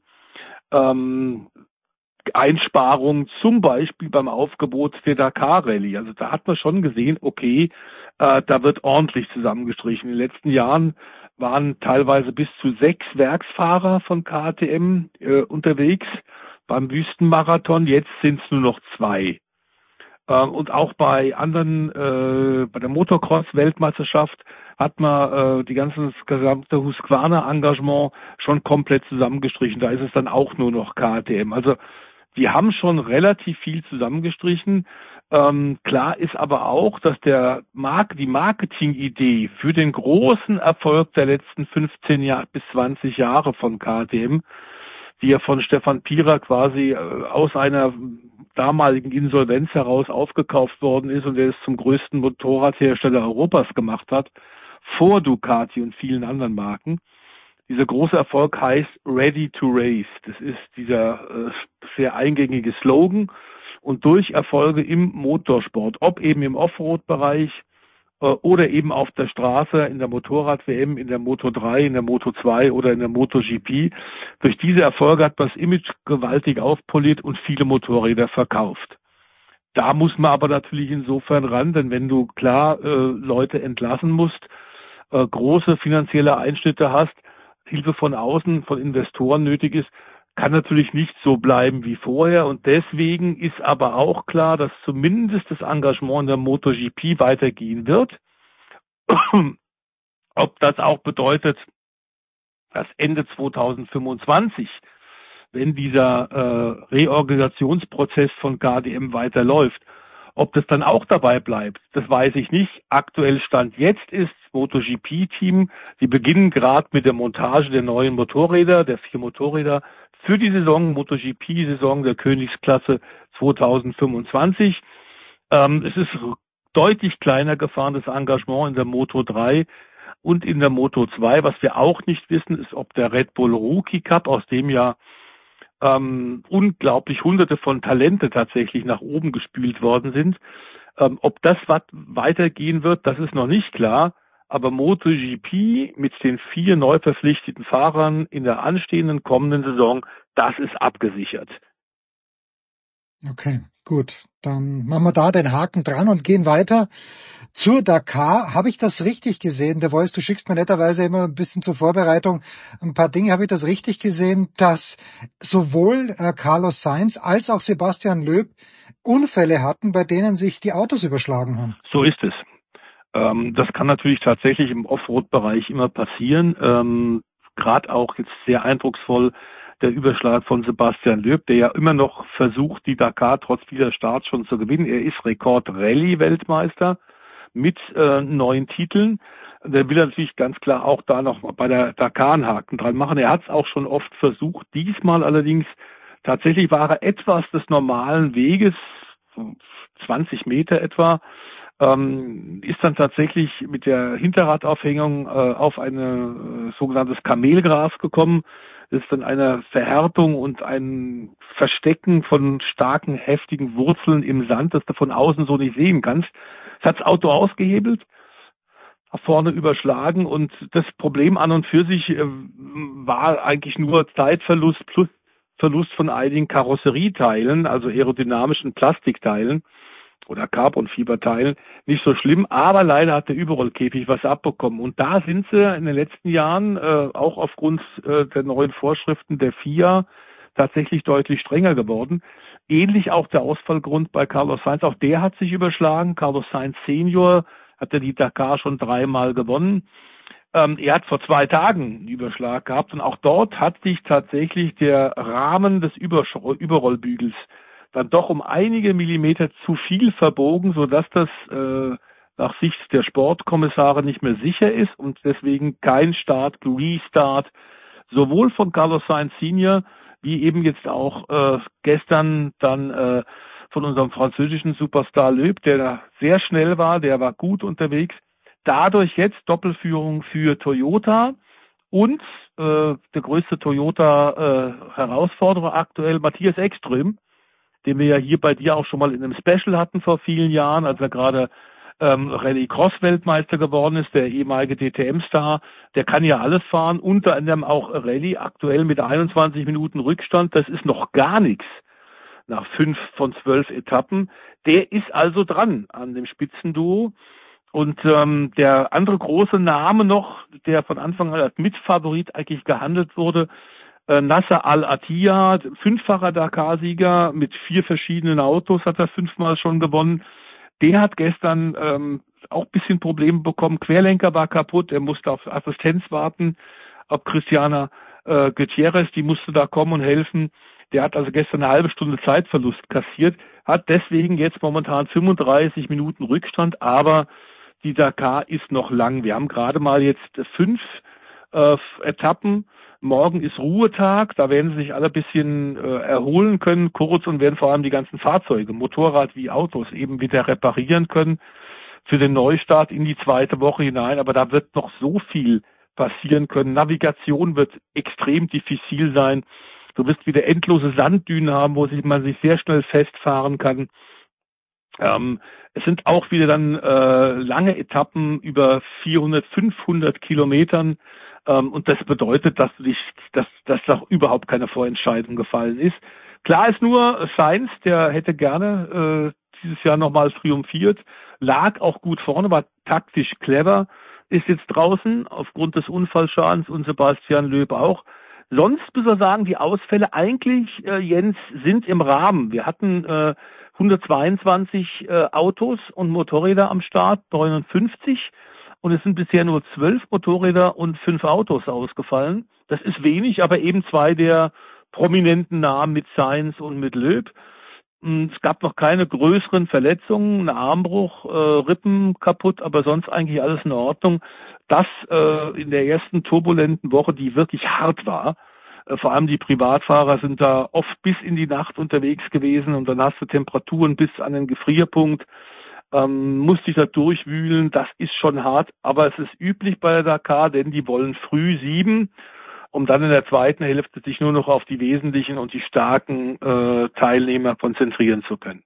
Einsparungen, zum Beispiel beim Aufgebot der Dakar-Rallye. Also da hat man schon gesehen, okay, da wird ordentlich zusammengestrichen. In den letzten Jahren waren teilweise bis zu 6 Werksfahrer von KTM unterwegs beim Wüstenmarathon. Jetzt sind es nur noch 2. Und auch bei anderen, bei der Motocross-Weltmeisterschaft hat man das gesamte Husqvarna-Engagement schon komplett zusammengestrichen. Da ist es dann auch nur noch KTM. Also die haben schon relativ viel zusammengestrichen. Klar ist aber auch, dass die Marketingidee für den großen Erfolg der letzten 15 bis 20 Jahre von KTM, die ja von Stefan Pierer quasi aus einer damaligen Insolvenz heraus aufgekauft worden ist und der es zum größten Motorradhersteller Europas gemacht hat, vor Ducati und vielen anderen Marken. Dieser große Erfolg heißt Ready to Race. Das ist dieser sehr eingängige Slogan. Und durch Erfolge im Motorsport, ob eben im Offroad-Bereich oder eben auf der Straße, in der Motorrad-WM, in der Moto3, in der Moto2 oder in der MotoGP, durch diese Erfolge hat man das Image gewaltig aufpoliert und viele Motorräder verkauft. Da muss man aber natürlich insofern ran, denn wenn du klar Leute entlassen musst, große finanzielle Einschnitte hast, Hilfe von außen, von Investoren nötig ist, kann natürlich nicht so bleiben wie vorher. Und deswegen ist aber auch klar, dass zumindest das Engagement in der MotoGP weitergehen wird. Ob das auch bedeutet, dass Ende 2025, wenn dieser Reorganisationsprozess von KTM weiterläuft, ob das dann auch dabei bleibt, das weiß ich nicht. Aktuell Stand jetzt ist MotoGP-Team, die beginnen gerade mit der Montage der neuen Motorräder, der 4 Motorräder für die MotoGP-Saison der Königsklasse 2025. Es ist deutlich kleiner gefahren, das Engagement in der Moto3 und in der Moto2. Was wir auch nicht wissen, ist, ob der Red Bull Rookie Cup, aus dem ja unglaublich Hunderte von Talente tatsächlich nach oben gespült worden sind. Ob das weitergehen wird, das ist noch nicht klar. Aber MotoGP mit den 4 neu verpflichteten Fahrern in der anstehenden kommenden Saison, das ist abgesichert. Okay, gut. Dann machen wir da den Haken dran und gehen weiter zur Dakar. Habe ich das richtig gesehen? Der Voice, du schickst mir netterweise immer ein bisschen zur Vorbereitung ein paar Dinge. Habe ich das richtig gesehen, dass sowohl Carlos Sainz als auch Sebastian Loeb Unfälle hatten, bei denen sich die Autos überschlagen haben? So ist es. Das kann natürlich tatsächlich im Offroad-Bereich immer passieren. Gerade auch jetzt sehr eindrucksvoll der Überschlag von Sebastian Loeb, der ja immer noch versucht, die Dakar trotz dieser Starts schon zu gewinnen. Er ist Rekord-Rallye-Weltmeister mit 9 Titeln. Der will natürlich ganz klar auch da noch bei der Dakar einen Haken dran machen. Er hat es auch schon oft versucht. Diesmal allerdings tatsächlich war er etwas des normalen Weges, 20 Meter etwa, ist dann tatsächlich mit der Hinterradaufhängung auf ein sogenanntes Kamelgras gekommen. Das ist dann eine Verhärtung und ein Verstecken von starken, heftigen Wurzeln im Sand, das du von außen so nicht sehen kannst. Es hat das Auto ausgehebelt, nach vorne überschlagen und das Problem an und für sich war eigentlich nur Zeitverlust plus Verlust von einigen Karosserieteilen, also aerodynamischen Plastikteilen oder Carbonfiberteilen, nicht so schlimm, aber leider hat der Überrollkäfig was abbekommen. Und da sind sie in den letzten Jahren, auch aufgrund der neuen Vorschriften der FIA, tatsächlich deutlich strenger geworden. Ähnlich auch der Ausfallgrund bei Carlos Sainz. Auch der hat sich überschlagen. Carlos Sainz Senior hat ja die Dakar schon 3-mal gewonnen. Er hat vor 2 Tagen einen Überschlag gehabt und auch dort hat sich tatsächlich der Rahmen des Überrollbügels dann doch um einige Millimeter zu viel verbogen, sodass das nach Sicht der Sportkommissare nicht mehr sicher ist und deswegen kein Restart, sowohl von Carlos Sainz Senior wie eben jetzt auch gestern dann von unserem französischen Superstar Loeb, der da sehr schnell war, der war gut unterwegs. Dadurch jetzt Doppelführung für Toyota und der größte Toyota-Herausforderer aktuell, Matthias Ekström, den wir ja hier bei dir auch schon mal in einem Special hatten vor vielen Jahren, als er gerade Rallye-Cross-Weltmeister geworden ist, der ehemalige DTM-Star, der kann ja alles fahren, unter anderem auch Rallye, aktuell mit 21 Minuten Rückstand, das ist noch gar nichts nach 5 von 12 Etappen. Der ist also dran an dem Spitzenduo. Und der andere große Name noch, der von Anfang an als Mitfavorit eigentlich gehandelt wurde, Nasser Al-Attiyah, 5-facher Dakar-Sieger mit 4 verschiedenen Autos, hat er 5-mal schon gewonnen. Der hat gestern auch ein bisschen Probleme bekommen. Querlenker war kaputt, er musste auf Assistenz warten. Ob Christiana Gutierrez, die musste da kommen und helfen. Der hat also gestern eine halbe Stunde Zeitverlust kassiert, hat deswegen jetzt momentan 35 Minuten Rückstand, aber die Dakar ist noch lang. Wir haben gerade mal jetzt 5 Etappen. Morgen ist Ruhetag, da werden sie sich alle ein bisschen erholen können, kurz, und werden vor allem die ganzen Fahrzeuge, Motorrad wie Autos, eben wieder reparieren können für den Neustart in die 2. Woche hinein. Aber da wird noch so viel passieren können. Navigation wird extrem diffizil sein. Du wirst wieder endlose Sanddünen haben, wo man sich sehr schnell festfahren kann. Es sind auch wieder dann lange Etappen über 400, 500 Kilometern. Und das bedeutet, dass da überhaupt keine Vorentscheidung gefallen ist. Klar ist nur, Sainz, der hätte gerne dieses Jahr nochmal triumphiert, lag auch gut vorne, war taktisch clever, ist jetzt draußen aufgrund des Unfallschadens und Sebastian Loeb auch. Sonst muss man sagen, die Ausfälle eigentlich, Jens, sind im Rahmen. Wir hatten 122 Autos und Motorräder am Start, 59. Und es sind bisher nur 12 Motorräder und 5 Autos ausgefallen. Das ist wenig, aber eben 2 der prominenten Namen mit Sainz und mit Loeb. Es gab noch keine größeren Verletzungen, ein Armbruch, Rippen kaputt, aber sonst eigentlich alles in Ordnung. Das in der ersten turbulenten Woche, die wirklich hart war. Vor allem die Privatfahrer sind da oft bis in die Nacht unterwegs gewesen und dann hast du Temperaturen bis an den Gefrierpunkt. Musste ich da durchwühlen, das ist schon hart, aber es ist üblich bei der Dakar, denn die wollen früh 7, um dann in der zweiten Hälfte sich nur noch auf die wesentlichen und die starken Teilnehmer konzentrieren zu können.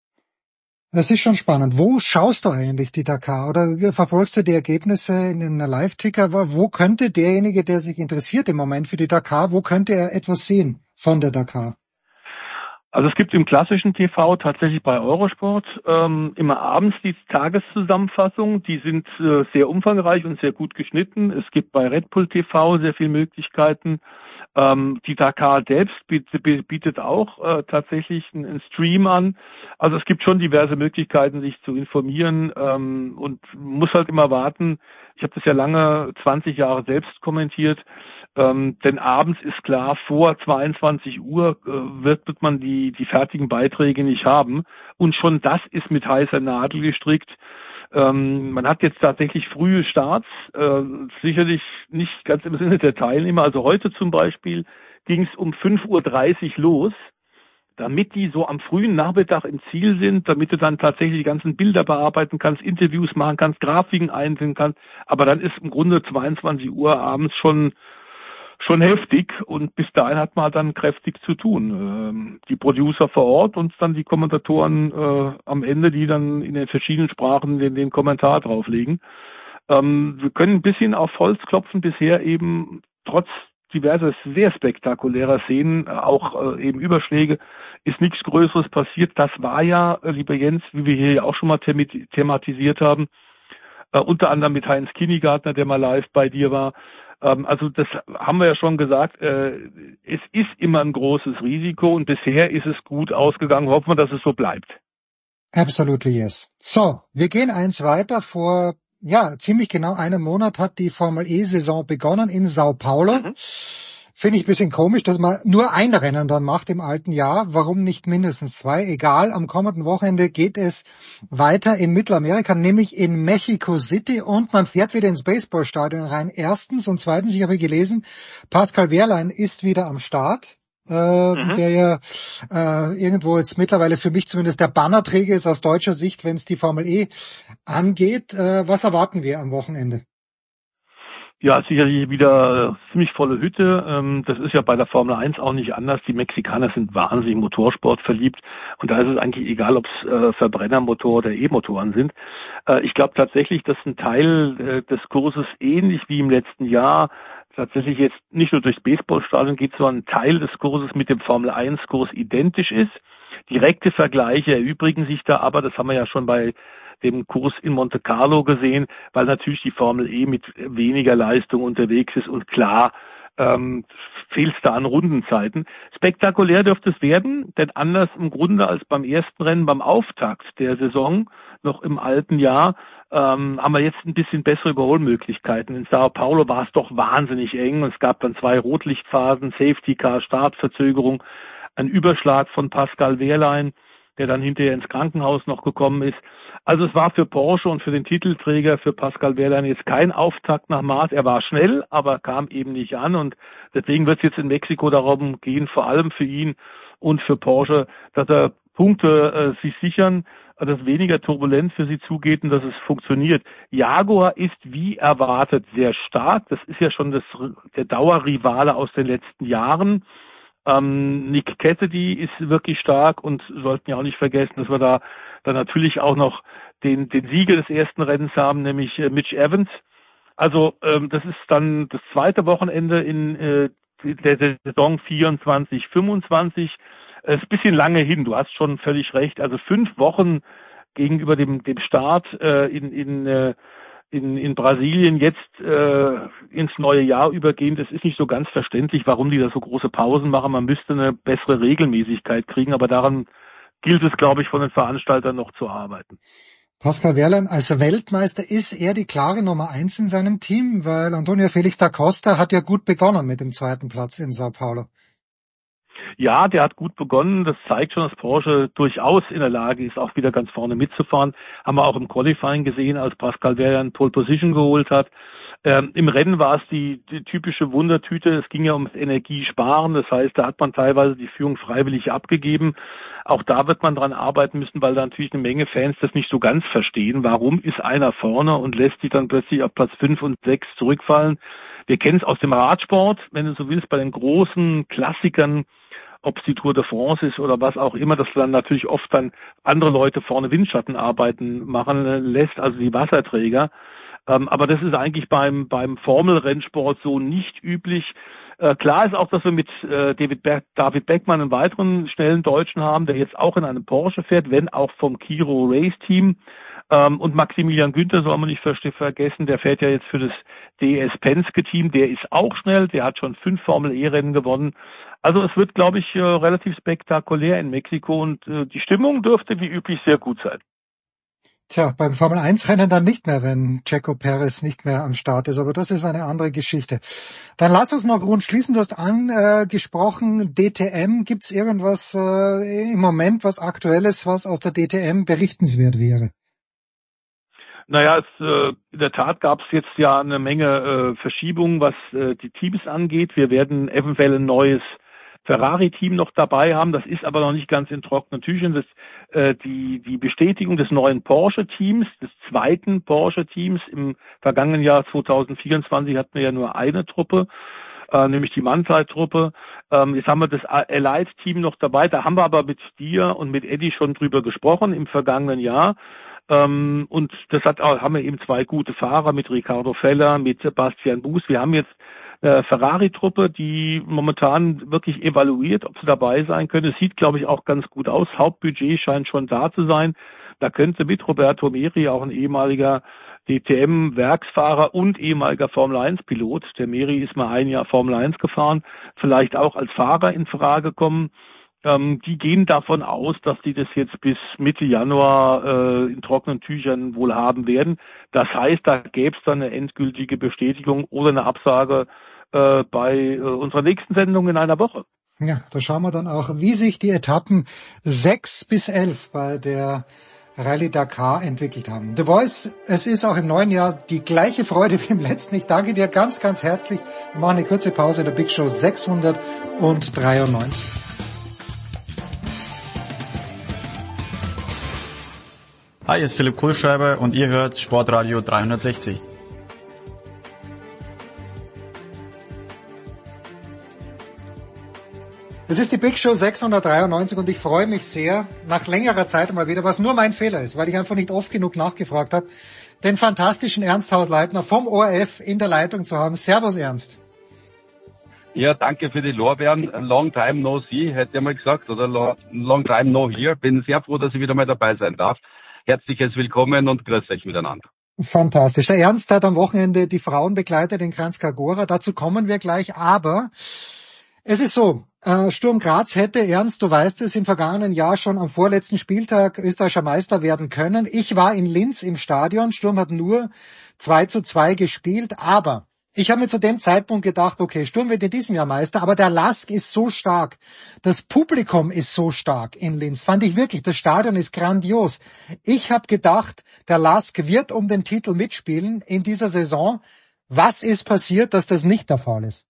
Das ist schon spannend. Wo schaust du eigentlich die Dakar oder verfolgst du die Ergebnisse in einem Live-Ticker? Wo könnte derjenige, der sich interessiert im Moment für die Dakar, wo könnte er etwas sehen von der Dakar? Also es gibt im klassischen TV tatsächlich bei Eurosport immer abends die Tageszusammenfassungen. Die sind sehr umfangreich und sehr gut geschnitten. Es gibt bei Red Bull TV sehr viele Möglichkeiten. Die Dakar selbst bietet auch tatsächlich einen Stream an. Also es gibt schon diverse Möglichkeiten, sich zu informieren und muss halt immer warten. Ich habe das ja lange, 20 Jahre selbst kommentiert. Denn abends ist klar, vor 22 Uhr wird man die fertigen Beiträge nicht haben. Und schon das ist mit heißer Nadel gestrickt. Man hat jetzt tatsächlich frühe Starts, sicherlich nicht ganz im Sinne der Teilnehmer. Also heute zum Beispiel ging es um 5:30 Uhr los, damit die so am frühen Nachmittag im Ziel sind, damit du dann tatsächlich die ganzen Bilder bearbeiten kannst, Interviews machen kannst, Grafiken einsehen kannst. Aber dann ist im Grunde 22 Uhr abends schon heftig und bis dahin hat man halt dann kräftig zu tun. Die Producer vor Ort und dann die Kommentatoren am Ende, die dann in den verschiedenen Sprachen den Kommentar drauflegen. Wir können ein bisschen auf Holz klopfen, bisher eben trotz diverser sehr spektakulärer Szenen, auch eben Überschläge, ist nichts Größeres passiert. Das war ja, lieber Jens, wie wir hier ja auch schon mal thematisiert haben, unter anderem mit Heinz Kinnigartner, der mal live bei dir war, Also das haben wir ja schon gesagt, es ist immer ein großes Risiko und bisher ist es gut ausgegangen. Hoffen wir, dass es so bleibt. Absolutely yes. So, wir gehen eins weiter. Vor ziemlich genau einem Monat hat die Formel E-Saison begonnen in Sao Paulo. Finde ich ein bisschen komisch, dass man nur ein Rennen dann macht im alten Jahr. Warum nicht mindestens zwei? Egal, am kommenden Wochenende geht es weiter in Mittelamerika, nämlich in Mexico City, und man fährt wieder ins Baseballstadion rein. Erstens, und zweitens, ich habe gelesen, Pascal Wehrlein ist wieder am Start. Der ja irgendwo jetzt mittlerweile für mich zumindest der Bannerträger ist aus deutscher Sicht, wenn es die Formel E angeht. Was erwarten wir am Wochenende? Ja, sicherlich wieder ziemlich volle Hütte. Das ist ja bei der Formel 1 auch nicht anders. Die Mexikaner sind wahnsinnig Motorsport verliebt. Und da ist es eigentlich egal, ob es Verbrennermotor oder E-Motoren sind. Ich glaube tatsächlich, dass ein Teil des Kurses ähnlich wie im letzten Jahr tatsächlich jetzt nicht nur durchs Baseballstadion geht, sondern ein Teil des Kurses mit dem Formel-1-Kurs identisch ist. Direkte Vergleiche erübrigen sich da, aber das haben wir ja schon bei dem Kurs in Monte Carlo gesehen, weil natürlich die Formel E mit weniger Leistung unterwegs ist und klar fehlt es da an Rundenzeiten. Spektakulär dürfte es werden, denn anders im Grunde als beim ersten Rennen, beim Auftakt der Saison, noch im alten Jahr, haben wir jetzt ein bisschen bessere Überholmöglichkeiten. In Sao Paulo war es doch wahnsinnig eng. Es gab dann 2 Rotlichtphasen, Safety Car, Startverzögerung, ein Überschlag von Pascal Wehrlein, der dann hinterher ins Krankenhaus noch gekommen ist. Also es war für Porsche und für den Titelträger, für Pascal Wehrlein, jetzt kein Auftakt nach Maß. Er war schnell, aber kam eben nicht an, und deswegen wird es jetzt in Mexiko darum gehen, vor allem für ihn und für Porsche, dass er Punkte sich sichern, dass weniger turbulent für sie zugeht und dass es funktioniert. Jaguar ist wie erwartet sehr stark. Das ist ja schon der Dauerrivale aus den letzten Jahren. Nick Cassidy ist wirklich stark, und sollten ja auch nicht vergessen, dass wir da dann natürlich auch noch den Sieger des ersten Rennens haben, nämlich Mitch Evans. Also das ist dann das zweite Wochenende in der Saison 24, 25. Es ist ein bisschen lange hin, du hast schon völlig recht. Also 5 Wochen gegenüber dem Start in Brasilien jetzt ins neue Jahr übergehen, das ist nicht so ganz verständlich, warum die da so große Pausen machen. Man müsste eine bessere Regelmäßigkeit kriegen, aber daran gilt es, glaube ich, von den Veranstaltern noch zu arbeiten. Pascal Wehrlein als Weltmeister, ist er die klare Nummer 1 in seinem Team? Weil Antonio Felix da Costa hat ja gut begonnen mit dem 2. Platz in Sao Paulo. Ja, der hat gut begonnen. Das zeigt schon, dass Porsche durchaus in der Lage ist, auch wieder ganz vorne mitzufahren. Haben wir auch im Qualifying gesehen, als Pascal Wehrlein Pole Position geholt hat. Im Rennen war es die typische Wundertüte. Es ging ja ums Energiesparen. Das heißt, da hat man teilweise die Führung freiwillig abgegeben. Auch da wird man dran arbeiten müssen, weil da natürlich eine Menge Fans das nicht so ganz verstehen. Warum ist einer vorne und lässt sich dann plötzlich auf Platz 5 und 6 zurückfallen? Wir kennen es aus dem Radsport, wenn du so willst, bei den großen Klassikern, ob es die Tour de France ist oder was auch immer, dass dann natürlich oft dann andere Leute vorne Windschattenarbeiten machen lässt, also die Wasserträger. Aber das ist eigentlich beim Formelrennsport so nicht üblich. Klar ist auch, dass wir mit David Beckmann einen weiteren schnellen Deutschen haben, der jetzt auch in einem Porsche fährt, wenn auch vom Kiro Race Team. Und Maximilian Günther soll man nicht vergessen, der fährt ja jetzt für das DS Penske Team, der ist auch schnell, der hat schon 5 Formel-E-Rennen gewonnen. Also es wird, glaube ich, relativ spektakulär in Mexiko, und die Stimmung dürfte wie üblich sehr gut sein. Tja, beim Formel-1-Rennen dann nicht mehr, wenn Checo Perez nicht mehr am Start ist, aber das ist eine andere Geschichte. Dann lass uns noch rund schließen. Du hast angesprochen, DTM. Gibt's irgendwas im Moment, was Aktuelles, was aus der DTM berichtenswert wäre? Naja, in der Tat gab es jetzt ja eine Menge Verschiebungen, was die Teams angeht. Wir werden eventuell ein neues Ferrari-Team noch dabei haben. Das ist aber noch nicht ganz in trockenen Tüchern. Die Bestätigung des neuen Porsche-Teams, des zweiten Porsche-Teams im vergangenen Jahr 2024 hatten wir ja nur eine Truppe, nämlich die Mannschaft-Truppe. Jetzt haben wir das Elite-Team noch dabei. Da haben wir aber mit dir und mit Eddie schon drüber gesprochen im vergangenen Jahr. Und das haben wir eben 2 gute Fahrer mit Ricardo Feller, mit Sebastian Buß. Wir haben jetzt eine Ferrari-Truppe, die momentan wirklich evaluiert, ob sie dabei sein können. Es sieht, glaube ich, auch ganz gut aus. Hauptbudget scheint schon da zu sein. Da könnte mit Roberto Meri, auch ein ehemaliger DTM-Werksfahrer und ehemaliger Formel-1-Pilot, der Meri ist mal ein Jahr Formel 1 gefahren, vielleicht auch als Fahrer in Frage kommen. Die gehen davon aus, dass die das jetzt bis Mitte Januar in trockenen Tüchern wohl haben werden. Das heißt, da gäbe es dann eine endgültige Bestätigung oder eine Absage bei unserer nächsten Sendung in einer Woche. Ja, da schauen wir dann auch, wie sich die Etappen 6 bis 11 bei der Rallye Dakar entwickelt haben. The Voice, es ist auch im neuen Jahr die gleiche Freude wie im letzten. Ich danke dir ganz, ganz herzlich. Wir machen eine kurze Pause in der Big Show 693. Hi, hier ist Philipp Kohlschreiber und ihr hört Sportradio 360. Es ist die Big Show 693 und ich freue mich sehr, nach längerer Zeit mal wieder, was nur mein Fehler ist, weil ich einfach nicht oft genug nachgefragt habe, den fantastischen Ernst Hausleitner vom ORF in der Leitung zu haben. Servus Ernst. Ja, danke für die Lorbeeren. Long time no see, hätte ich mal gesagt, oder long time no here. Bin sehr froh, dass ich wieder mal dabei sein darf. Herzliches Willkommen und grüß euch miteinander. Fantastisch. Der Ernst hat am Wochenende die Frauen begleitet in Kranjska Gora. Dazu kommen wir gleich. Aber es ist so, Sturm Graz hätte, Ernst, du weißt es, im vergangenen Jahr schon am vorletzten Spieltag österreichischer Meister werden können. Ich war in Linz im Stadion. Sturm hat nur 2:2 gespielt. Aber ich habe mir zu dem Zeitpunkt gedacht, okay, Sturm wird in diesem Jahr Meister, aber der LASK ist so stark, das Publikum ist so stark in Linz, fand ich wirklich, das Stadion ist grandios. Ich habe gedacht, der LASK wird um den Titel mitspielen in dieser Saison. Was ist passiert, dass das nicht der Fall ist?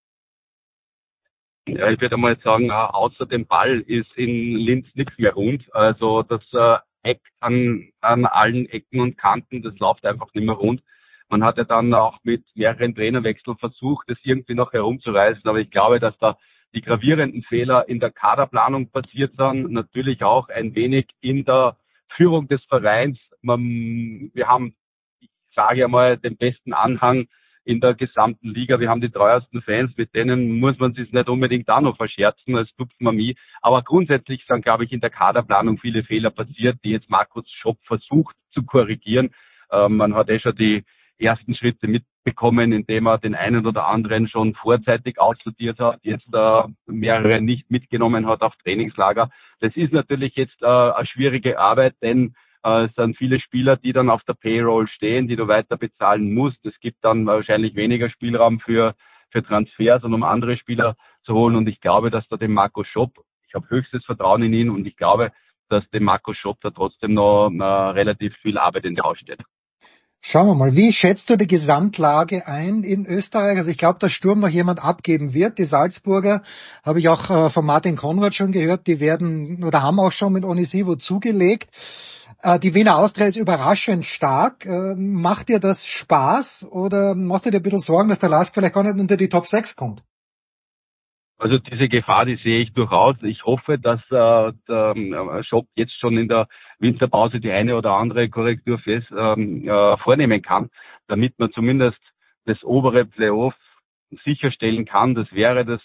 Ja, ich würde mal sagen, außer dem Ball ist in Linz nichts mehr rund. Also das Eck an allen Ecken und Kanten, das läuft einfach nicht mehr rund. Man hat ja dann auch mit mehreren Trainerwechseln versucht, das irgendwie noch herumzureißen. Aber ich glaube, dass da die gravierenden Fehler in der Kaderplanung passiert sind. Natürlich auch ein wenig in der Führung des Vereins. Wir haben, ich sage ja mal, den besten Anhang in der gesamten Liga. Wir haben die treuesten Fans, mit denen muss man sich nicht unbedingt da noch verscherzen als Tupfmamie. Aber grundsätzlich sind, glaube ich, in der Kaderplanung viele Fehler passiert, die jetzt Markus Schopp versucht zu korrigieren. Man hat schon die ersten Schritte mitbekommen, indem er den einen oder anderen schon vorzeitig aussortiert hat, jetzt mehrere nicht mitgenommen hat auf Trainingslager. Das ist natürlich jetzt eine schwierige Arbeit, denn es sind viele Spieler, die dann auf der Payroll stehen, die du weiter bezahlen musst. Es gibt dann wahrscheinlich weniger Spielraum für Transfers und um andere Spieler zu holen. Und ich glaube, dass da dem Markus Schopp, ich habe höchstes Vertrauen in ihn und ich glaube, dass dem Markus Schopp da trotzdem noch relativ viel Arbeit in der Haus steht. Schauen wir mal, wie schätzt du die Gesamtlage ein in Österreich? Also ich glaube, dass Sturm noch jemand abgeben wird. Die Salzburger, habe ich auch von Martin Konrad schon gehört, die werden oder haben auch schon mit Onisivo zugelegt. Die Wiener Austria ist überraschend stark. Macht dir das Spaß oder machst du dir ein bisschen Sorgen, dass der LASK vielleicht gar nicht unter die Top 6 kommt? Also diese Gefahr, die sehe ich durchaus. Ich hoffe, dass der Schopp jetzt schon in der Winterpause die eine oder andere Korrektur vornehmen kann, damit man zumindest das obere Playoff sicherstellen kann. Das wäre das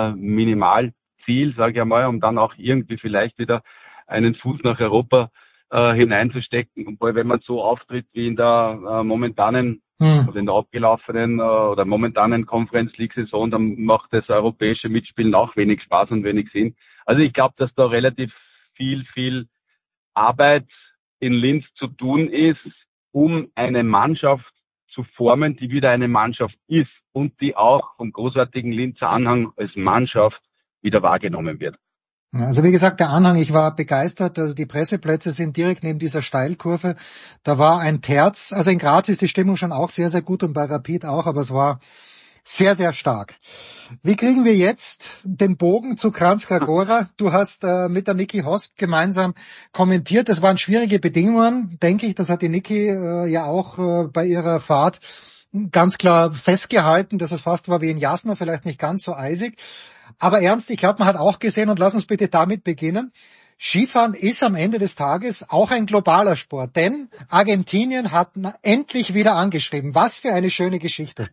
Minimalziel, sage ich einmal, um dann auch irgendwie vielleicht wieder einen Fuß nach Europa hineinzustecken. Und wenn man so auftritt wie in der momentanen oder in der abgelaufenen oder momentanen Conference League Saison, dann macht das europäische Mitspielen auch wenig Spaß und wenig Sinn. Also ich glaube, dass da relativ viel Arbeit in Linz zu tun ist, um eine Mannschaft zu formen, die wieder eine Mannschaft ist und die auch vom großartigen Linzer Anhang als Mannschaft wieder wahrgenommen wird. Also wie gesagt, der Anhang, ich war begeistert, also die Presseplätze sind direkt neben dieser Steilkurve, da war ein Terz, also in Graz ist die Stimmung schon auch sehr, sehr gut und bei Rapid auch, aber es war sehr, sehr stark. Wie kriegen wir jetzt den Bogen zu Kranjska Gora? Du hast mit der Niki Hosp gemeinsam kommentiert, das waren schwierige Bedingungen, denke ich, das hat die Niki ja auch bei ihrer Fahrt ganz klar festgehalten, dass es fast war wie in Jasna, vielleicht nicht ganz so eisig. Aber Ernst, ich glaube, man hat auch gesehen, und lass uns bitte damit beginnen, Skifahren ist am Ende des Tages auch ein globaler Sport, denn Argentinien hat endlich wieder angeschrieben. Was für eine schöne Geschichte.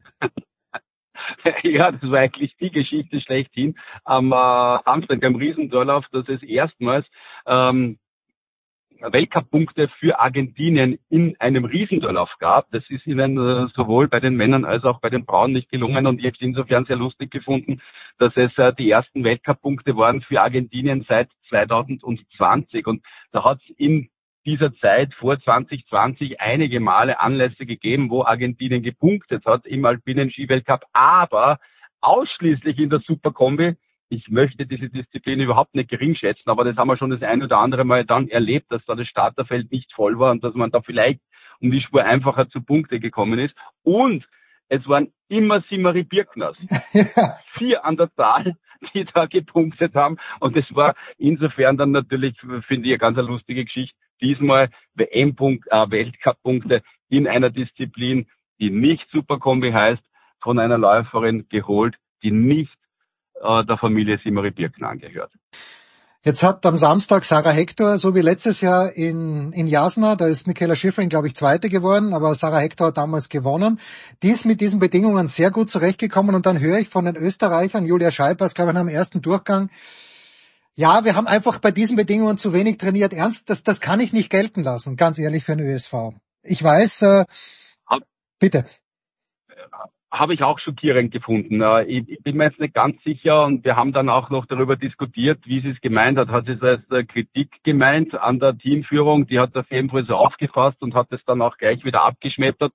Ja, das war eigentlich die Geschichte schlechthin. Am Samstag beim Riesendorlauf, das ist erstmals Weltcup-Punkte für Argentinien in einem Riesendurlauf gab. Das ist ihnen sowohl bei den Männern als auch bei den Frauen nicht gelungen und ich habe es insofern sehr lustig gefunden, dass es die ersten Weltcup-Punkte waren für Argentinien seit 2020 und da hat es in dieser Zeit vor 2020 einige Male Anlässe gegeben, wo Argentinien gepunktet hat im alpinen Skiweltcup, aber ausschließlich in der Superkombi. Ich möchte diese Disziplin überhaupt nicht gering schätzen, aber das haben wir schon das ein oder andere Mal dann erlebt, dass da das Starterfeld nicht voll war und dass man da vielleicht um die Spur einfacher zu Punkte gekommen ist. Und es waren immer Simari Birkners. 4 an der Zahl, die da gepunktet haben. Und es war insofern dann natürlich, finde ich, eine ganz lustige Geschichte. Diesmal Weltcup-Punkte in einer Disziplin, die nicht Superkombi heißt, von einer Läuferin geholt, die nicht der Familie Simari Birkner angehört. Jetzt hat am Samstag Sarah Hector, so wie letztes Jahr in Jasna, da ist Michaela Schifrin, glaube ich, Zweite geworden, aber Sarah Hector hat damals gewonnen. Die ist mit diesen Bedingungen sehr gut zurechtgekommen und dann höre ich von den Österreichern, Julia Scheibers, glaube ich, am ersten Durchgang, ja, wir haben einfach bei diesen Bedingungen zu wenig trainiert. Ernst, das kann ich nicht gelten lassen, ganz ehrlich, für den ÖSV. Ich weiß, bitte. Habe ich auch schockierend gefunden. Ich bin mir jetzt nicht ganz sicher und wir haben dann auch noch darüber diskutiert, wie sie es gemeint hat. Hat sie es als Kritik gemeint an der Teamführung? Die hat das jedenfalls so aufgefasst und hat es dann auch gleich wieder abgeschmettert.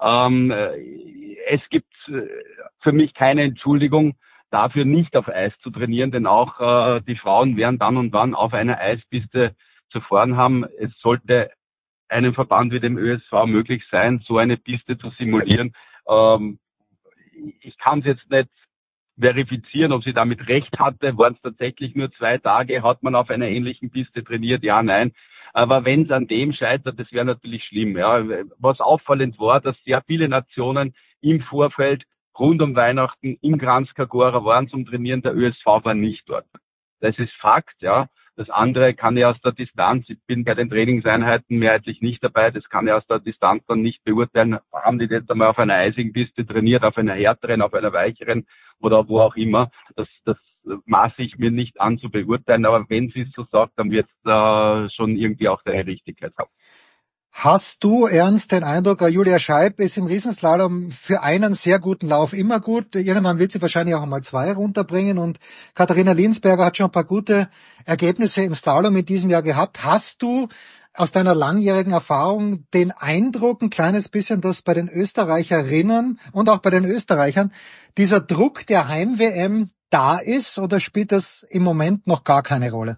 Es gibt für mich keine Entschuldigung dafür, nicht auf Eis zu trainieren, denn auch die Frauen werden dann und wann auf einer Eispiste zu fahren haben. Es sollte einem Verband wie dem ÖSV möglich sein, so eine Piste zu simulieren. Ich kann es jetzt nicht verifizieren, ob sie damit recht hatte. Waren es tatsächlich nur 2 Tage? Hat man auf einer ähnlichen Piste trainiert? Ja, nein. Aber wenn es an dem scheitert, das wäre natürlich schlimm. Ja. Was auffallend war, dass sehr viele Nationen im Vorfeld rund um Weihnachten in Kranjska Gora waren zum Trainieren. Der ÖSV war nicht dort. Das ist Fakt, ja. Das andere kann ich aus der Distanz, ich bin bei den Trainingseinheiten mehrheitlich nicht dabei, das kann ich aus der Distanz dann nicht beurteilen. Haben die jetzt einmal auf einer eisigen Piste trainiert, auf einer härteren, auf einer weicheren oder wo auch immer. Das maße ich mir nicht an zu beurteilen, aber wenn sie es so sagt, dann wird es schon irgendwie auch seine Richtigkeit haben. Hast du, Ernst, den Eindruck, Julia Scheib ist im Riesenslalom für einen sehr guten Lauf immer gut. Irgendwann wird sie wahrscheinlich auch einmal 2 runterbringen und Katharina Linsberger hat schon ein paar gute Ergebnisse im Slalom in diesem Jahr gehabt. Hast du aus deiner langjährigen Erfahrung den Eindruck, ein kleines bisschen, dass bei den Österreicherinnen und auch bei den Österreichern dieser Druck der Heim-WM da ist oder spielt das im Moment noch gar keine Rolle?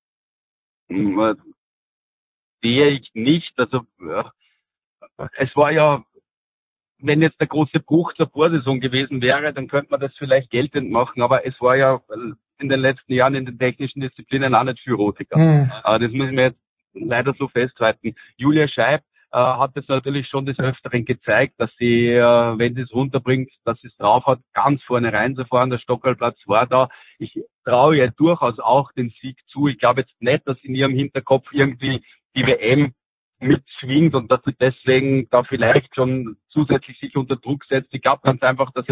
Sehe ich nicht. Also es war ja, wenn jetzt der große Bruch zur Vorsaison gewesen wäre, dann könnte man das vielleicht geltend machen, aber es war ja in den letzten Jahren in den technischen Disziplinen auch nicht viel rotiger. Das müssen wir jetzt leider so festhalten. Julia Scheib hat es natürlich schon des Öfteren gezeigt, dass sie, wenn sie es runterbringt, dass sie es drauf hat, ganz vorne reinzufahren. Der Stockerlplatz war da. Ich traue ihr durchaus auch den Sieg zu. Ich glaube jetzt nicht, dass in ihrem Hinterkopf irgendwie die WM mitschwingt und dass sie deswegen da vielleicht schon zusätzlich sich unter Druck setzt. Ich glaube ganz einfach, dass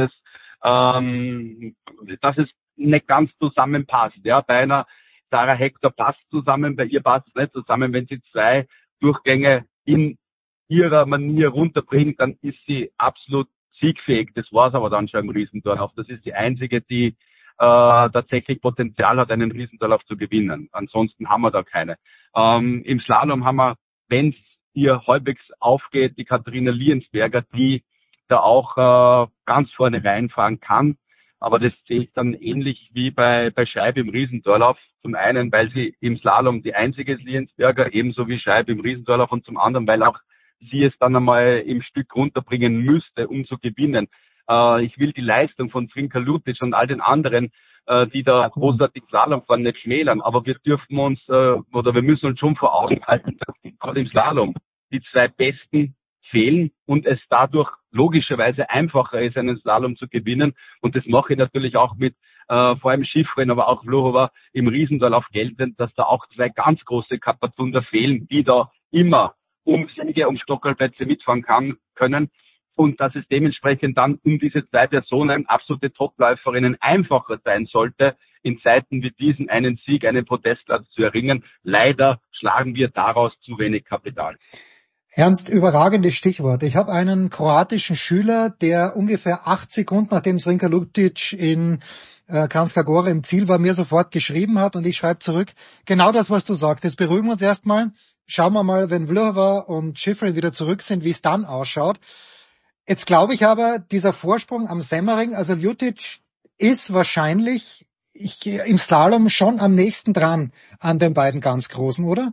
es nicht ganz zusammenpasst. Ja, bei einer Sarah Hector passt zusammen, bei ihr passt es nicht zusammen. Wenn sie 2 Durchgänge in ihrer Manier runterbringt, dann ist sie absolut siegfähig. Das war es aber dann schon im Riesendurlauf. Das ist die einzige, die tatsächlich Potenzial hat, einen Riesendurlauf zu gewinnen. Ansonsten haben wir da keine. Im Slalom haben wir, wenn es ihr halbwegs aufgeht, die Katharina Liensberger, die da auch ganz vorne reinfahren kann. Aber das sehe ich dann ähnlich wie bei Scheib im Riesendurlauf. Zum einen, weil sie im Slalom die einzige ist, Liensberger, ebenso wie Scheib im Riesendurlauf, und zum anderen, weil auch sie es dann einmal im Stück runterbringen müsste, um zu gewinnen. Ich will die Leistung von Trinka Lutic und all den anderen, die da großartig Slalom fahren, nicht schmälern. Aber wir dürfen uns, wir müssen uns schon vor Augen halten, dass gerade im Slalom die 2 Besten fehlen und es dadurch logischerweise einfacher ist, einen Slalom zu gewinnen. Und das mache ich natürlich auch mit vor allem Schifrin, aber auch Vlhova im Riesendurlauf geltend, dass da auch 2 ganz große Kapazunder fehlen, die da immer um Siege, um Stockerlplätze mitfahren können. Und dass es dementsprechend dann um diese 2 Personen, absolute Topläuferinnen, einfacher sein sollte, in Zeiten wie diesen einen Sieg, einen Podestplatz zu erringen. Leider schlagen wir daraus zu wenig Kapital. Ernst, überragendes Stichwort. Ich habe einen kroatischen Schüler, der ungefähr 8 Sekunden, nachdem Srinka Lucic in Kranjska Gora im Ziel war, mir sofort geschrieben hat und ich schreibe zurück, genau das, was du sagst. Jetzt beruhigen wir uns erstmal. Schauen wir mal, wenn Vlhova und Shiffrin wieder zurück sind, wie es dann ausschaut. Jetzt glaube ich aber, dieser Vorsprung am Semmering, also Lucic ist wahrscheinlich im Slalom schon am nächsten dran an den beiden ganz Großen, oder?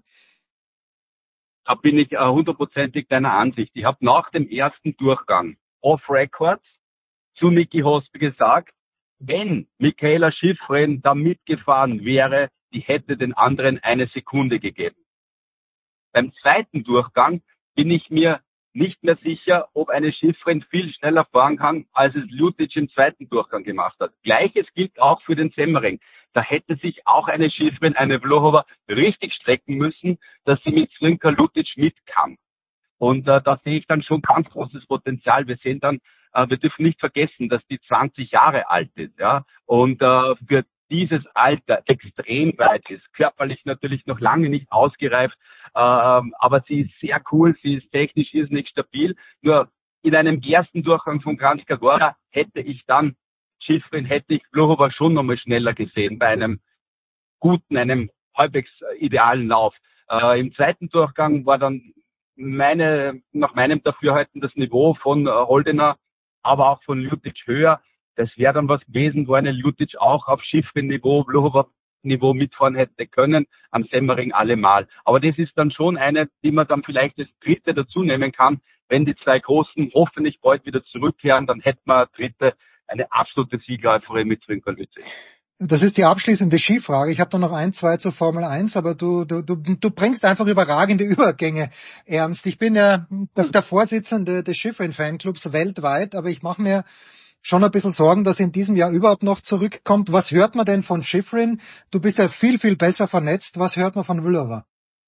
Da bin ich 100%ig deiner Ansicht. Ich habe nach dem ersten Durchgang off-Records zu Niki Hosp gesagt, wenn Mikaela Shiffrin da mitgefahren wäre, die hätte den anderen 1 Sekunde gegeben. Beim zweiten Durchgang bin ich mir nicht mehr sicher, ob eine Shiffrin viel schneller fahren kann, als es Lucic im zweiten Durchgang gemacht hat. Gleiches gilt auch für den Semmering. Da hätte sich auch eine Shiffrin, eine Vlhova richtig strecken müssen, dass sie mit Srinka Lucic mit kann. Und da sehe ich dann schon ganz großes Potenzial. Wir sehen dann, wir dürfen nicht vergessen, dass die 20 Jahre alt ist, ja, und für dieses Alter extrem weit ist, körperlich natürlich noch lange nicht ausgereift, aber sie ist sehr cool, sie ist technisch irrsinnig stabil. Nur in einem ersten Durchgang von Kranjska Gora hätte ich Vlhova schon nochmal schneller gesehen bei einem guten, einem halbwegs idealen Lauf. Im zweiten Durchgang war dann nach meinem Dafürhalten das Niveau von Holdener, aber auch von Lucic höher. Das wäre dann was gewesen, wo eine Lucic auch auf Shiffrin-Niveau, Vlhova-Niveau mitfahren hätte können, am Semmering allemal. Aber das ist dann schon eine, die man dann vielleicht als dritte dazu nehmen kann. Wenn die 2 Großen hoffentlich bald wieder zurückkehren, dann hätte man dritte eine absolute Siegläuferin mit Srinka Lucic. Das ist die abschließende Skifrage. Ich habe da noch 1, 2 zur Formel 1, aber du bringst einfach überragende Übergänge, Ernst. Ich bin ja der Vorsitzende des Shiffrin-Fanclubs weltweit, aber ich mache mir schon ein bisschen Sorgen, dass in diesem Jahr überhaupt noch zurückkommt. Was hört man denn von Shiffrin? Du bist ja viel, viel besser vernetzt. Was hört man von Vlhova?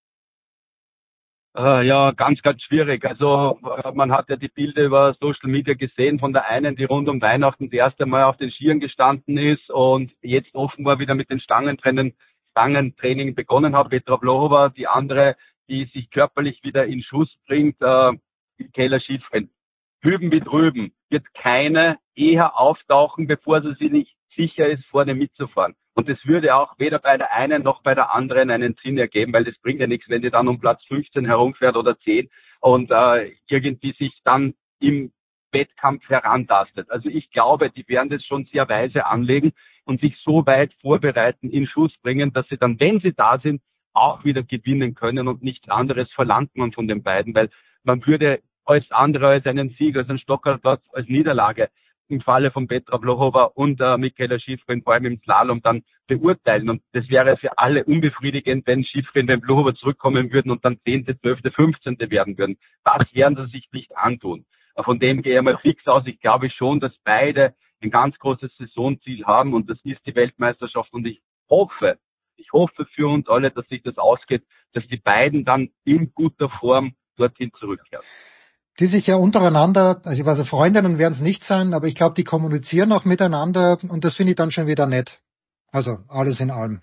Ja, ganz, ganz schwierig. Also man hat ja die Bilder über Social Media gesehen von der einen, die rund um Weihnachten das erste Mal auf den Skiern gestanden ist und jetzt offenbar wieder mit den Stangentraining begonnen hat, Petra Vlhova, die andere, die sich körperlich wieder in Schuss bringt, Mikaela Shiffrin. Hüben wie drüben wird keine eher auftauchen, bevor sie sich nicht sicher ist, vorne mitzufahren. Und das würde auch weder bei der einen noch bei der anderen einen Sinn ergeben, weil das bringt ja nichts, wenn die dann um Platz 15 herumfährt oder 10 und irgendwie sich dann im Wettkampf herantastet. Also ich glaube, die werden das schon sehr weise anlegen und sich so weit vorbereiten, in Schuss bringen, dass sie dann, wenn sie da sind, auch wieder gewinnen können und nichts anderes verlangt man von den beiden, weil man würde als andere, als einen Sieg, als einen Stockerplatz, als Niederlage im Falle von Petra Vlhova und Mikaela Shiffrin vor allem im Slalom dann beurteilen. Und das wäre für alle unbefriedigend, wenn Shiffrin, wenn Vlhova zurückkommen würden und dann 10., 12., 15. werden würden. Das werden sie sich nicht antun. Von dem gehe ich mal fix aus. Ich glaube schon, dass beide ein ganz großes Saisonziel haben und das ist die Weltmeisterschaft. Und ich hoffe für uns alle, dass sich das ausgeht, dass die beiden dann in guter Form dorthin zurückkehren. Die sich ja untereinander, also ich weiß, Freundinnen werden es nicht sein, aber ich glaube, die kommunizieren auch miteinander und das finde ich dann schon wieder nett. Also alles in allem.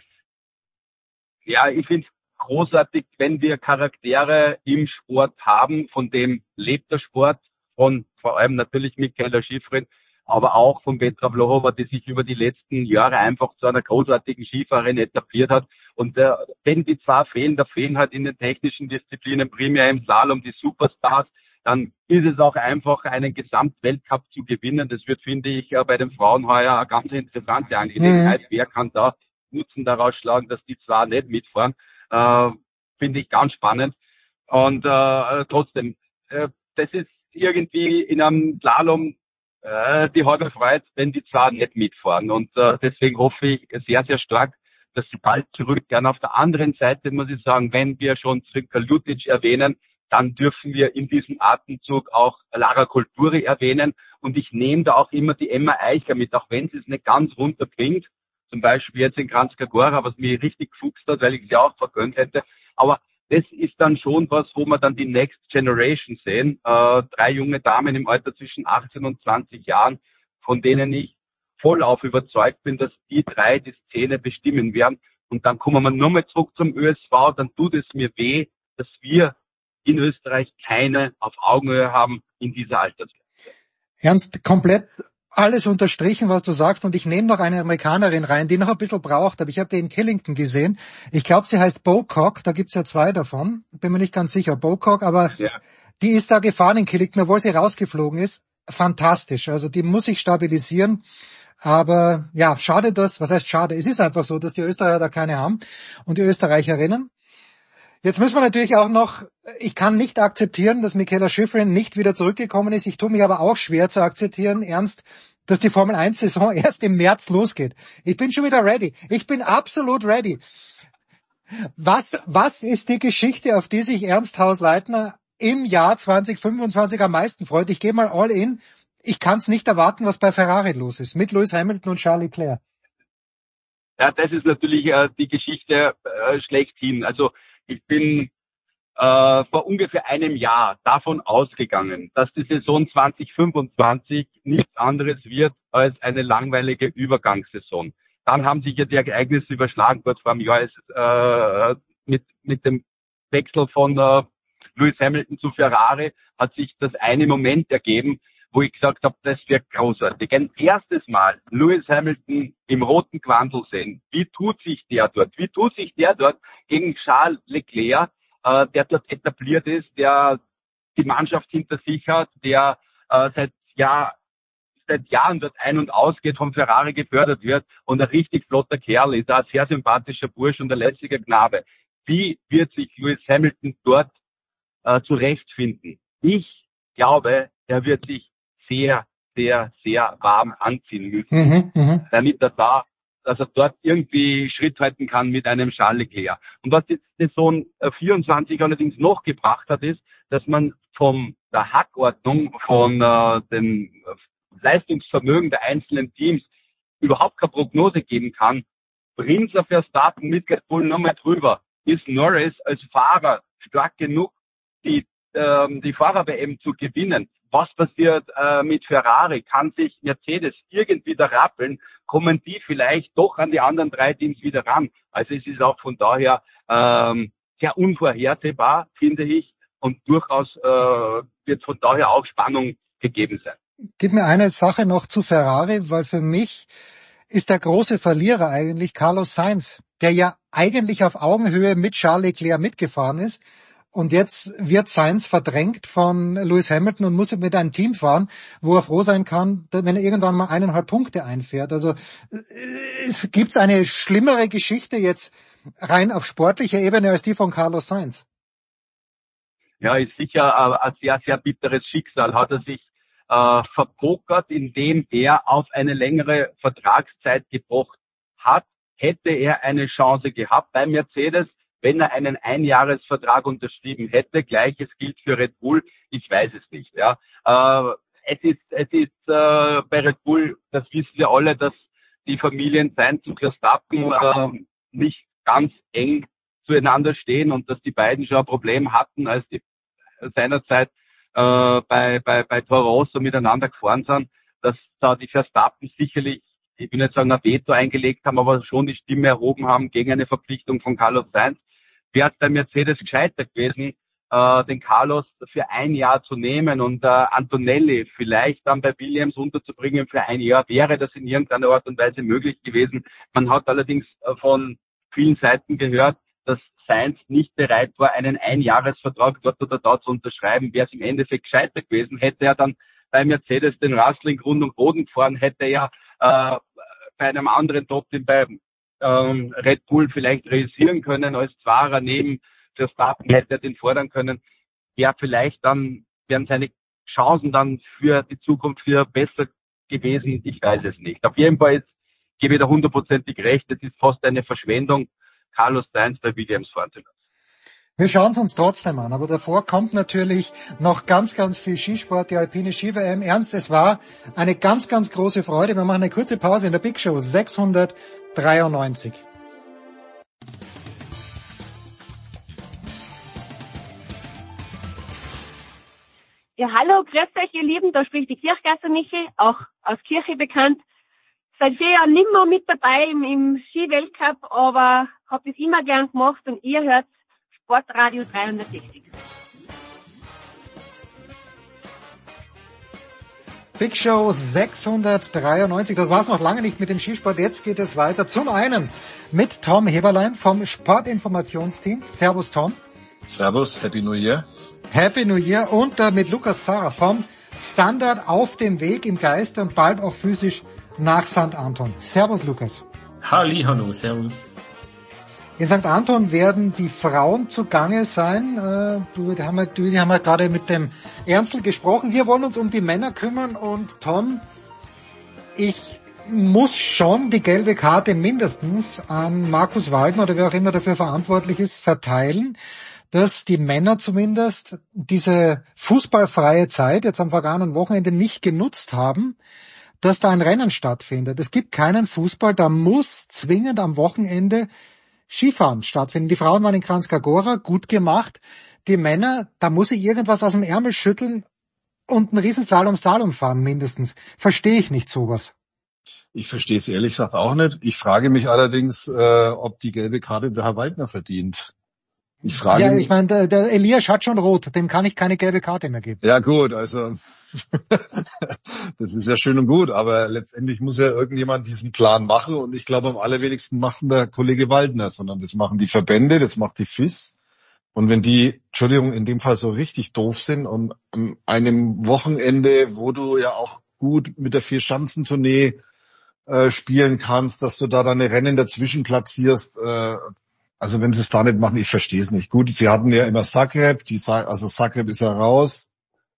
Ja, ich finde es großartig, wenn wir Charaktere im Sport haben, von dem lebt der Sport, von vor allem natürlich Mikaela Shiffrin, aber auch von Petra Vlhova, die sich über die letzten Jahre einfach zu einer großartigen Skifahrerin etabliert hat. Und wenn die zwei fehlen, da fehlen halt in den technischen Disziplinen primär im Slalom die Superstars, dann ist es auch einfach, einen Gesamtweltcup zu gewinnen. Das wird, finde ich, bei den Frauen heuer eine ganz interessante Angelegenheit. Wer kann da Nutzen daraus schlagen, dass die zwei nicht mitfahren? Finde ich ganz spannend. Und trotzdem, das ist irgendwie in einem Slalom die halbe Freude, wenn die zwei nicht mitfahren. Und deswegen hoffe ich sehr, sehr stark, dass sie bald zurückkehren. Auf der anderen Seite muss ich sagen, wenn wir schon Srinka Lucic erwähnen, dann dürfen wir in diesem Atemzug auch Lara Colturi erwähnen. Und ich nehme da auch immer die Emma Eicher mit, auch wenn sie es nicht ganz runterbringt. Zum Beispiel jetzt in Kranjska Gora, was mich richtig gefuchst hat, weil ich sie auch vergönnt hätte. Aber das ist dann schon was, wo wir dann die Next Generation sehen. 3 junge Damen im Alter zwischen 18 und 20 Jahren, von denen ich vollauf überzeugt bin, dass die 3 die Szene bestimmen werden. Und dann kommen wir nochmal zurück zum ÖSV, dann tut es mir weh, dass wir in Österreich keine auf Augenhöhe haben in dieser Altersgrenze. Ernst, komplett alles unterstrichen, was du sagst, und ich nehme noch eine Amerikanerin rein, die noch ein bisschen braucht, aber ich habe die in Killington gesehen. Ich glaube, sie heißt Bocock, da gibt's ja 2 davon, bin mir nicht ganz sicher, Bocock, aber ja. Die ist da gefahren in Killington, obwohl sie rausgeflogen ist. Fantastisch, also die muss sich stabilisieren. Aber ja, schade was heißt schade? Es ist einfach so, dass die Österreicher da keine haben und die Österreicherinnen. Jetzt müssen wir natürlich auch noch, ich kann nicht akzeptieren, dass Mikaela Shiffrin nicht wieder zurückgekommen ist. Ich tue mich aber auch schwer zu akzeptieren, Ernst, dass die Formel-1-Saison erst im März losgeht. Ich bin schon wieder ready. Ich bin absolut ready. Was ist die Geschichte, auf die sich Ernst Haus-Leitner im Jahr 2025 am meisten freut? Ich gehe mal all in. Ich kann es nicht erwarten, was bei Ferrari los ist, mit Lewis Hamilton und Charles Leclerc. Ja, das ist natürlich die Geschichte schlechthin. Also ich bin vor ungefähr einem Jahr davon ausgegangen, dass die Saison 2025 nichts anderes wird als eine langweilige Übergangssaison. Dann haben sich ja die Ereignisse überschlagen, kurz vor einem Jahr mit dem Wechsel von Lewis Hamilton zu Ferrari hat sich das eine Moment ergeben, wo ich gesagt habe, das wird großartig. Ein erstes Mal Lewis Hamilton im roten Quandl sehen. Wie tut sich der dort? Wie tut sich der dort gegen Charles Leclerc, der dort etabliert ist, der die Mannschaft hinter sich hat, der seit Jahren dort ein- und ausgeht, vom Ferrari gefördert wird und ein richtig flotter Kerl ist, ein sehr sympathischer Bursch und ein lässiger Knabe. Wie wird sich Lewis Hamilton dort zurechtfinden? Ich glaube, er wird sich sehr, sehr, sehr warm anziehen müssen, damit dass er dort irgendwie Schritt halten kann mit einem Charles Leclerc. Und was die Saison 24 allerdings noch gebracht hat, ist, dass man von der Hackordnung, von dem Leistungsvermögen der einzelnen Teams überhaupt keine Prognose geben kann. Bringt er Verstappen mit Red Bull nochmal drüber? Ist Norris als Fahrer stark genug, die Fahrer-WM zu gewinnen? Was passiert mit Ferrari? Kann sich Mercedes irgendwie da rappeln? Kommen die vielleicht doch an die anderen 3 Teams wieder ran? Also es ist auch von daher sehr unvorhersehbar, finde ich. Und durchaus wird von daher auch Spannung gegeben sein. Gib mir eine Sache noch zu Ferrari, weil für mich ist der große Verlierer eigentlich Carlos Sainz, der ja eigentlich auf Augenhöhe mit Charles Leclerc mitgefahren ist. Und jetzt wird Sainz verdrängt von Lewis Hamilton und muss mit einem Team fahren, wo er froh sein kann, wenn er irgendwann mal 1,5 Punkte einfährt. Also gibt's eine schlimmere Geschichte jetzt rein auf sportlicher Ebene als die von Carlos Sainz? Ja, ist sicher ein sehr, sehr bitteres Schicksal. Hat er sich verpokert, indem er auf eine längere Vertragszeit gepocht hat, hätte er eine Chance gehabt bei Mercedes, wenn er einen Einjahresvertrag unterschrieben hätte. Gleiches gilt für Red Bull. Ich weiß es nicht. Ja, es ist bei Red Bull, das wissen wir alle, dass die Familien Sainz und Verstappen nicht ganz eng zueinander stehen und dass die beiden schon ein Problem hatten, als die seinerzeit bei Toro Rosso miteinander gefahren sind, dass da die Verstappen sicherlich, ich will nicht sagen ein Veto eingelegt haben, aber schon die Stimme erhoben haben gegen eine Verpflichtung von Carlos Sainz. Wäre es bei Mercedes gescheiter gewesen, den Carlos für ein Jahr zu nehmen und Antonelli vielleicht dann bei Williams unterzubringen für ein Jahr, wäre das in irgendeiner Art und Weise möglich gewesen. Man hat allerdings von vielen Seiten gehört, dass Sainz nicht bereit war, einen Einjahresvertrag dort oder da zu unterschreiben. Wäre es im Endeffekt gescheiter gewesen, hätte er dann bei Mercedes den Russell in Grund und Boden gefahren, hätte er bei einem anderen Top-Team bei Red Bull vielleicht realisieren können als Fahrer neben Verstappen, hätte er den fordern können. Wäre vielleicht dann, wären seine Chancen dann für die Zukunft wieder besser gewesen. Ich weiß es nicht. Auf jeden Fall gebe ich da 100%ig recht. Es ist fast eine Verschwendung, Carlos Sainz bei Williams fahren zu lassen. Wir schauen es uns trotzdem an, aber davor kommt natürlich noch ganz, ganz viel Skisport, die alpine Ski-WM. Ernst, es war eine ganz, ganz große Freude. Wir machen eine kurze Pause in der Big Show 693. Ja, hallo, grüßt euch, ihr Lieben, da spricht die Kirchgasser Michi, auch aus Kirche bekannt. seit 4 Jahren nicht mehr mit dabei im Ski-Weltcup, aber habe das immer gern gemacht und ihr hört Sportradio 360. Big Show 693, das war's noch lange nicht mit dem Skisport. Jetzt geht es weiter. Zum einen mit Tom Heberlein vom Sportinformationsdienst. Servus Tom. Servus, Happy New Year. Happy New Year und mit Lukas Zara vom Standard auf dem Weg im Geiste und bald auch physisch nach St. Anton. Servus Lukas. Hallihallo, servus. In St. Anton werden die Frauen zugange sein. Die haben wir gerade mit dem Ernstl gesprochen. Wir wollen uns um die Männer kümmern und Tom, ich muss schon die gelbe Karte mindestens an Markus Waldner oder wer auch immer dafür verantwortlich ist, verteilen, dass die Männer zumindest diese fußballfreie Zeit jetzt am vergangenen Wochenende nicht genutzt haben, dass da ein Rennen stattfindet. Es gibt keinen Fußball, da muss zwingend am Wochenende Skifahren stattfinden. Die Frauen waren in Kranjska Gora, gut gemacht. Die Männer, da muss ich irgendwas aus dem Ärmel schütteln und einen Riesenslalom fahren mindestens. Verstehe ich nicht sowas. Ich verstehe es ehrlich gesagt auch nicht. Ich frage mich allerdings, ob die gelbe Karte der Herr Waldner verdient. Ich meine, der Elias hat schon rot, dem kann ich keine gelbe Karte mehr geben. Ja gut, also das ist ja schön und gut, aber letztendlich muss ja irgendjemand diesen Plan machen und ich glaube am allerwenigsten macht der Kollege Waldner, sondern das machen die Verbände, das macht die FIS und wenn die, Entschuldigung, in dem Fall so richtig doof sind und an einem Wochenende, wo du ja auch gut mit der Vierschanzentournee spielen kannst, dass du da deine Rennen dazwischen platzierst, also wenn sie es da nicht machen, ich verstehe es nicht. Gut, sie hatten ja immer Zagreb, also Zagreb ist ja raus.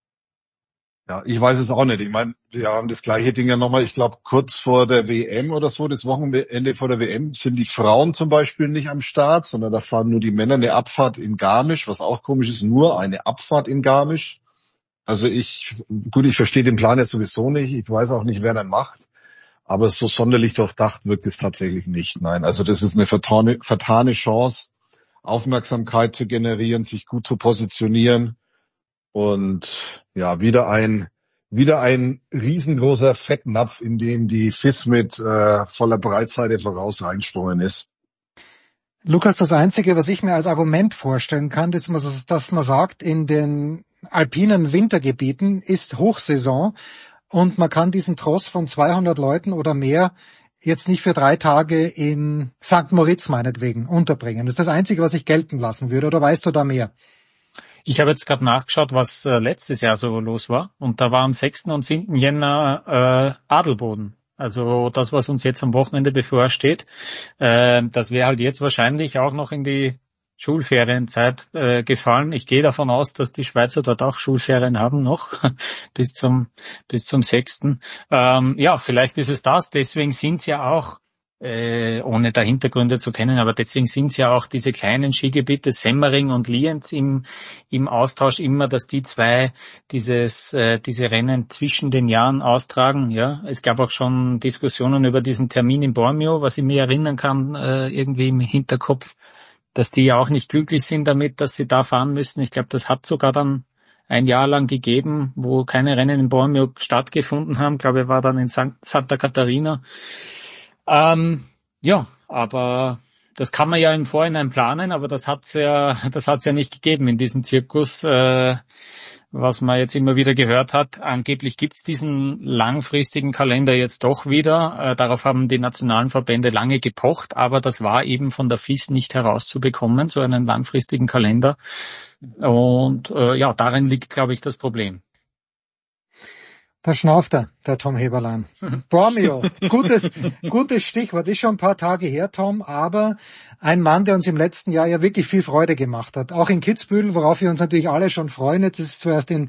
Ja, ich weiß es auch nicht. Ich meine, wir haben das gleiche Ding ja nochmal, ich glaube kurz vor der WM oder so, das Wochenende vor der WM, sind die Frauen zum Beispiel nicht am Start, sondern da fahren nur die Männer eine Abfahrt in Garmisch, was auch komisch ist, nur eine Abfahrt in Garmisch. Also ich verstehe den Plan jetzt sowieso nicht, ich weiß auch nicht, wer den macht. Aber so sonderlich durchdacht wirkt es tatsächlich nicht. Nein, also das ist eine vertane Chance, Aufmerksamkeit zu generieren, sich gut zu positionieren und ja, wieder ein riesengroßer Fettnapf, in den die FIS mit voller Breitseite voraus reingesprungen ist. Lukas, das Einzige, was ich mir als Argument vorstellen kann, ist, dass man sagt, in den alpinen Wintergebieten ist Hochsaison. Und man kann diesen Tross von 200 Leuten oder mehr jetzt nicht für 3 Tage in St. Moritz meinetwegen unterbringen. Das ist das Einzige, was ich gelten lassen würde. Oder weißt du da mehr? Ich habe jetzt gerade nachgeschaut, was letztes Jahr so los war. Und da war am 6. und 7. Jänner Adelboden. Also das, was uns jetzt am Wochenende bevorsteht. Das wäre halt jetzt wahrscheinlich auch noch in die Schulferienzeit gefallen. Ich gehe davon aus, dass die Schweizer dort auch Schulferien haben noch bis zum 6. Ja, vielleicht ist es das. Deswegen sind es ja auch, ohne da Hintergründe zu kennen, aber deswegen sind es ja auch diese kleinen Skigebiete Semmering und Lienz im Austausch immer, dass die zwei diese Rennen zwischen den Jahren austragen. Ja, es gab auch schon Diskussionen über diesen Termin in Bormio, was ich mir erinnern kann, irgendwie im Hinterkopf, dass die ja auch nicht glücklich sind damit, dass sie da fahren müssen. Ich glaube, das hat sogar dann ein Jahr lang gegeben, wo keine Rennen in Bormio stattgefunden haben. Ich glaube, war dann in Santa Catarina. Ja, aber das kann man ja im Vorhinein planen, aber das hat's ja nicht gegeben in diesem Zirkus, was man jetzt immer wieder gehört hat. Angeblich gibt's diesen langfristigen Kalender jetzt doch wieder. Darauf haben die nationalen Verbände lange gepocht, aber das war eben von der FIS nicht herauszubekommen, so einen langfristigen Kalender. Und ja, darin liegt, glaube ich, das Problem. Da schnauft er, der Tom Heberlein. Bormio, gutes Stichwort. Ist schon ein paar Tage her, Tom, aber ein Mann, der uns im letzten Jahr ja wirklich viel Freude gemacht hat. Auch in Kitzbühel, worauf wir uns natürlich alle schon freuen. Jetzt ist zuerst in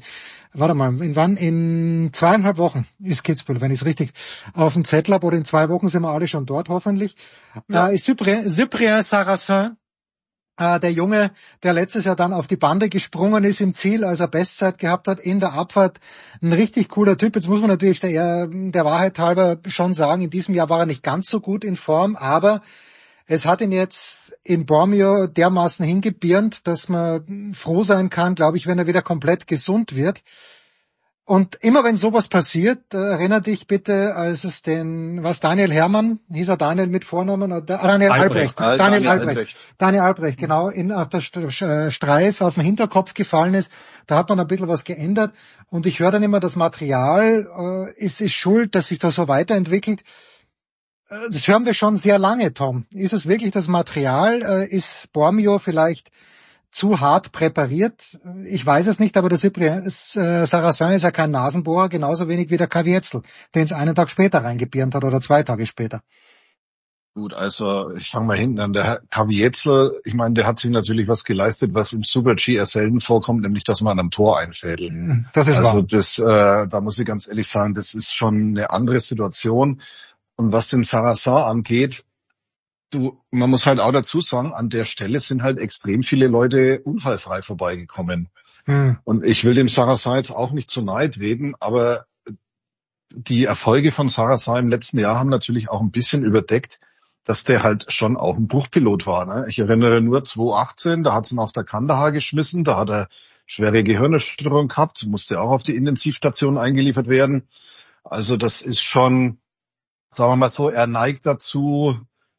2,5 Wochen ist Kitzbühel, wenn ich es richtig auf dem Zettel habe, oder in 2 Wochen sind wir alle schon dort, hoffentlich. Ja. Ist Cyprien Sarrazin. Der Junge, der letztes Jahr dann auf die Bande gesprungen ist im Ziel, als er Bestzeit gehabt hat, in der Abfahrt. Ein richtig cooler Typ. Jetzt muss man natürlich der Wahrheit halber schon sagen, in diesem Jahr war er nicht ganz so gut in Form, aber es hat ihn jetzt in Bormio dermaßen hingebirnt, dass man froh sein kann, glaube ich, wenn er wieder komplett gesund wird. Und immer wenn sowas passiert, erinnere dich bitte, als es Daniel Hermann, hieß er Daniel mit Vornamen, oder Daniel Albrecht. Daniel Albrecht, genau, auf der Streif auf den Hinterkopf gefallen ist. Da hat man ein bisschen was geändert. Und ich höre dann immer, das Material ist schuld, dass sich das so weiterentwickelt. Das hören wir schon sehr lange, Tom. Ist es wirklich das Material? Ist Bormio vielleicht zu hart präpariert? Ich weiß es nicht, aber der Sarrazin ist ja kein Nasenbohrer, genauso wenig wie der Kavietzel, den es einen Tag später reingebirnt hat oder 2 Tage später. Gut, also ich fange mal hinten an. Der Herr Kavietzel, ich meine, der hat sich natürlich was geleistet, was im Super-G eher selten vorkommt, nämlich, dass man am Tor einfädelt. Das ist wahr. Also da muss ich ganz ehrlich sagen, das ist schon eine andere Situation. Und was den Sarrazin angeht, man muss halt auch dazu sagen, an der Stelle sind halt extrem viele Leute unfallfrei vorbeigekommen. Und ich will dem Sarrazin jetzt auch nicht zu nahe treten, aber die Erfolge von Sarrazin im letzten Jahr haben natürlich auch ein bisschen überdeckt, dass der halt schon auch ein Bruchpilot war. Ne? Ich erinnere nur 2018, da hat es ihn auf der Kandahar geschmissen, da hat er schwere Gehirnerschütterung gehabt, musste auch auf die Intensivstation eingeliefert werden. Also das ist schon, sagen wir mal so, er neigt dazu,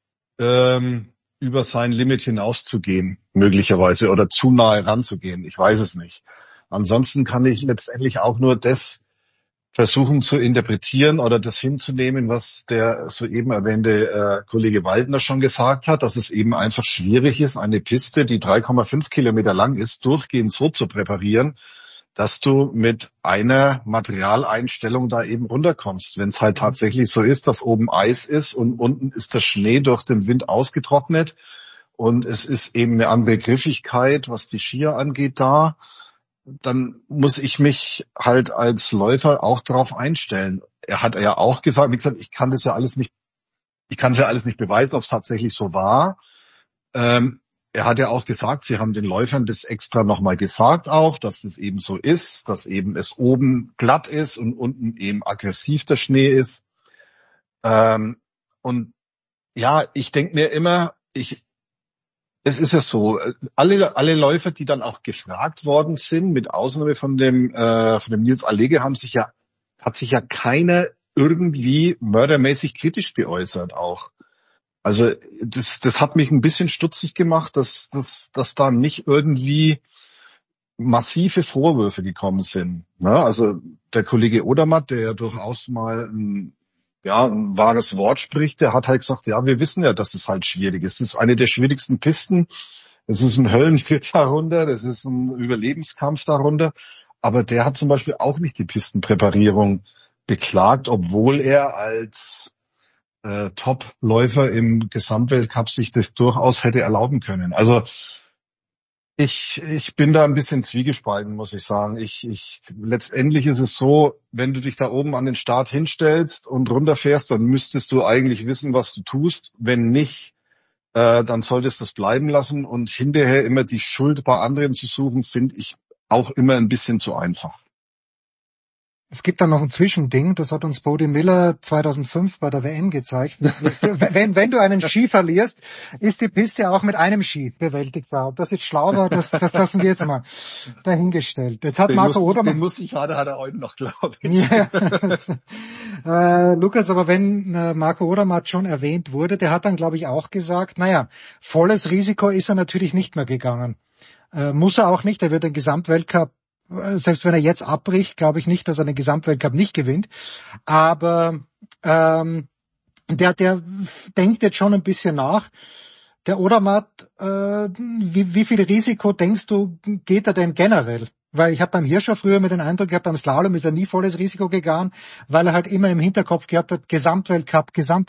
über sein Limit hinauszugehen, möglicherweise, oder zu nahe ranzugehen. Ich weiß es nicht. Ansonsten kann ich letztendlich auch nur das versuchen zu interpretieren oder das hinzunehmen, was der soeben erwähnte Kollege Waldner schon gesagt hat, dass es eben einfach schwierig ist, eine Piste, die 3,5 Kilometer lang ist, durchgehend so zu präparieren, dass du mit einer Materialeinstellung da eben runterkommst. Wenn es halt tatsächlich so ist, dass oben Eis ist und unten ist der Schnee durch den Wind ausgetrocknet und es ist eben eine andere Griffigkeit, was die Skier angeht da, dann muss ich mich halt als Läufer auch darauf einstellen. Er hat ja auch gesagt, wie gesagt, ich kann es ja alles nicht beweisen, ob es tatsächlich so war. Er hat ja auch gesagt, sie haben den Läufern das extra nochmal gesagt auch, dass es eben so ist, dass eben es oben glatt ist und unten eben aggressiv der Schnee ist. Und ja, ich denke mir immer, es ist ja so, alle Läufer, die dann auch gefragt worden sind, mit Ausnahme von dem Nils Allege, hat sich ja keiner irgendwie mördermäßig kritisch geäußert auch. Also das hat mich ein bisschen stutzig gemacht, dass da nicht irgendwie massive Vorwürfe gekommen sind. Ne? Also der Kollege Odermatt, der ja durchaus mal ein wahres Wort spricht, der hat halt gesagt, ja, wir wissen ja, dass es halt schwierig ist. Es ist eine der schwierigsten Pisten. Es ist ein Höllenritt darunter, das ist ein Überlebenskampf darunter. Aber der hat zum Beispiel auch nicht die Pistenpräparierung beklagt, obwohl er als Top-Läufer im Gesamtweltcup sich das durchaus hätte erlauben können. Also ich bin da ein bisschen zwiegespalten, muss ich sagen. Letztendlich ist es so, wenn du dich da oben an den Start hinstellst und runterfährst, dann müsstest du eigentlich wissen, was du tust. Wenn nicht, dann solltest du es bleiben lassen. Und hinterher immer die Schuld bei anderen zu suchen, finde ich auch immer ein bisschen zu einfach. Es gibt dann noch ein Zwischending, das hat uns Bode Miller 2005 bei der WM gezeigt. Wenn du einen Ski verlierst, ist die Piste auch mit einem Ski bewältigbar. Ob das jetzt schlau war, das lassen wir jetzt mal dahingestellt. Jetzt hat Marco Odermatt... Den muss ich hat er heute noch, glaube ich. Ja. Lukas, aber wenn Marco Odermatt schon erwähnt wurde, der hat dann, glaube ich, auch gesagt, volles Risiko ist er natürlich nicht mehr gegangen. Muss er auch nicht, er wird den Gesamtweltcup, selbst wenn er jetzt abbricht, glaube ich nicht, dass er den Gesamtweltcup nicht gewinnt. Aber der denkt jetzt schon ein bisschen nach. Der Odermatt, wie viel Risiko denkst du, geht er denn generell? Weil ich habe beim Hirscher früher mit den Eindruck gehabt, beim Slalom ist er nie volles Risiko gegangen, weil er halt immer im Hinterkopf gehabt hat, Gesamtweltcup.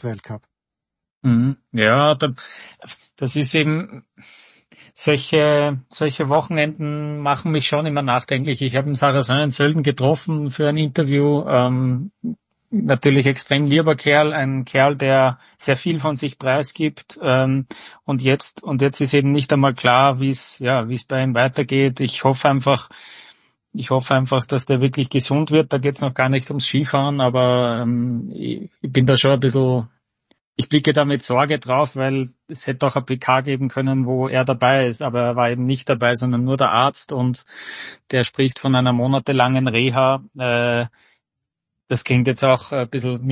Ja, das ist eben... Solche Wochenenden machen mich schon immer nachdenklich. Ich habe den Sarrazin in Sölden getroffen für ein Interview. Natürlich extrem lieber Kerl, ein Kerl, der sehr viel von sich preisgibt. Und jetzt ist eben nicht einmal klar, wie es bei ihm weitergeht. Ich hoffe einfach, dass der wirklich gesund wird. Da geht's noch gar nicht ums Skifahren, aber ich bin da schon ein bisschen Ich blicke da mit Sorge drauf, weil es hätte auch ein PK geben können, wo er dabei ist, aber er war eben nicht dabei, sondern nur der Arzt und der spricht von einer monatelangen Reha. Das klingt jetzt auch ein bisschen,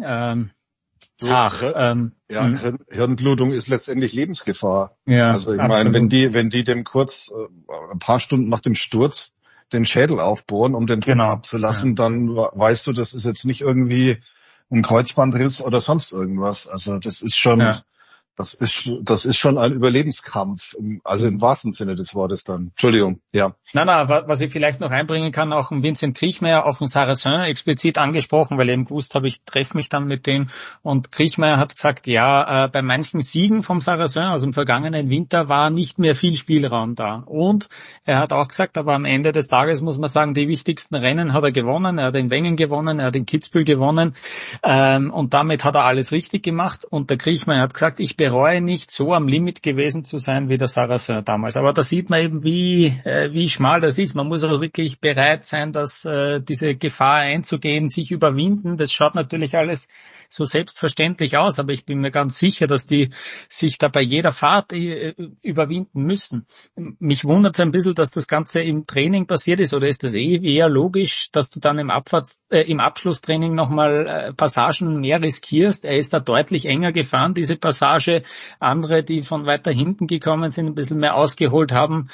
zart. Hirnblutung ist letztendlich Lebensgefahr. Ja, also ich meine, wenn die dem kurz ein paar Stunden nach dem Sturz den Schädel aufbohren, um den Druck abzulassen, dann weißt du, das ist jetzt nicht irgendwie ein Kreuzbandriss oder sonst irgendwas. Also das ist schon, das ist schon ein Überlebenskampf, also im wahrsten Sinne des Wortes dann. Entschuldigung, ja. Was ich vielleicht noch einbringen kann, auch Vincent Kriechmeier auf den Sarrazin explizit angesprochen, weil ich eben gewusst habe, ich treffe mich dann mit dem, und Kriechmeier hat gesagt, bei manchen Siegen vom Sarrazin, also im vergangenen Winter, war nicht mehr viel Spielraum da. Und er hat auch gesagt, aber am Ende des Tages muss man sagen, die wichtigsten Rennen hat er gewonnen, er hat in Wengen gewonnen, er hat in Kitzbühel gewonnen, und damit hat er alles richtig gemacht. Und der Kriechmeier hat gesagt, ich bereue nicht, so am Limit gewesen zu sein wie der Sarrazin damals. Aber da sieht man eben, wie schmal das ist. Man muss auch wirklich bereit sein, diese Gefahr einzugehen, sich überwinden. Das schaut natürlich alles so selbstverständlich aus, aber ich bin mir ganz sicher, dass die sich da bei jeder Fahrt überwinden müssen. Mich wundert es ein bisschen, dass das Ganze im Training passiert ist, oder ist das eher logisch, dass du dann im Abschlusstraining nochmal Passagen mehr riskierst? Er ist da deutlich enger gefahren, diese Passage. Andere, die von weiter hinten gekommen sind, ein bisschen mehr ausgeholt haben,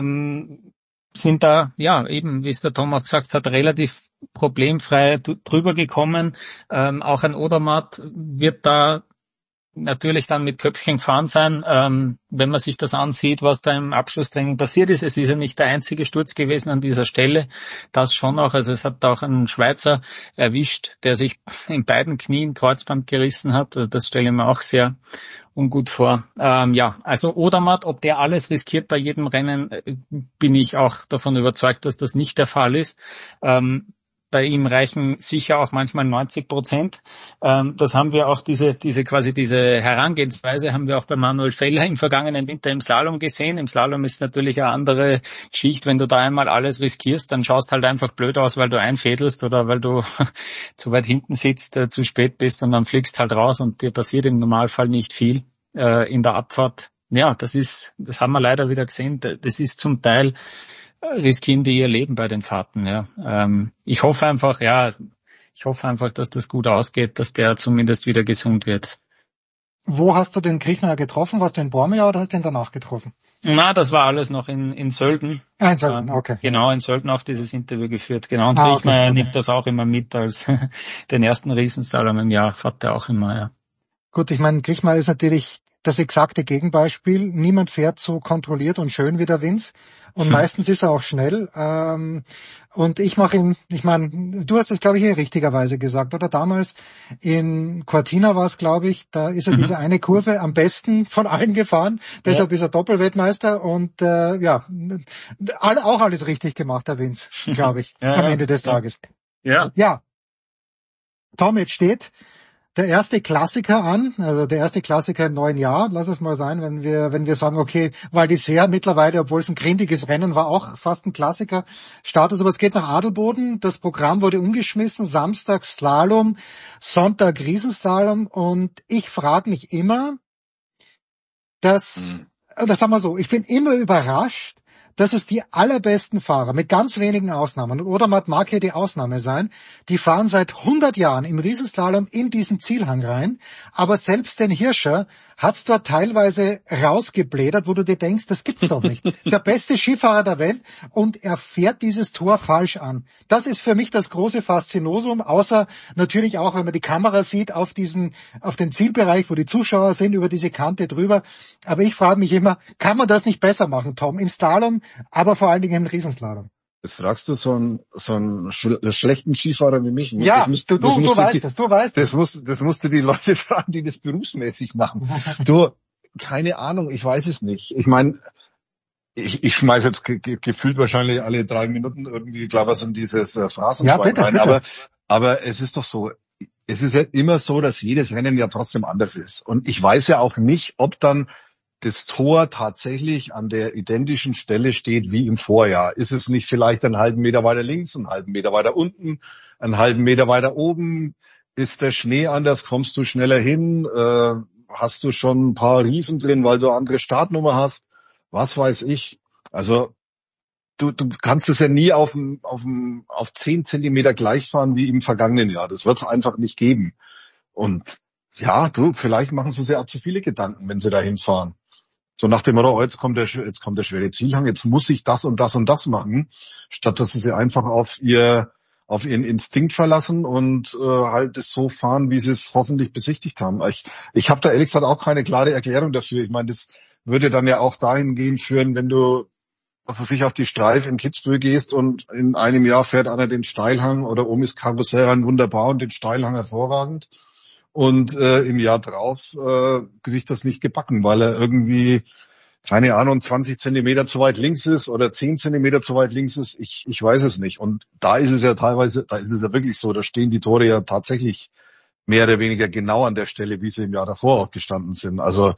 sind da, eben, wie es der Tom auch gesagt hat, relativ problemfrei drüber gekommen. Auch ein Odermatt wird da natürlich dann mit Köpfchen gefahren sein, wenn man sich das ansieht, was da im Abschlusstraining passiert ist. Es ist ja nicht der einzige Sturz gewesen an dieser Stelle, das schon auch. Also es hat auch einen Schweizer erwischt, der sich in beiden Knien Kreuzband gerissen hat. Das stelle ich mir auch sehr ungut vor. Also Odermatt, ob der alles riskiert bei jedem Rennen, bin ich auch davon überzeugt, dass das nicht der Fall ist. Bei ihm reichen sicher auch manchmal 90%. Das haben wir auch diese Herangehensweise haben wir auch bei Manuel Feller im vergangenen Winter im Slalom gesehen. Im Slalom ist natürlich eine andere Geschichte. Wenn du da einmal alles riskierst, dann schaust halt einfach blöd aus, weil du einfädelst oder weil du zu weit hinten sitzt, zu spät bist, und dann fliegst halt raus und dir passiert im Normalfall nicht viel in der Abfahrt. Ja, das haben wir leider wieder gesehen. Das ist zum Teil riskieren die ihr Leben bei den Fahrten, ja. Ich hoffe einfach, dass das gut ausgeht, dass der zumindest wieder gesund wird. Wo hast du den Kriechmeier getroffen? Warst du in Bormia oder hast du ihn danach getroffen? Na, das war alles noch in Sölden. In Sölden, okay. Genau, in Sölden auch dieses Interview geführt. Genau, und Kriechmeier nimmt das auch immer mit als den ersten Riesenslalom im Jahr, fährt er auch immer, ja. Gut, ich meine, Kriechmeier ist natürlich das exakte Gegenbeispiel. Niemand fährt so kontrolliert und schön wie der Vince. Und meistens ist er auch schnell. Und ich mache ihm, du hast es, glaube ich, richtigerweise gesagt, oder? Damals in Cortina war es, glaube ich, da ist er diese eine Kurve am besten von allen gefahren. Deshalb ist er Doppelweltmeister und auch alles richtig gemacht, der Vince, glaube ich, am Ende des Tages. Ja. Tom, jetzt steht der erste Klassiker an, also der erste Klassiker im neuen Jahr, lass es mal sein, wenn wir sagen, okay, Val d'Isère mittlerweile, obwohl es ein grindiges Rennen war, auch fast ein Klassiker, startet, aber es geht nach Adelboden, das Programm wurde umgeschmissen, Samstag Slalom, Sonntag Riesenslalom, und ich frage mich immer, sagen wir so, ich bin immer überrascht, dass es die allerbesten Fahrer, mit ganz wenigen Ausnahmen, und Odermatt mag hier die Ausnahme sein, die fahren seit 100 Jahren im Riesenslalom in diesen Zielhang rein, aber selbst den Hirscher hat's dort teilweise rausgeblädert, wo du dir denkst, das gibt's doch nicht. Der beste Skifahrer der Welt, und er fährt dieses Tor falsch an. Das ist für mich das große Faszinosum, außer natürlich auch, wenn man die Kamera sieht auf den Zielbereich, wo die Zuschauer sind, über diese Kante drüber. Aber ich frage mich immer, kann man das nicht besser machen, Tom, im Slalom, aber vor allen Dingen im Riesenslalom? Das fragst du so einen schlechten Skifahrer wie mich. Ja, du weißt es. Das musst du die Leute fragen, die das berufsmäßig machen. Du, keine Ahnung, ich weiß es nicht. Ich meine, ich schmeiß jetzt gefühlt wahrscheinlich alle 3 Minuten irgendwie Glavas und dieses Phrasenschwein rein. Aber es ist doch so, es ist ja immer so, dass jedes Rennen ja trotzdem anders ist. Und ich weiß ja auch nicht, ob dann das Tor tatsächlich an der identischen Stelle steht wie im Vorjahr. Ist es nicht vielleicht einen halben Meter weiter links, einen halben Meter weiter unten, einen halben Meter weiter oben? ist der Schnee anders, kommst du schneller hin, hast du schon ein paar Riefen drin, weil du andere Startnummer hast, was weiß ich. Also du kannst es ja nie auf 10 Zentimeter gleich fahren wie im vergangenen Jahr. Das wird es einfach nicht geben. Und ja, vielleicht machen sie sich auch zu viele Gedanken, wenn sie da hinfahren. So nach dem Motto, oh, jetzt kommt der schwere Zielhang, jetzt muss ich das und das und das machen, statt dass sie sich einfach auf ihren Instinkt verlassen und halt es so fahren, wie sie es hoffentlich besichtigt haben. Ich habe da ehrlich gesagt auch keine klare Erklärung dafür. Ich meine, das würde dann ja auch dahingehend führen, wenn du auf die Streife in Kitzbühel gehst und in einem Jahr fährt einer den Steilhang oder oben ist Karussell rein wunderbar und den Steilhang hervorragend. Und im Jahr drauf kriegt das nicht gebacken, weil er irgendwie, keine Ahnung, 20 Zentimeter zu weit links ist oder 10 Zentimeter zu weit links ist. Ich weiß es nicht. Und da ist es ja wirklich so, da stehen die Tore ja tatsächlich mehr oder weniger genau an der Stelle, wie sie im Jahr davor auch gestanden sind. Also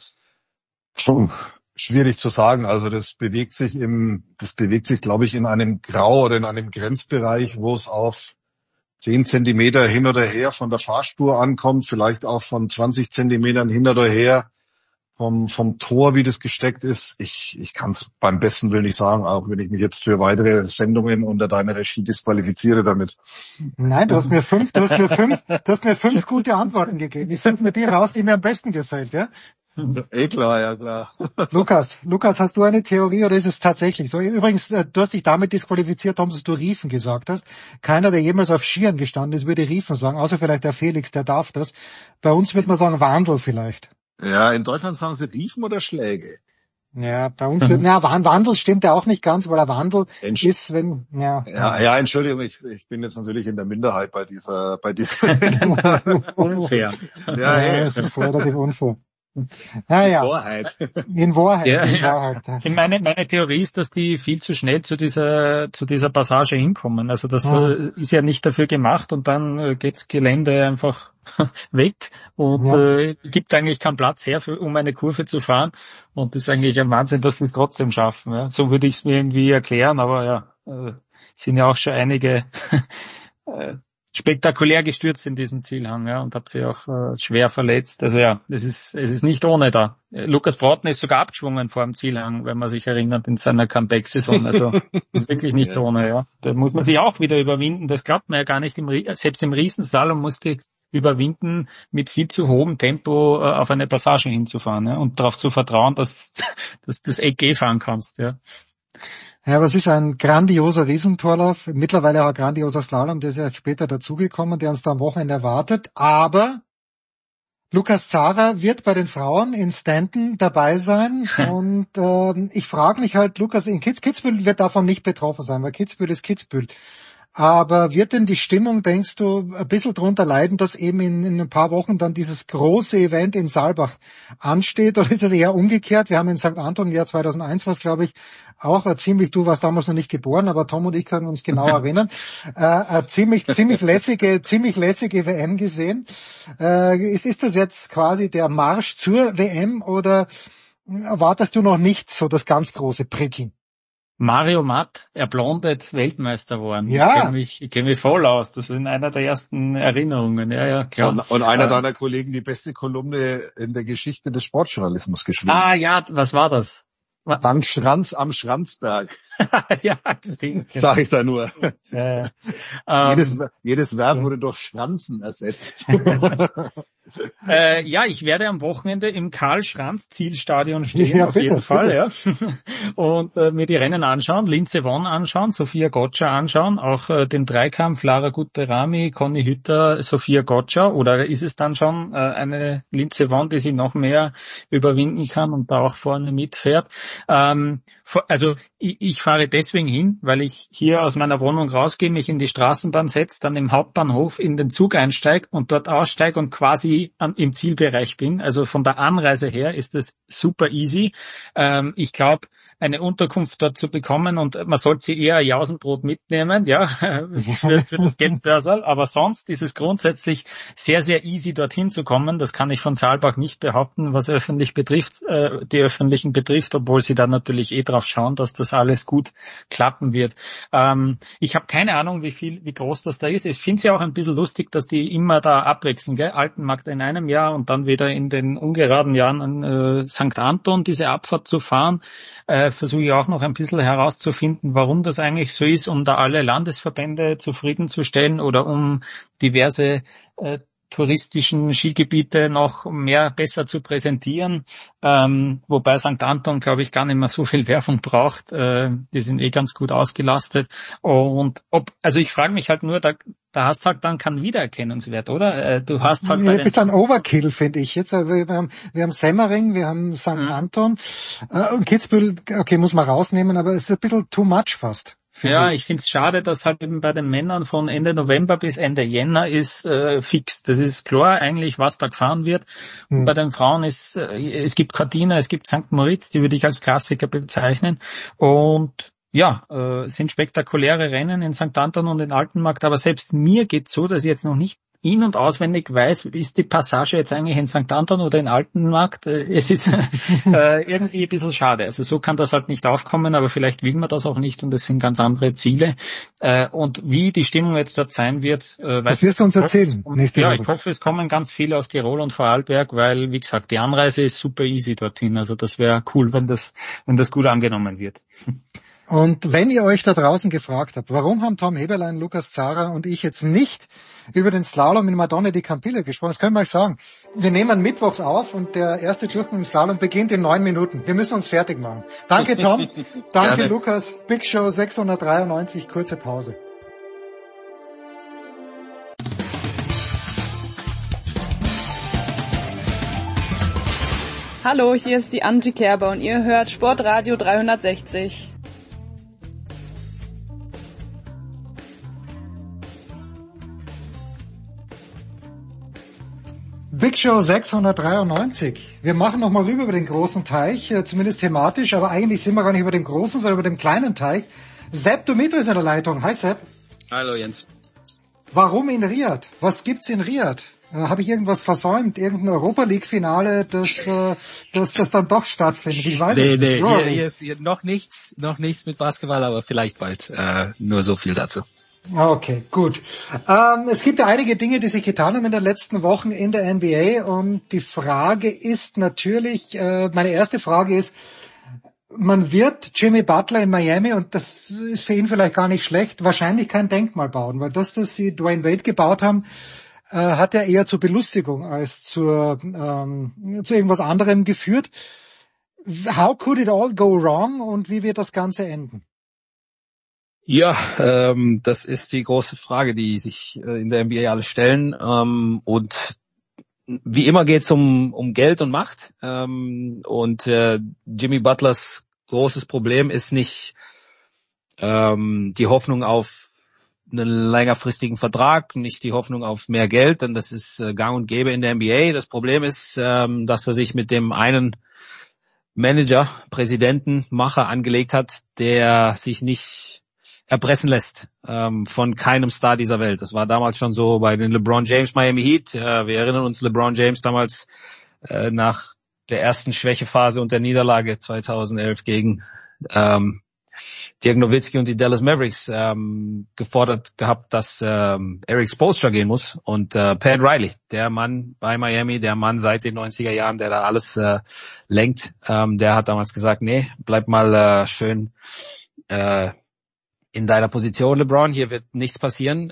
schwierig zu sagen. Also das bewegt sich, glaube ich, in einem Grau oder in einem Grenzbereich, wo es auf 10 Zentimeter hin oder her von der Fahrspur ankommt, vielleicht auch von 20 Zentimetern hin oder her vom Tor, wie das gesteckt ist. Ich kann es beim besten Willen nicht sagen, auch wenn ich mich jetzt für weitere Sendungen unter deiner Regie disqualifiziere damit. Nein, du hast mir fünf gute Antworten gegeben. Ich suche mir die raus, die mir am besten gefällt, ja? Klar, ja klar. Lukas, hast du eine Theorie oder ist es tatsächlich so? Übrigens, du hast dich damit disqualifiziert, Tom, dass du Riefen gesagt hast. Keiner, der jemals auf Skiern gestanden ist, würde Riefen sagen, außer vielleicht der Felix, der darf das. Bei uns würde man sagen Wandel vielleicht. Ja, in Deutschland sagen sie Riefen oder Schläge. Ja, bei uns Wandel stimmt ja auch nicht ganz, weil ein Wandel ist, wenn, Ja, Entschuldigung, ich bin jetzt natürlich in der Minderheit bei dieser Unfair. Ja, es ist relativ unfair. Ja. In Wahrheit. Meine Theorie ist, dass die viel zu schnell zu dieser Passage hinkommen. Also das ist ja nicht dafür gemacht und dann geht's Gelände einfach weg und gibt eigentlich keinen Platz her, um eine Kurve zu fahren. Und das ist eigentlich ein Wahnsinn, dass sie es trotzdem schaffen. Ja. So würde ich es mir irgendwie erklären, aber sind ja auch schon einige spektakulär gestürzt in diesem Zielhang, und habe sie auch schwer verletzt. Also es ist nicht ohne da. Lukas Broughton ist sogar abgeschwungen vor dem Zielhang, wenn man sich erinnert, in seiner Comeback-Saison. Also ist wirklich nicht ohne, Da muss man sich auch wieder überwinden. Das glaubt man ja gar nicht. Selbst im Riesenslalom musste überwinden, mit viel zu hohem Tempo auf eine Passage hinzufahren, und darauf zu vertrauen, dass du das Eck fahren kannst, Ja, aber es ist ein grandioser Riesentorlauf, mittlerweile auch ein grandioser Slalom, der ist ja später dazugekommen, der uns da am Wochenende erwartet. Aber Lukas Zahrer wird bei den Frauen in Stanton dabei sein. Und ich frage mich halt, Lukas, in Kitzbühel wird davon nicht betroffen sein, weil Kitzbühel ist Kitzbühel. Aber wird denn die Stimmung, denkst du, ein bisschen drunter leiden, dass eben in ein paar Wochen dann dieses große Event in Saalbach ansteht? Oder ist es eher umgekehrt? Wir haben in St. Anton im Jahr 2001, was glaube ich auch du warst damals noch nicht geboren, aber Tom und ich können uns genau erinnern, ziemlich lässige WM gesehen. Ist das jetzt quasi der Marsch zur WM oder erwartest du noch nicht so das ganz große Prickeln? Mario Matt, erblondet Weltmeister geworden. Ja. Ich kenn mich voll aus. Das ist in einer der ersten Erinnerungen. Ja, klar. Und einer deiner Kollegen die beste Kolumne in der Geschichte des Sportjournalismus geschrieben. Ah ja, was war das? Dank Schranz am Schranzberg. Ja, stimmt. Sag ich da nur. Jedes Verb wurde durch Schranzen ersetzt. Ich werde am Wochenende im Karl-Schranz-Zielstadion stehen, auf jeden Fall, und mir die Rennen anschauen, Linze Vonn anschauen, Sophia Gotcha anschauen, auch den Dreikampf Lara Gutberami, Conny Hütter, Sophia Gotcha, oder ist es dann schon eine Linze Vonn, die sie noch mehr überwinden kann und da auch vorne mitfährt? Also ich fahre deswegen hin, weil ich hier aus meiner Wohnung rausgehe, mich in die Straßenbahn setze, dann im Hauptbahnhof in den Zug einsteige und dort aussteige und quasi im Zielbereich bin. Also von der Anreise her ist es super easy. Ich glaube, eine Unterkunft dort zu bekommen und man sollte sie eher Jausenbrot mitnehmen, ja, für das Geldbörserl, aber sonst ist es grundsätzlich sehr, sehr easy dorthin zu kommen. Das kann ich von Saalbach nicht behaupten, was die Öffentlichen betrifft, obwohl sie da natürlich drauf schauen, dass das alles gut klappen wird. Ich habe keine Ahnung, wie groß das da ist. Ich finde es ja auch ein bisschen lustig, dass die immer da abwechseln, gell? Altenmarkt in einem Jahr und dann wieder in den ungeraden Jahren an St. Anton diese Abfahrt zu fahren. Versuche ich auch noch ein bisschen herauszufinden, warum das eigentlich so ist, um da alle Landesverbände zufriedenzustellen oder um diverse touristischen Skigebiete noch besser zu präsentieren, wobei St. Anton, glaube ich, gar nicht mehr so viel Werbung braucht. Die sind ganz gut ausgelastet. Und ich frage mich halt nur, da hast halt dann keinen Wiedererkennungswert, oder? Du hast halt ein bisschen Overkill, finde ich jetzt. Wir haben Semmering, wir haben St. Anton und Kitzbühel, okay, muss man rausnehmen, aber es ist ein bisschen too much fast. Ja, ich finde es schade, dass halt eben bei den Männern von Ende November bis Ende Jänner ist fix. Das ist klar eigentlich, was da gefahren wird. Und bei den Frauen es gibt Cortina, es gibt St. Moritz, die würde ich als Klassiker bezeichnen. Und ja, sind spektakuläre Rennen in St. Anton und in Altenmarkt. Aber selbst mir geht's so, dass ich jetzt noch nicht in- und auswendig weiß, ist die Passage jetzt eigentlich in St. Anton oder in Altenmarkt. Es ist irgendwie ein bisschen schade. Also so kann das halt nicht aufkommen, aber vielleicht will man das auch nicht und es sind ganz andere Ziele. Und wie die Stimmung jetzt dort sein wird, das wirst du uns erzählen. Ich hoffe, es kommen ganz viele aus Tirol und Vorarlberg, weil, wie gesagt, die Anreise ist super easy dorthin. Also das wäre cool, wenn das gut angenommen wird. Und wenn ihr euch da draußen gefragt habt, warum haben Tom Heberlein, Lukas Zara und ich jetzt nicht über den Slalom in Madonna di Campiglia gesprochen, das können wir euch sagen. Wir nehmen mittwochs auf und der erste Durchgang im Slalom beginnt in 9 Minuten. Wir müssen uns fertig machen. Danke Tom, danke Lukas, Big Show 693, kurze Pause. Hallo, hier ist die Angie Kerber und ihr hört Sportradio 360. Big Show 693. Wir machen nochmal rüber über den großen Teich, zumindest thematisch, aber eigentlich sind wir gar nicht über dem großen, sondern über dem kleinen Teich. Sepp Dumito ist in der Leitung. Hi Sepp. Hallo Jens. Warum in Riyadh? Was gibt's in Riyadh? Habe ich irgendwas versäumt? Irgendein Europa-League-Finale, das dann doch stattfindet? Ich weiß nicht. Hier ist noch nichts mit Basketball, aber vielleicht bald. Nur so viel dazu. Okay, gut. Es gibt ja einige Dinge, die sich getan haben in den letzten Wochen in der NBA und die Frage ist natürlich, meine erste Frage ist, man wird Jimmy Butler in Miami, und das ist für ihn vielleicht gar nicht schlecht, wahrscheinlich kein Denkmal bauen, weil das sie Dwayne Wade gebaut haben, hat ja eher zur Belustigung als zu irgendwas anderem geführt. How could it all go wrong und wie wird das Ganze enden? Ja, das ist die große Frage, die sich in der NBA alle stellen. Und wie immer geht es um Geld und Macht. Und Jimmy Butlers großes Problem ist nicht die Hoffnung auf einen längerfristigen Vertrag, nicht die Hoffnung auf mehr Geld, denn das ist gang und gäbe in der NBA. Das Problem ist, dass er sich mit dem einen Manager, Präsidenten, Macher angelegt hat, der sich nicht erpressen lässt von keinem Star dieser Welt. Das war damals schon so bei den LeBron James Miami Heat. Wir erinnern uns, LeBron James damals nach der ersten Schwächephase und der Niederlage 2011 gegen Dirk Nowitzki und die Dallas Mavericks gefordert gehabt, dass Erik Spoelstra gehen muss. Und Pat Riley, der Mann bei Miami, der Mann seit den 90er Jahren, der da alles lenkt, der hat damals gesagt, nee, bleib mal schön in deiner Position, LeBron, hier wird nichts passieren.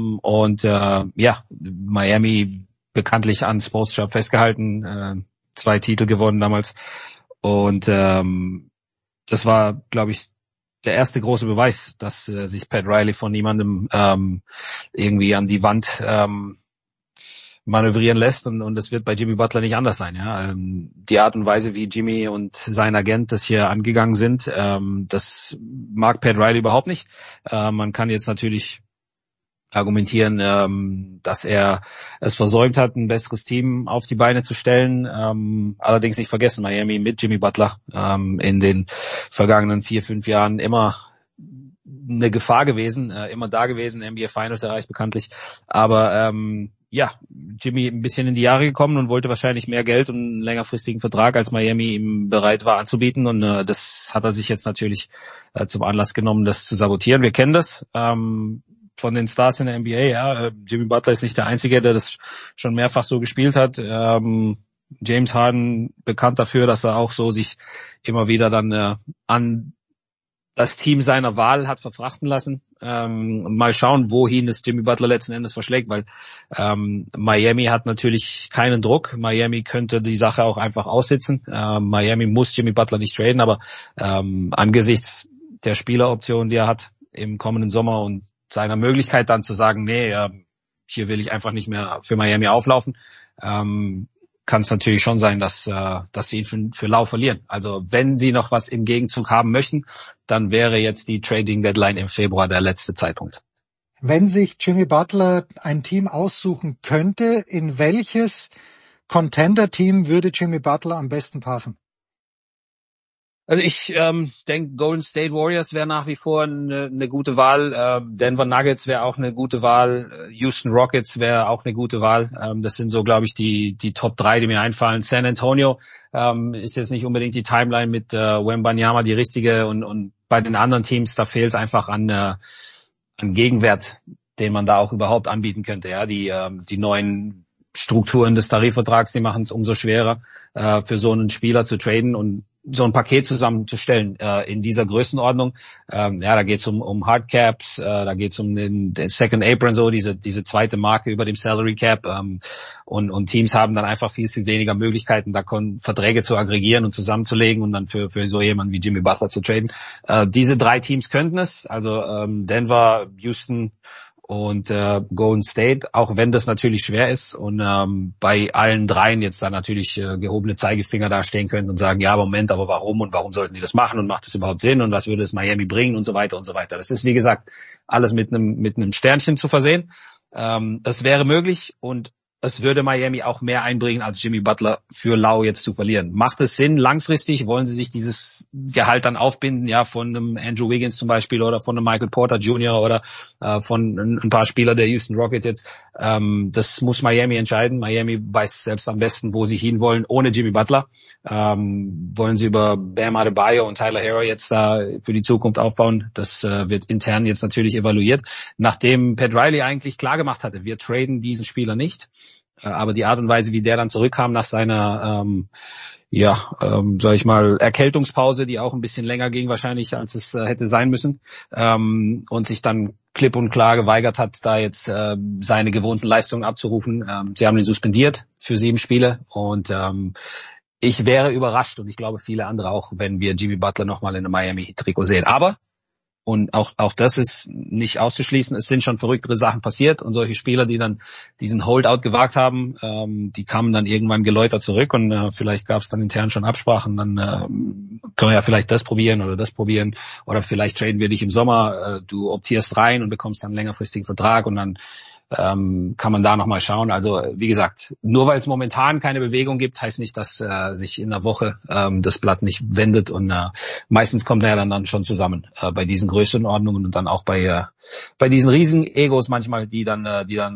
Miami bekanntlich an Spoelstra festgehalten, 2 Titel gewonnen damals. Und das war, glaube ich, der erste große Beweis, dass sich Pat Riley von niemandem irgendwie an die Wand manövrieren lässt, und das wird bei Jimmy Butler nicht anders sein. Ja, die Art und Weise, wie Jimmy und sein Agent das hier angegangen sind, das mag Pat Riley überhaupt nicht. Man kann jetzt natürlich argumentieren, dass er es versäumt hat, ein besseres Team auf die Beine zu stellen. Allerdings nicht vergessen, Miami mit Jimmy Butler in den vergangenen 4-5 Jahren immer eine Gefahr gewesen, immer da gewesen, NBA Finals erreicht bekanntlich. Aber Jimmy ein bisschen in die Jahre gekommen und wollte wahrscheinlich mehr Geld und einen längerfristigen Vertrag, als Miami ihm bereit war anzubieten. Und das hat er sich jetzt natürlich zum Anlass genommen, das zu sabotieren. Wir kennen das von den Stars in der NBA. Ja, Jimmy Butler ist nicht der Einzige, der das schon mehrfach so gespielt hat. James Harden bekannt dafür, dass er auch so sich immer wieder dann an das Team seiner Wahl hat verfrachten lassen. Mal schauen, wohin es Jimmy Butler letzten Endes verschlägt, weil Miami hat natürlich keinen Druck. Miami könnte die Sache auch einfach aussitzen. Miami muss Jimmy Butler nicht traden, aber angesichts der Spieleroptionen, die er hat im kommenden Sommer und seiner Möglichkeit dann zu sagen, nee, hier will ich einfach nicht mehr für Miami auflaufen, kann es natürlich schon sein, dass sie ihn für lau verlieren. Also wenn sie noch was im Gegenzug haben möchten, dann wäre jetzt die Trading Deadline im Februar der letzte Zeitpunkt. Wenn sich Jimmy Butler ein Team aussuchen könnte, in welches Contender-Team würde Jimmy Butler am besten passen? Also ich denke, Golden State Warriors wäre nach wie vor eine gute Wahl. Denver Nuggets wäre auch eine gute Wahl. Houston Rockets wäre auch eine gute Wahl. Das sind so, glaube ich, die Top 3, die mir einfallen. San Antonio ist jetzt nicht unbedingt die Timeline mit Wembanyama die richtige. Und bei den anderen Teams, da fehlt es einfach an Gegenwert, den man da auch überhaupt anbieten könnte. Ja, die neuen Strukturen des Tarifvertrags, die machen es umso schwerer, für so einen Spieler zu traden und so ein Paket zusammenzustellen in dieser Größenordnung. Da geht's um Hardcaps, da geht's um den Second Apron, so diese zweite Marke über dem Salary Cap, und Teams haben dann einfach viel, viel weniger Möglichkeiten, da Verträge zu aggregieren und zusammenzulegen und dann für so jemanden wie Jimmy Butler zu traden. Diese 3 Teams könnten es, also Denver, Houston und Golden State, auch wenn das natürlich schwer ist und bei allen 3 jetzt da natürlich gehobene Zeigefinger dastehen können und sagen, ja, Moment, aber warum und warum sollten die das machen und macht das überhaupt Sinn und was würde es Miami bringen und so weiter und so weiter. Das ist, wie gesagt, alles mit einem Sternchen zu versehen. Das wäre möglich und es würde Miami auch mehr einbringen, als Jimmy Butler für lau jetzt zu verlieren. Macht es Sinn langfristig? Wollen sie sich dieses Gehalt dann aufbinden, ja, von einem Andrew Wiggins zum Beispiel oder von einem Michael Porter Jr. oder von ein paar Spieler der Houston Rockets jetzt? Das muss Miami entscheiden. Miami weiß selbst am besten, wo sie hinwollen ohne Jimmy Butler. Wollen sie über Bam Adebayo und Tyler Herro jetzt da für die Zukunft aufbauen? Das wird intern jetzt natürlich evaluiert. Nachdem Pat Riley eigentlich klar gemacht hatte, wir traden diesen Spieler nicht. Aber die Art und Weise, wie der dann zurückkam nach seiner, sag ich mal, Erkältungspause, die auch ein bisschen länger ging wahrscheinlich, als es hätte sein müssen, und sich dann klipp und klar geweigert hat, da jetzt seine gewohnten Leistungen abzurufen. Sie haben ihn suspendiert für 7 Spiele und ich wäre überrascht und ich glaube viele andere auch, wenn wir Jimmy Butler nochmal in einem Miami-Trikot sehen. Aber und auch das ist nicht auszuschließen. Es sind schon verrücktere Sachen passiert und solche Spieler, die dann diesen Holdout gewagt haben, die kamen dann irgendwann geläutert zurück und vielleicht gab es dann intern schon Absprachen. Dann können wir ja vielleicht das probieren oder vielleicht traden wir dich im Sommer. Du optierst rein und bekommst dann einen längerfristigen Vertrag und dann kann man da nochmal schauen. Also wie gesagt, nur weil es momentan keine Bewegung gibt, heißt nicht, dass sich in einer Woche das Blatt nicht wendet und meistens kommt er ja dann schon zusammen bei diesen Größenordnungen und dann auch bei diesen riesen Egos manchmal, die dann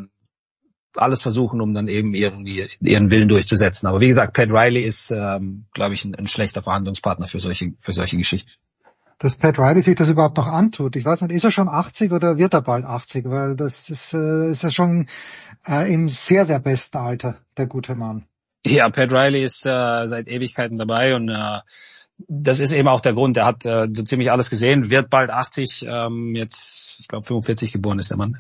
alles versuchen, um dann eben irgendwie ihren Willen durchzusetzen. Aber wie gesagt, Pat Riley ist, glaube ich, ein schlechter Verhandlungspartner für solche Geschichten. Dass Pat Riley sich das überhaupt noch antut. Ich weiß nicht, ist er schon 80 oder wird er bald 80? Weil das ist ja schon im sehr, sehr besten Alter, der gute Mann. Ja, Pat Riley ist seit Ewigkeiten dabei und das ist eben auch der Grund. Er hat so ziemlich alles gesehen, wird bald 80, jetzt, ich glaube 45 geboren ist der Mann.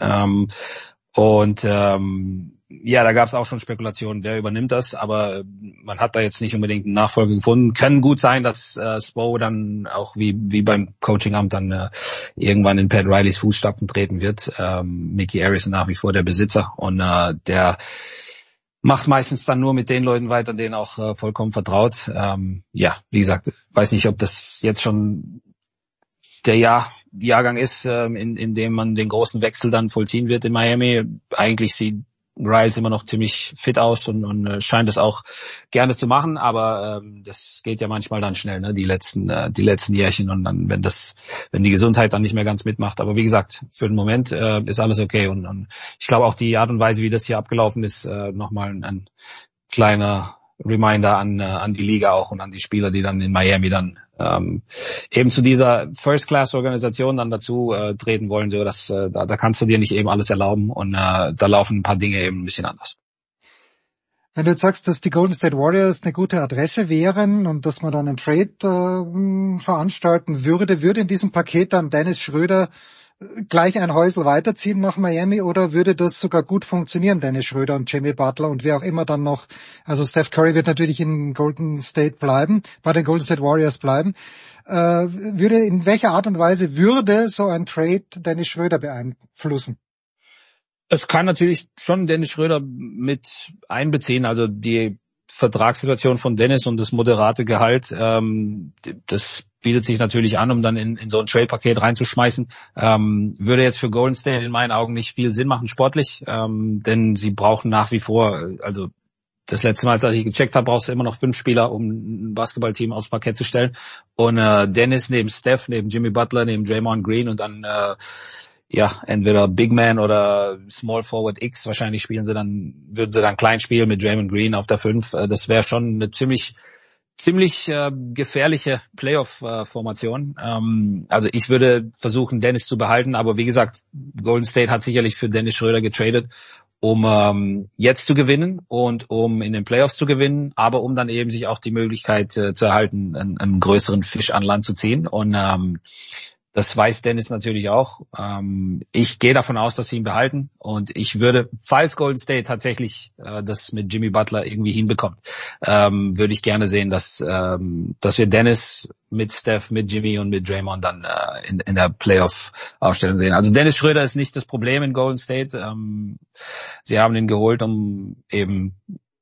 Da gab es auch schon Spekulationen, wer übernimmt das, aber man hat da jetzt nicht unbedingt einen Nachfolger gefunden. Kann gut sein, dass Spo dann auch wie beim Coachingamt dann irgendwann in Pat Rileys Fußstapfen treten wird. Mickey Arison nach wie vor der Besitzer und der macht meistens dann nur mit den Leuten weiter, denen auch vollkommen vertraut. Wie gesagt, weiß nicht, ob das jetzt schon der Jahrgang ist, in dem man den großen Wechsel dann vollziehen wird in Miami. Eigentlich sieht Riles immer noch ziemlich fit aus und scheint es auch gerne zu machen, aber das geht ja manchmal dann schnell, ne? Die letzten Jährchen, und dann, wenn die Gesundheit dann nicht mehr ganz mitmacht. Aber wie gesagt, für den Moment ist alles okay, und ich glaube auch die Art und Weise, wie das hier abgelaufen ist, nochmal ein kleiner Reminder an die Liga auch und an die Spieler, die dann in Miami dann eben zu dieser First-Class-Organisation dann dazu treten wollen, so dass da kannst du dir nicht eben alles erlauben, und da laufen ein paar Dinge eben ein bisschen anders. Wenn du jetzt sagst, dass die Golden State Warriors eine gute Adresse wären und dass man dann einen Trade veranstalten würde in diesem Paket dann Dennis Schröder gleich ein Häusl weiterziehen nach Miami, oder würde das sogar gut funktionieren, Dennis Schröder und Jimmy Butler und wer auch immer dann noch, also Steph Curry wird natürlich in Golden State bleiben, bei den Golden State Warriors bleiben, in welcher Art und Weise würde so ein Trade Dennis Schröder beeinflussen? Es kann natürlich schon Dennis Schröder mit einbeziehen, also die Vertragssituation von Dennis und das moderate Gehalt, das bietet sich natürlich an, um dann in so ein Trade-Paket reinzuschmeißen. Würde jetzt für Golden State in meinen Augen nicht viel Sinn machen sportlich, denn sie brauchen nach wie vor, also das letzte Mal, als ich gecheckt habe, brauchst du immer noch 5 Spieler, um ein Basketballteam aufs Parkett zu stellen. Und Dennis neben Steph, neben Jimmy Butler, neben Draymond Green und dann entweder Big Man oder Small Forward X, wahrscheinlich würden sie dann klein spielen mit Draymond Green auf der 5. Das wäre schon eine ziemlich gefährliche Playoff-Formation. Also ich würde versuchen, Dennis zu behalten, aber wie gesagt, Golden State hat sicherlich für Dennis Schröder getradet, um jetzt zu gewinnen und um in den Playoffs zu gewinnen, aber um dann eben sich auch die Möglichkeit zu erhalten, einen größeren Fisch an Land zu ziehen. Und das weiß Dennis natürlich auch. Ich gehe davon aus, dass sie ihn behalten, und ich würde, falls Golden State tatsächlich das mit Jimmy Butler irgendwie hinbekommt, würde ich gerne sehen, dass wir Dennis mit Steph, mit Jimmy und mit Draymond dann in der Playoff-Aufstellung sehen. Also Dennis Schröder ist nicht das Problem in Golden State. Sie haben ihn geholt, um eben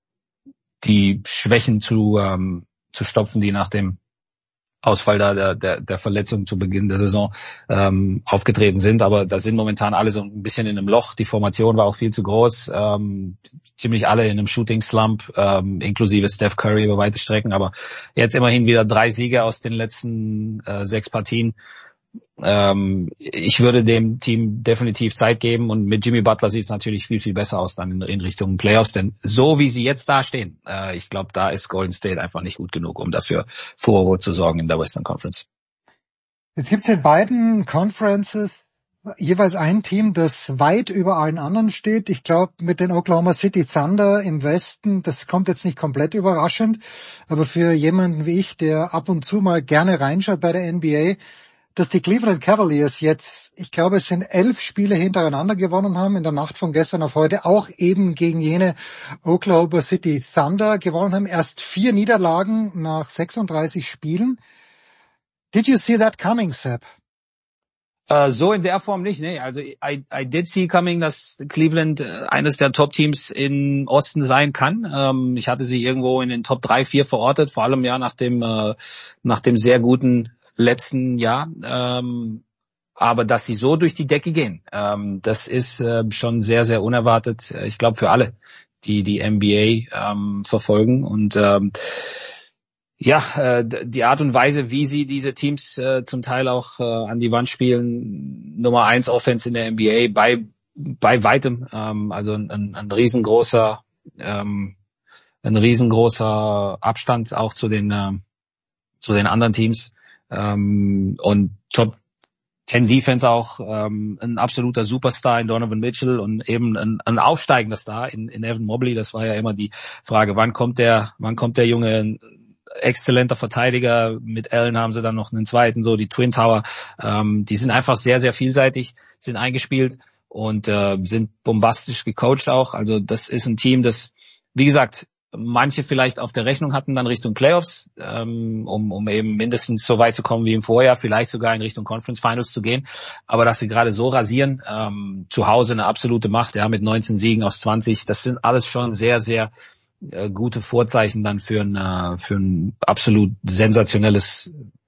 die Schwächen zu stopfen, die nach dem Ausfall der Verletzung zu Beginn der Saison aufgetreten sind, aber da sind momentan alle so ein bisschen in einem Loch. Die Formation war auch viel zu groß, ziemlich alle in einem Shooting-Slump, inklusive Steph Curry über weite Strecken, aber jetzt immerhin wieder 3 Siege aus den letzten 6 Partien. Ich würde dem Team definitiv Zeit geben, und mit Jimmy Butler sieht es natürlich viel, viel besser aus dann in Richtung Playoffs, denn so wie sie jetzt dastehen, ich glaube, da ist Golden State einfach nicht gut genug, um dafür Furore zu sorgen in der Western Conference. Jetzt gibt's in beiden Conferences jeweils ein Team, das weit über allen anderen steht. Ich glaube, mit den Oklahoma City Thunder im Westen, das kommt jetzt nicht komplett überraschend, aber für jemanden wie ich, der ab und zu mal gerne reinschaut bei der NBA, dass die Cleveland Cavaliers jetzt, ich glaube, es sind 11 Spiele hintereinander gewonnen haben, in der Nacht von gestern auf heute, auch eben gegen jene Oklahoma City Thunder gewonnen haben. Erst 4 Niederlagen nach 36 Spielen. Did you see that coming, Sepp? So in der Form nicht, ne. Also I did see coming, dass Cleveland eines der Top-Teams im Osten sein kann. Ich hatte sie irgendwo in den Top 3, 4 verortet, vor allem ja nach dem sehr guten letzten Jahr, aber dass sie so durch die Decke gehen, das ist schon sehr, sehr unerwartet, ich glaube für alle, die NBA verfolgen, und die Art und Weise, wie sie diese Teams zum Teil auch an die Wand spielen, Nummer 1 Offense in der NBA bei weitem, also ein riesengroßer Abstand auch zu den anderen Teams. Und Top 10 Defense auch, ein absoluter Superstar in Donovan Mitchell und eben ein aufsteigender Star in Evan Mobley. Das war ja immer die Frage, wann kommt der Junge, exzellenter Verteidiger. Mit Allen haben sie dann noch einen zweiten, so die Twin Tower. Die sind einfach sehr, sehr vielseitig, sind eingespielt und sind bombastisch gecoacht auch. Also das ist ein Team, das, wie gesagt, manche vielleicht auf der Rechnung hatten dann Richtung Playoffs, um eben mindestens so weit zu kommen wie im Vorjahr, vielleicht sogar in Richtung Conference Finals zu gehen. Aber dass sie gerade so rasieren, zu Hause eine absolute Macht, ja, mit 19 Siegen aus 20, das sind alles schon sehr, sehr gute Vorzeichen dann für ein absolut sensationelles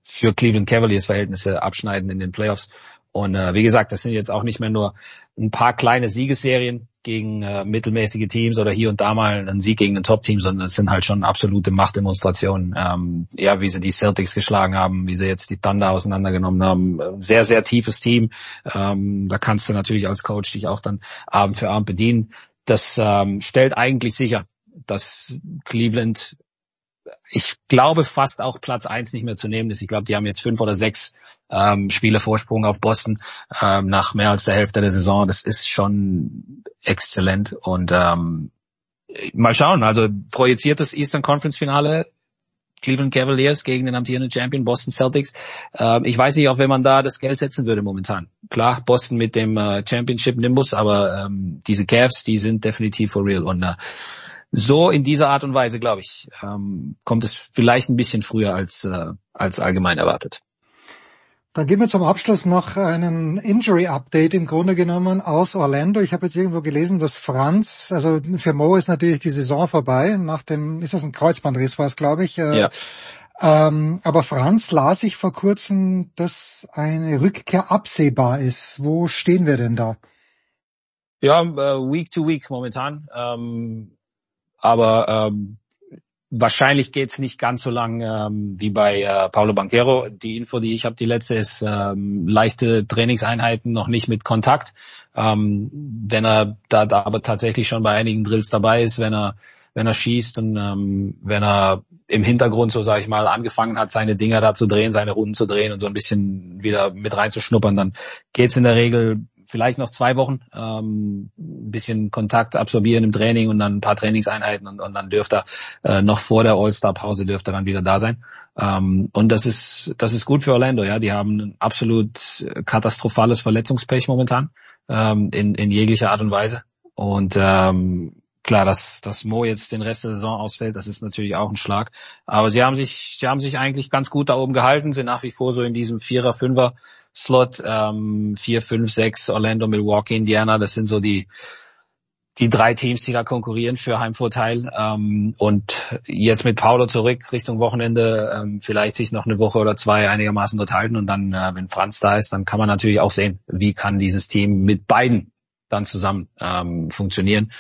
für Cleveland Cavaliers Verhältnisse abschneiden in den Playoffs. Und wie gesagt, das sind jetzt auch nicht mehr nur ein paar kleine Siegesserien gegen mittelmäßige Teams oder hier und da mal ein Sieg gegen ein Top-Team, sondern es sind halt schon absolute Machtdemonstrationen. Wie sie die Celtics geschlagen haben, wie sie jetzt die Thunder auseinandergenommen haben. Sehr, sehr tiefes Team. Da kannst du natürlich als Coach dich auch dann Abend für Abend bedienen. Das stellt eigentlich sicher, dass Cleveland, ich glaube, fast auch Platz 1 nicht mehr zu nehmen ist. Ich glaube, die haben jetzt 5 oder 6 Spiele Vorsprung auf Boston nach mehr als der Hälfte der Saison. Das ist schon exzellent. Und mal schauen, also projiziertes Eastern Conference Finale, Cleveland Cavaliers gegen den amtierenden Champion Boston Celtics. Ich weiß nicht, auf wen man da das Geld setzen würde momentan. Klar, Boston mit dem Championship Nimbus, aber diese Cavs, die sind definitiv for real. Und so in dieser Art und Weise, glaube ich, kommt es vielleicht ein bisschen früher als allgemein erwartet. Dann geben wir zum Abschluss noch einen Injury-Update im Grunde genommen aus Orlando. Ich habe jetzt irgendwo gelesen, dass Franz, also für Mo ist natürlich die Saison vorbei, ist das ein Kreuzbandriss, war es, glaube ich. Ja. Aber Franz las ich vor kurzem, dass eine Rückkehr absehbar ist. Wo stehen wir denn da? Ja, Week to Week momentan. Aber wahrscheinlich geht's nicht ganz so lang wie bei Paolo Banchero. Die Info, die ich habe, die letzte ist leichte Trainingseinheiten, noch nicht mit Kontakt. Wenn er da aber tatsächlich schon bei einigen Drills dabei ist, wenn er schießt und wenn er im Hintergrund, so sage ich mal, angefangen hat, seine Dinger da zu drehen, seine Runden zu drehen und so ein bisschen wieder mit reinzuschnuppern, dann geht's in der Regel vielleicht noch 2 Wochen, ein bisschen Kontakt absorbieren im Training und dann ein paar Trainingseinheiten und dann dürfte er noch vor der All-Star-Pause dürfte er dann wieder da sein. Und das ist gut für Orlando, ja. Die haben ein absolut katastrophales Verletzungspech momentan, in jeglicher Art und Weise. Und klar, dass Mo jetzt den Rest der Saison ausfällt, das ist natürlich auch ein Schlag. Aber sie haben sich eigentlich ganz gut da oben gehalten, sind nach wie vor so in diesem 4er, 5er Slot, 4, 5, 6, Orlando, Milwaukee, Indiana, das sind so die 3 Teams, die da konkurrieren für Heimvorteil. Und jetzt mit Paolo zurück Richtung Wochenende, vielleicht sich noch eine Woche oder 2 einigermaßen dort halten und dann, wenn Franz da ist, dann kann man natürlich auch sehen, wie kann dieses Team mit beiden dann zusammen funktionieren.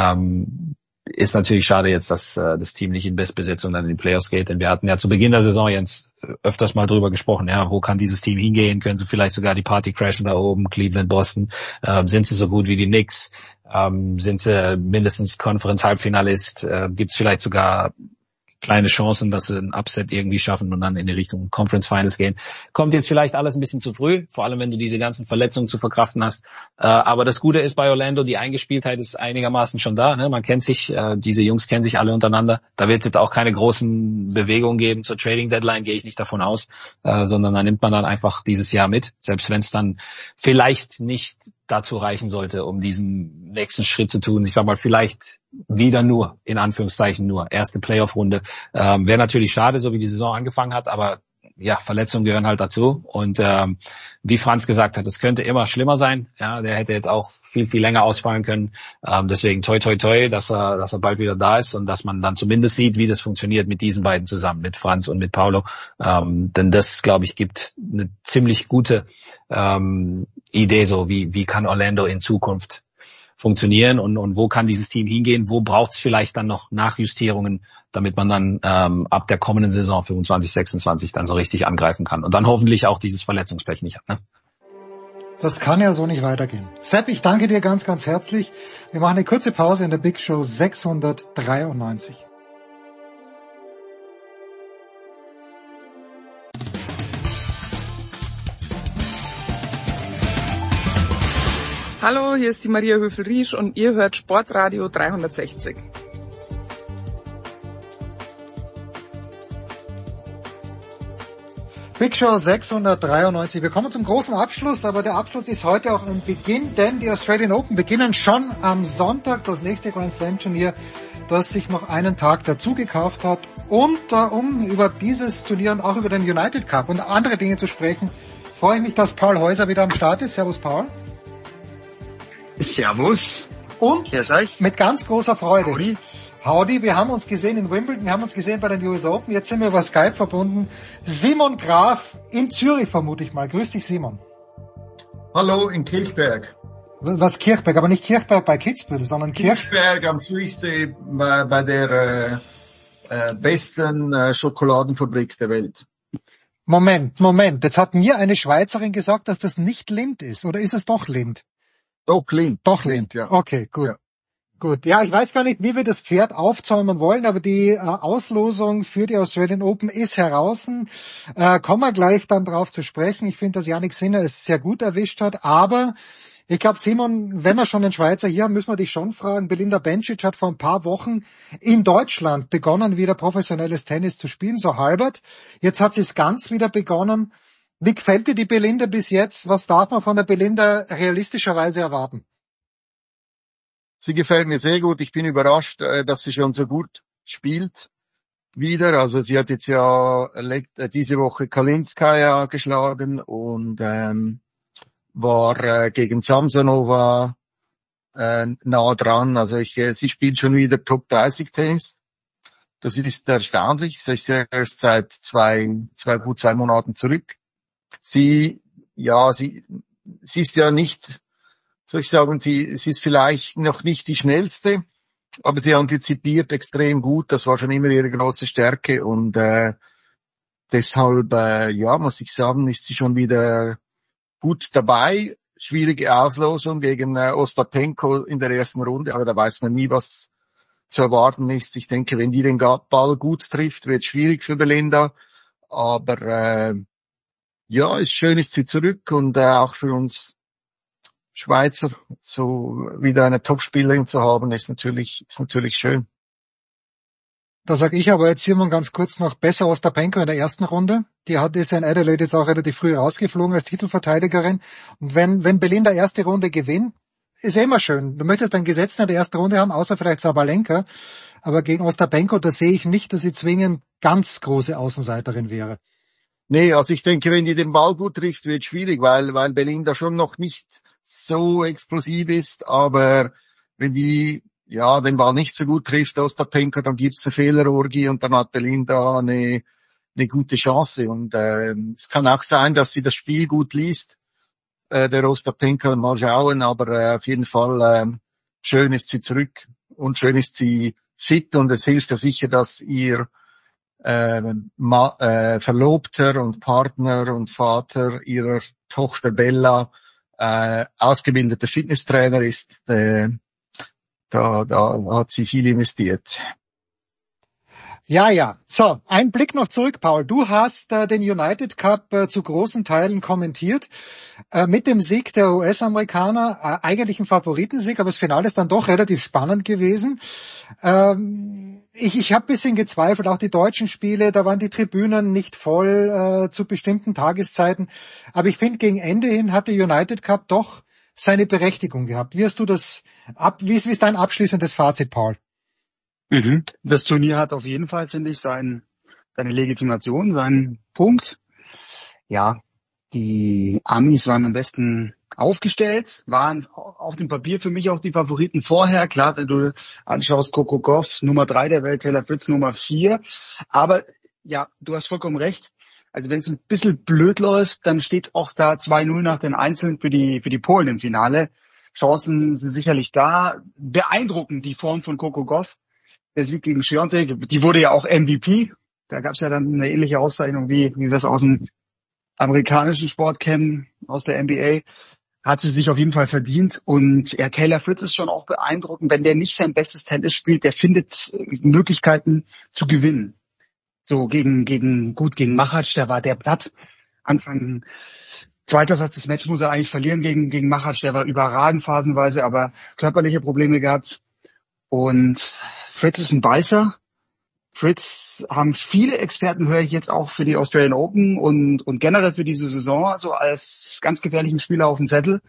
Ist natürlich schade jetzt, dass das Team nicht in Bestbesetzung dann in die Playoffs geht, denn wir hatten ja zu Beginn der Saison jetzt öfters mal drüber gesprochen, ja, wo kann dieses Team hingehen, können sie vielleicht sogar die Party crashen da oben, Cleveland, Boston, sind sie so gut wie die Knicks, sind sie mindestens Conference-Halbfinalist, gibt's vielleicht sogar kleine Chancen, dass sie ein Upset irgendwie schaffen und dann in die Richtung Conference Finals gehen. Kommt jetzt vielleicht alles ein bisschen zu früh, vor allem wenn du diese ganzen Verletzungen zu verkraften hast. Aber das Gute ist bei Orlando, die Eingespieltheit ist einigermaßen schon da. Ne? Man kennt sich, diese Jungs kennen sich alle untereinander. Da wird es jetzt auch keine großen Bewegungen geben zur Trading Deadline, gehe ich nicht davon aus, sondern da nimmt man dann einfach dieses Jahr mit, selbst wenn es dann vielleicht nicht dazu reichen sollte, um diesen nächsten Schritt zu tun. Ich sag mal, vielleicht wieder nur, in Anführungszeichen nur, erste Playoff-Runde. Wäre natürlich schade, so wie die Saison angefangen hat, aber ja, Verletzungen gehören halt dazu. Und wie Franz gesagt hat, es könnte immer schlimmer sein. Ja, der hätte jetzt auch viel, viel länger ausfallen können. Deswegen toi, toi, toi, dass er bald wieder da ist und dass man dann zumindest sieht, wie das funktioniert mit diesen beiden zusammen, mit Franz und mit Paolo. Denn das, glaube ich, gibt eine ziemlich gute Idee, so wie kann Orlando in Zukunft funktionieren und wo kann dieses Team hingehen, wo braucht es vielleicht dann noch Nachjustierungen, damit man dann ab der kommenden Saison 25, 26 dann so richtig angreifen kann und dann hoffentlich auch dieses Verletzungspech nicht hat. Ne? Das kann ja so nicht weitergehen. Sepp, ich danke dir ganz, ganz herzlich. Wir machen eine kurze Pause in der Big Show 693. Hallo, hier ist die Maria Höfel-Riesch und ihr hört Sportradio 360. Big Show 693. Wir kommen zum großen Abschluss, aber der Abschluss ist heute auch ein Beginn, denn die Australian Open beginnen schon am Sonntag, das nächste Grand Slam Turnier, das sich noch einen Tag dazu gekauft hat. Und um über dieses Turnier und auch über den United Cup und andere Dinge zu sprechen, freue ich mich, dass Paul Häuser wieder am Start ist. Servus, Paul. Servus. Und mit ganz großer Freude Howdy, wir haben uns gesehen in Wimbledon, wir haben uns gesehen bei den US Open, jetzt sind wir über Skype verbunden. Simon Graf in Zürich vermute ich mal. Grüß dich, Simon. Hallo, in Kirchberg. Was Kirchberg? Aber nicht Kirchberg bei Kitzbühel, sondern Kirchberg am Zürichsee bei der besten Schokoladenfabrik der Welt. Moment. Jetzt hat mir eine Schweizerin gesagt, dass das nicht Lindt ist. Oder ist es doch Lindt? Doch Lindt. Doch Lindt, ja. Okay, gut. Ja. Gut, ja, ich weiß gar nicht, wie wir das Pferd aufzäumen wollen, aber die Auslosung für die Australian Open ist heraus. Kommen wir gleich dann drauf zu sprechen. Ich finde, dass Jannik Sinner es sehr gut erwischt hat, aber ich glaube, Simon, wenn wir schon den Schweizer hier haben, müssen wir dich schon fragen. Belinda Bencic hat vor ein paar Wochen in Deutschland begonnen, wieder professionelles Tennis zu spielen, so halbert. Jetzt hat sie es ganz wieder begonnen. Wie gefällt dir die Belinda bis jetzt? Was darf man von der Belinda realistischerweise erwarten? Sie gefällt mir sehr gut. Ich bin überrascht, dass sie schon so gut spielt wieder. Also sie hat jetzt ja diese Woche Kalinskaya geschlagen und war gegen Samsonova nah dran. Also sie spielt schon wieder Top 30 Tennis. Das ist erstaunlich. Sie ist ja erst seit gut zwei Monaten zurück. Sie ist ja nicht, soll ich sagen, sie ist vielleicht noch nicht die schnellste, aber sie antizipiert extrem gut. Das war schon immer ihre große Stärke und deshalb, muss ich sagen, ist sie schon wieder gut dabei. Schwierige Auslosung gegen Ostapenko in der ersten Runde, aber da weiß man nie, was zu erwarten ist. Ich denke, wenn die den Ball gut trifft, wird es schwierig für Belinda, aber ist schön, ist sie zurück und auch für uns Schweizer so wieder eine Topspielerin zu haben, ist natürlich schön. Da sage ich aber jetzt, Simon, ganz kurz noch, besser Ostapenko in der ersten Runde. Die ist ja in Adelaide jetzt auch relativ früh rausgeflogen als Titelverteidigerin. Und wenn Belinda erste Runde gewinnt, ist immer schön. Du möchtest einen Gesetzten in der ersten Runde haben, außer vielleicht Sabalenka. Aber gegen Ostapenko, da sehe ich nicht, dass sie zwingend ganz große Außenseiterin wäre. Nee, also ich denke, wenn die den Ball gut trifft, wird es schwierig, weil Belinda schon noch nicht so explosiv ist, aber wenn die den Ball nicht so gut trifft, Ostapenko, dann gibt's eine Fehlerorgie und dann hat Belinda eine gute Chance. Und es kann auch sein, dass sie das Spiel gut liest, der Ostapenko, mal schauen, aber auf jeden Fall schön ist sie zurück und schön ist sie fit und es hilft ja sicher, dass ihr Verlobter und Partner und Vater ihrer Tochter Bella ausgebildeter Fitnesstrainer ist. Da hat sie viel investiert. Ja. So, ein Blick noch zurück, Paul. Du hast den United Cup zu großen Teilen kommentiert. Mit dem Sieg der US-Amerikaner, eigentlich ein Favoritensieg, aber das Finale ist dann doch relativ spannend gewesen. Ich habe ein bisschen gezweifelt, auch die deutschen Spiele, da waren die Tribünen nicht voll zu bestimmten Tageszeiten. Aber ich finde, gegen Ende hin hat der United Cup doch seine Berechtigung gehabt. Wie hast du das wie ist dein abschließendes Fazit, Paul? Das Turnier hat auf jeden Fall, finde ich, seine Legitimation, seinen Punkt. Ja, die Amis waren am besten aufgestellt, waren auf dem Papier für mich auch die Favoriten vorher. Klar, wenn du anschaust, Coco Gauff, Nummer 3 der Welt, Taylor Fritz, Nummer 4. Aber ja, du hast vollkommen recht. Also wenn es ein bisschen blöd läuft, dann steht auch da 2-0 nach den Einzelnen für die Polen im Finale. Chancen sind sicherlich da. Beeindruckend die Form von Coco Gauff. Der Sieg gegen Świątek, die wurde ja auch MVP. Da gab es ja dann eine ähnliche Auszeichnung, wie wir es aus dem amerikanischen Sport kennen, aus der NBA. Hat sie sich auf jeden Fall verdient. Und Taylor Fritz ist schon auch beeindruckend. Wenn der nicht sein bestes Tennis spielt, der findet Möglichkeiten zu gewinnen. So gegen Machac, der war der platt. Anfang zweiter Satz des Matches muss er eigentlich verlieren gegen Machac. Der war überragend phasenweise, aber körperliche Probleme gehabt. Und Fritz ist ein Beißer. Fritz haben viele Experten, höre ich jetzt auch für die Australian Open und generell für diese Saison, so als ganz gefährlichen Spieler auf dem Zettel.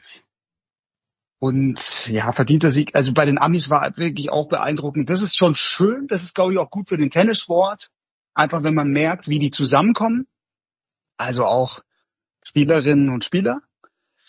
Und ja, verdienter Sieg. Also bei den Amis war wirklich auch beeindruckend. Das ist schon schön. Das ist, glaube ich, auch gut für den Tennissport. Einfach, wenn man merkt, wie die zusammenkommen. Also auch Spielerinnen und Spieler.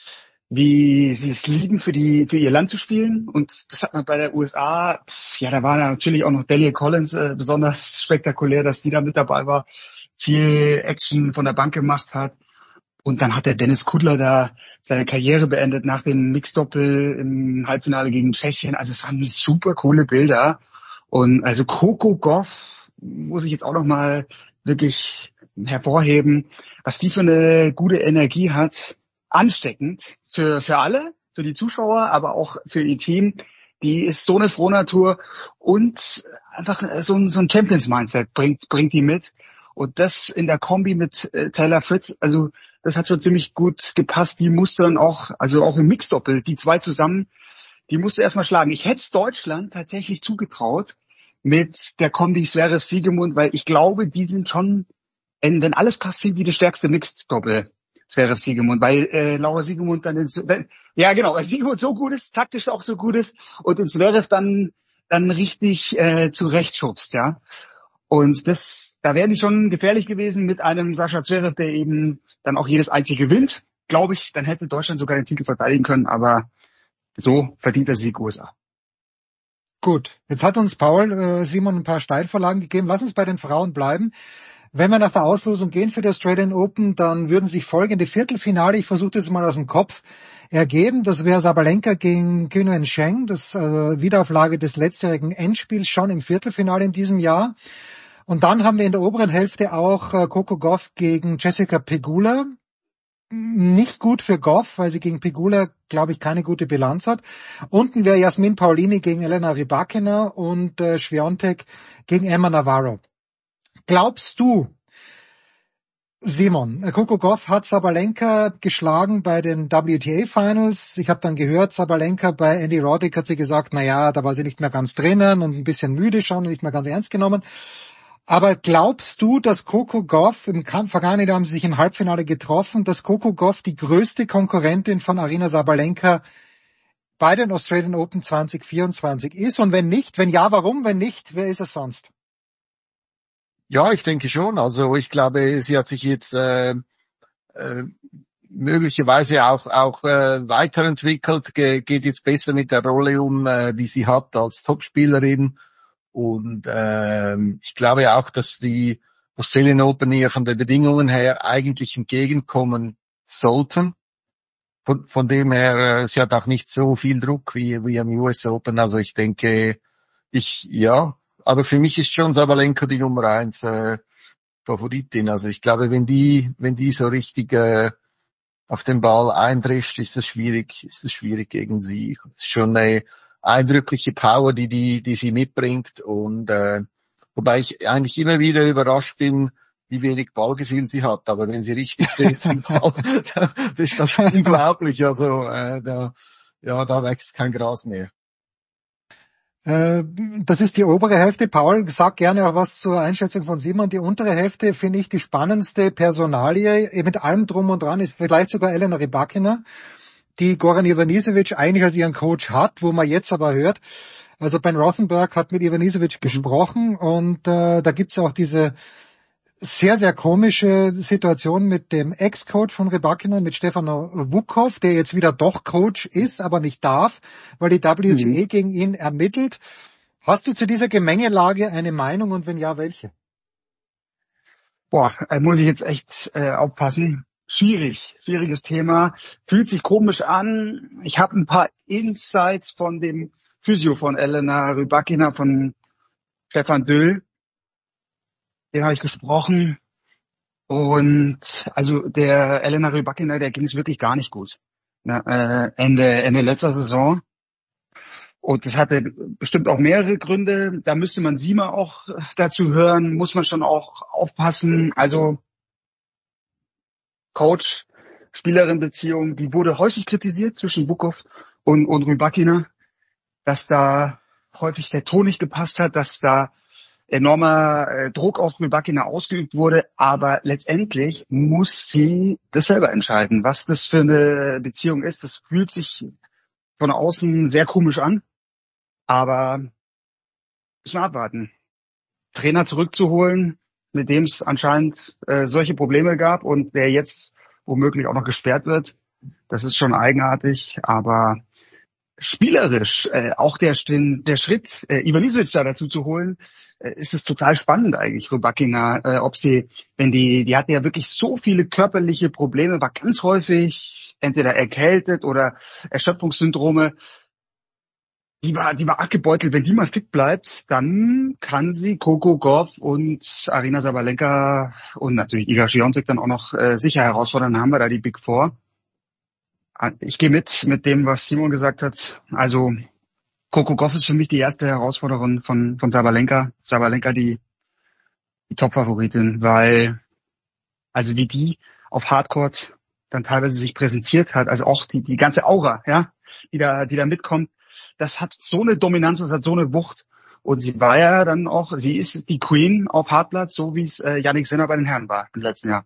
wie sie es lieben, für ihr Land zu spielen. Und das hat man bei der USA, ja, da war natürlich auch noch Danielle Collins besonders spektakulär, dass die da mit dabei war, viel Action von der Bank gemacht hat. Und dann hat der Dennis Kudler da seine Karriere beendet nach dem Mixdoppel im Halbfinale gegen Tschechien. Also es waren super coole Bilder. Und also Coco Gauff muss ich jetzt auch noch mal wirklich hervorheben, was die für eine gute Energie hat. Ansteckend für alle, für die Zuschauer, aber auch für ihr Team. Die ist so eine Frohnatur und einfach so ein Champions-Mindset bringt die mit. Und das in der Kombi mit Taylor Fritz, also das hat schon ziemlich gut gepasst. Die musste dann auch, also auch im Mixdoppel, die zwei zusammen, die musste erstmal schlagen. Ich hätte es Deutschland tatsächlich zugetraut mit der Kombi Zverev Siegemund, weil ich glaube, die sind schon, wenn alles passt, sind die das stärkste Mixdoppel. Zverev Siegemund, weil Laura Siegemund dann ja genau, weil Siegemund so gut ist, taktisch auch so gut ist und den Zverev dann richtig zurechtschubst, ja. Und da wären die schon gefährlich gewesen mit einem Sascha Zverev, der eben dann auch jedes Einzel gewinnt, glaube ich, dann hätte Deutschland sogar den Titel verteidigen können, aber so verdient der Sieg USA. Gut, jetzt hat uns Paul, Simon ein paar Steilvorlagen gegeben. Lass uns bei den Frauen bleiben. Wenn wir nach der Auslosung gehen für die Australian Open, dann würden sich folgende Viertelfinale, ich versuche das mal aus dem Kopf, ergeben. Das wäre Sabalenka gegen Qinwen Zheng, das Wiederauflage des letztjährigen Endspiels schon im Viertelfinale in diesem Jahr. Und dann haben wir in der oberen Hälfte auch Coco Gauff gegen Jessica Pegula. Nicht gut für Gauff, weil sie gegen Pegula, glaube ich, keine gute Bilanz hat. Unten wäre Jasmin Paolini gegen Elena Rybakina und Swiatek gegen Emma Navarro. Glaubst du, Simon, Coco Gauff hat Sabalenka geschlagen bei den WTA Finals. Ich habe dann gehört, Sabalenka bei Andy Roddick hat sie gesagt, na ja, da war sie nicht mehr ganz drinnen und ein bisschen müde schon und nicht mehr ganz ernst genommen. Aber glaubst du, dass Coco Gauff, im vergangenen Jahr haben sie sich im Halbfinale getroffen, dass Coco Gauff die größte Konkurrentin von Aryna Sabalenka bei den Australian Open 2024 ist? Und wenn nicht, wenn ja, warum? Wenn nicht, wer ist es sonst? Ja, ich denke schon. Also ich glaube, sie hat sich jetzt möglicherweise auch weiterentwickelt, geht jetzt besser mit der Rolle um, die sie hat als Topspielerin. Und ich glaube auch, dass die Australian Open ihr von den Bedingungen her eigentlich entgegenkommen sollten. Von dem her, sie hat auch nicht so viel Druck wie am US Open. Also ich denke, aber für mich ist schon Sabalenka die Nummer 1 Favoritin. Also ich glaube, wenn die so richtig auf den Ball eindrischt, ist es schwierig gegen sie. Es ist schon eine eindrückliche Power, die sie mitbringt. Und wobei ich eigentlich immer wieder überrascht bin, wie wenig Ballgefühl sie hat. Aber wenn sie richtig steht zum Ball, dann ist das unglaublich. Also da wächst kein Gras mehr. Das ist die obere Hälfte. Paul, sag gerne auch was zur Einschätzung von Simon. Die untere Hälfte finde ich die spannendste Personalie. Mit allem Drum und Dran ist vielleicht sogar Elena Rybakina, die Goran Ivanisevic eigentlich als ihren Coach hat, wo man jetzt aber hört, also Ben Rothenberg hat mit Ivanisevic gesprochen und da gibt's auch diese sehr, sehr komische Situation mit dem Ex-Coach von Rybakina, mit Stefano Vukov, der jetzt wieder doch Coach ist, aber nicht darf, weil die WTA gegen ihn ermittelt. Hast du zu dieser Gemengelage eine Meinung und wenn ja, welche? Muss ich jetzt echt aufpassen. Schwieriges Thema. Fühlt sich komisch an. Ich habe ein paar Insights von dem Physio von Elena Rybakina, von Stefan Döll. Den habe ich gesprochen. Und also der Elena Rybakina, der ging es wirklich gar nicht gut. Ende letzter Saison. Und das hatte bestimmt auch mehrere Gründe. Da müsste man sie mal auch dazu hören. Muss man schon auch aufpassen. Also Coach-Spielerin-Beziehung, die wurde häufig kritisiert zwischen Vukov und Rybakina, dass da häufig der Ton nicht gepasst hat, dass da enormer Druck auf Rybakina ausgeübt wurde, aber letztendlich muss sie das selber entscheiden, was das für eine Beziehung ist. Das fühlt sich von außen sehr komisch an, aber müssen wir abwarten. Trainer zurückzuholen, mit dem es anscheinend solche Probleme gab und der jetzt womöglich auch noch gesperrt wird, Das ist schon eigenartig, aber spielerisch, auch der Schritt, Ivanisevic da dazu zu holen, ist es total spannend eigentlich, Rybakina, ob sie, wenn die hatte ja wirklich so viele körperliche Probleme, war ganz häufig entweder erkältet oder Erschöpfungssyndrome. Die war arg gebeutelt. Wenn die mal fit bleibt, dann kann sie Coco Gauff und Aryna Sabalenka und natürlich Iga Swiatek dann auch noch sicher herausfordern. Dann haben wir da die Big Four. Ich gehe mit dem, was Simon gesagt hat. Also Coco Gauff ist für mich die erste Herausforderin von Sabalenka. Sabalenka die Top-Favoritin, weil also wie die auf Hardcourt dann teilweise sich präsentiert hat, also auch die ganze Aura, ja, die da mitkommt, das hat so eine Dominanz, das hat so eine Wucht. Und sie war ja dann auch, sie ist die Queen auf Hartplatz, so wie es Jannik Sinner bei den Herren war im letzten Jahr.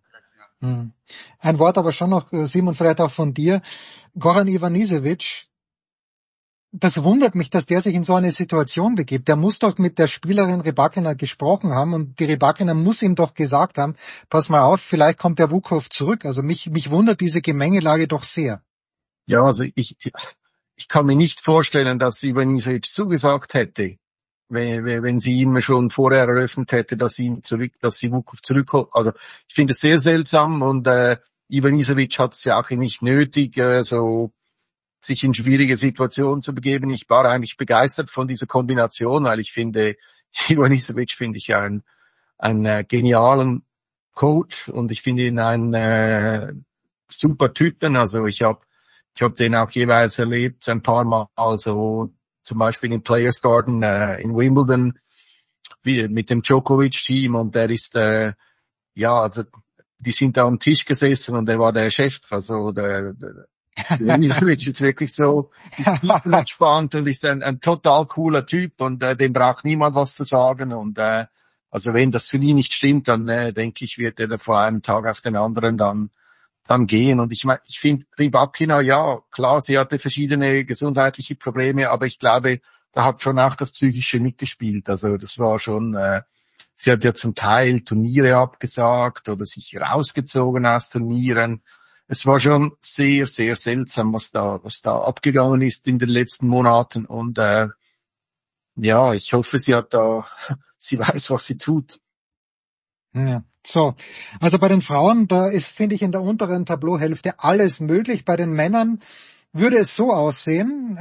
Ein Wort aber schon noch, Simon, vielleicht auch von dir. Goran Ivanisevic, das wundert mich, dass der sich in so eine Situation begibt. Der muss doch mit der Spielerin Rybakina gesprochen haben und die Rybakina muss ihm doch gesagt haben, pass mal auf, vielleicht kommt der Vukov zurück. Also mich wundert diese Gemengelage doch sehr. Ja, also ich kann mir nicht vorstellen, dass Ivanisevic zugesagt hätte, wenn sie ihm schon vorher eröffnet hätte, dass sie Vukov zurückholt. Also ich finde es sehr seltsam und Ivanisevic hat es ja auch nicht nötig, so sich in schwierige Situationen zu begeben. Ich war eigentlich begeistert von dieser Kombination, weil ich finde, Ivanisevic finde ich ja einen genialen Coach und ich finde ihn einen super Typen. Also ich hab den auch jeweils erlebt, ein paar Mal, also zum Beispiel im Players Garden in Wimbledon, wie mit dem Djokovic-Team und der ist, also die sind da am Tisch gesessen und er war der Chef, also der Ivanisevic ist wirklich so entspannt und ist ein total cooler Typ und dem braucht niemand was zu sagen und also wenn das für ihn nicht stimmt, dann denke ich, wird er von einem Tag auf den anderen dann gehen. Und ich meine, ich finde Rybakina, ja, klar, sie hatte verschiedene gesundheitliche Probleme, aber ich glaube, da hat schon auch das Psychische mitgespielt. Also das war schon, sie hat ja zum Teil Turniere abgesagt oder sich rausgezogen aus Turnieren. Es war schon sehr, sehr seltsam, was da abgegangen ist in den letzten Monaten. Und ich hoffe, sie weiß, was sie tut. Ja. So, also bei den Frauen, da ist, finde ich, in der unteren Tableauhälfte alles möglich. Bei den Männern würde es so aussehen,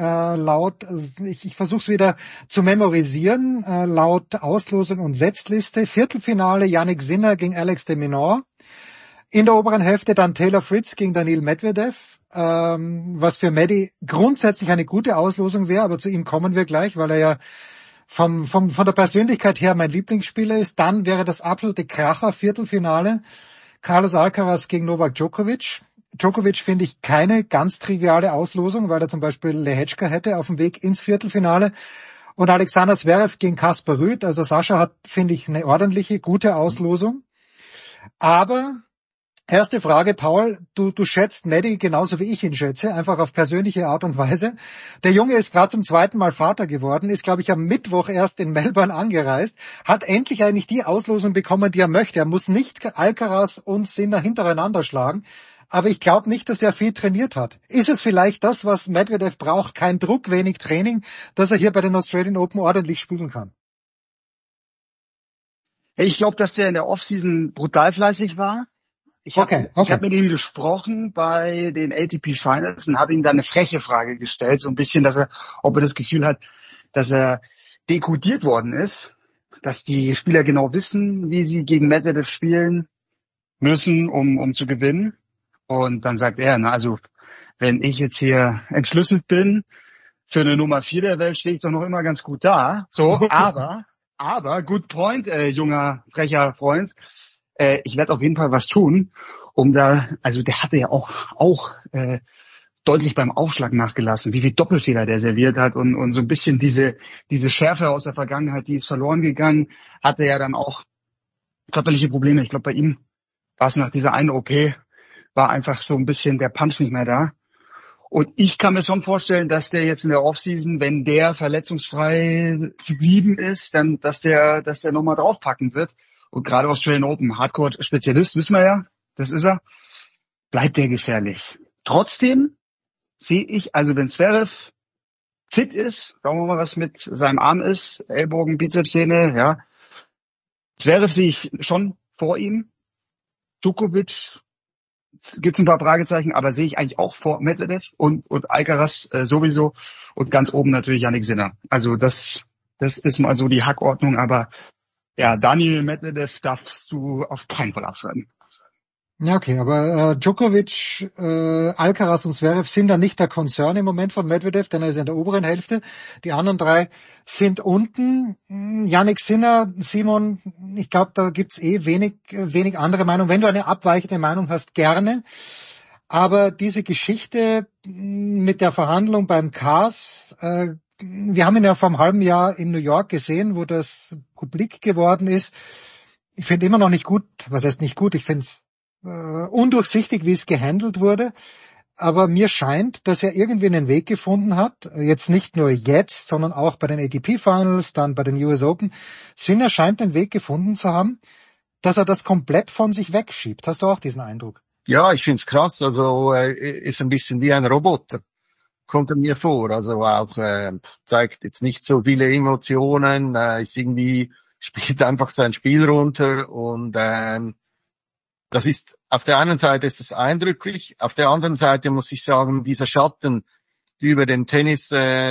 ich versuche es wieder zu memorisieren, laut Auslosung und Setzliste, Viertelfinale Jannik Sinner gegen Alex de Minaur. In der oberen Hälfte dann Taylor Fritz gegen Daniil Medvedev, was für Medi grundsätzlich eine gute Auslosung wäre, aber zu ihm kommen wir gleich, weil er ja von der Persönlichkeit her mein Lieblingsspieler ist. Dann wäre das absolute Kracher-Viertelfinale Carlos Alcaraz gegen Novak Djokovic. Djokovic finde ich keine ganz triviale Auslosung, weil er zum Beispiel Lehečka hätte auf dem Weg ins Viertelfinale. Und Alexander Zverev gegen Kaspar Ruud. Also Sascha hat, finde ich, eine ordentliche, gute Auslosung. Aber erste Frage, Paul, du schätzt Medi genauso wie ich ihn schätze, einfach auf persönliche Art und Weise. Der Junge ist gerade zum zweiten Mal Vater geworden, ist, glaube ich, am Mittwoch erst in Melbourne angereist, hat endlich eigentlich die Auslosung bekommen, die er möchte. Er muss nicht Alcaraz und Sinner hintereinander schlagen, aber ich glaube nicht, dass er viel trainiert hat. Ist es vielleicht das, was Medvedev braucht, kein Druck, wenig Training, dass er hier bei den Australian Open ordentlich spielen kann? Ich glaube, dass der in der Offseason brutal fleißig war. Ich habe mit ihm gesprochen bei den ATP Finals und habe ihm dann eine freche Frage gestellt, so ein bisschen, ob er das Gefühl hat, dass er dekodiert worden ist, dass die Spieler genau wissen, wie sie gegen Medvedev spielen müssen, um zu gewinnen. Und dann sagt er, also wenn ich jetzt hier entschlüsselt bin für eine Nummer 4 der Welt, stehe ich doch noch immer ganz gut da. So, aber, good point, junger, frecher Freund. Ich werde auf jeden Fall was tun, also der hatte ja auch deutlich beim Aufschlag nachgelassen, wie viel Doppelfehler der serviert hat und so ein bisschen diese Schärfe aus der Vergangenheit, die ist verloren gegangen, hatte ja dann auch körperliche Probleme. Ich glaube, bei ihm war es nach dieser einen OP, war einfach so ein bisschen der Punch nicht mehr da. Und ich kann mir schon vorstellen, dass der jetzt in der Offseason, wenn der verletzungsfrei geblieben ist, dann, dass der nochmal draufpacken wird. Und gerade Australian Open, Hardcore-Spezialist, wissen wir ja, das ist er, bleibt der gefährlich. Trotzdem sehe ich, also wenn Zverev fit ist, schauen wir mal, was mit seinem Arm ist, Ellbogen, Bizepssehne, ja. Zverev sehe ich schon vor ihm. Djokovic gibt's ein paar Fragezeichen, aber sehe ich eigentlich auch vor Medvedev und Alcaraz sowieso und ganz oben natürlich Jannik Sinner. Also das ist mal so die Hackordnung, aber ja, Daniil Medvedev darfst du auf keinen Fall abschreiben. Ja, okay, aber Djokovic, Alcaraz und Zverev sind da nicht der Konzern im Moment von Medvedev, denn er ist in der oberen Hälfte. Die anderen drei sind unten. Jannik Sinner, Simon, ich glaube, da gibt's wenig andere Meinung. Wenn du eine abweichende Meinung hast, gerne. Aber diese Geschichte mit der Verhandlung beim CAS, wir haben ihn ja vor einem halben Jahr in New York gesehen, wo das publik geworden ist. Ich finde immer noch nicht gut, was heißt nicht gut, ich finde es undurchsichtig, wie es gehandelt wurde. Aber mir scheint, dass er irgendwie einen Weg gefunden hat, jetzt nicht nur jetzt, sondern auch bei den ATP Finals, dann bei den US Open. Sinner scheint einen Weg gefunden zu haben, dass er das komplett von sich wegschiebt. Hast du auch diesen Eindruck? Ja, ich find's krass. Also ist ein bisschen wie ein Roboter, kommt er mir vor. Also auch zeigt jetzt nicht so viele Emotionen, ist irgendwie, spielt einfach sein Spiel runter und das ist, auf der einen Seite ist es eindrücklich, auf der anderen Seite muss ich sagen, dieser Schatten, der über den Tennis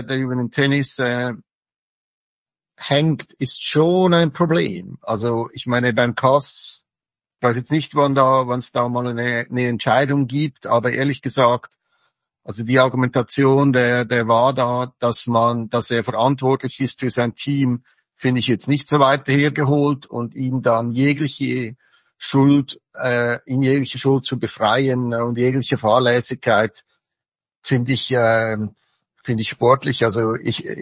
hängt, ist schon ein Problem. Also ich meine, beim CAS, ich weiß jetzt nicht, wann es da mal eine Entscheidung gibt, aber ehrlich gesagt, also die Argumentation, der war da, dass er verantwortlich ist für sein Team, finde ich jetzt nicht so weit hergeholt und ihm dann jegliche Schuld zu befreien und jegliche Fahrlässigkeit finde ich sportlich. Also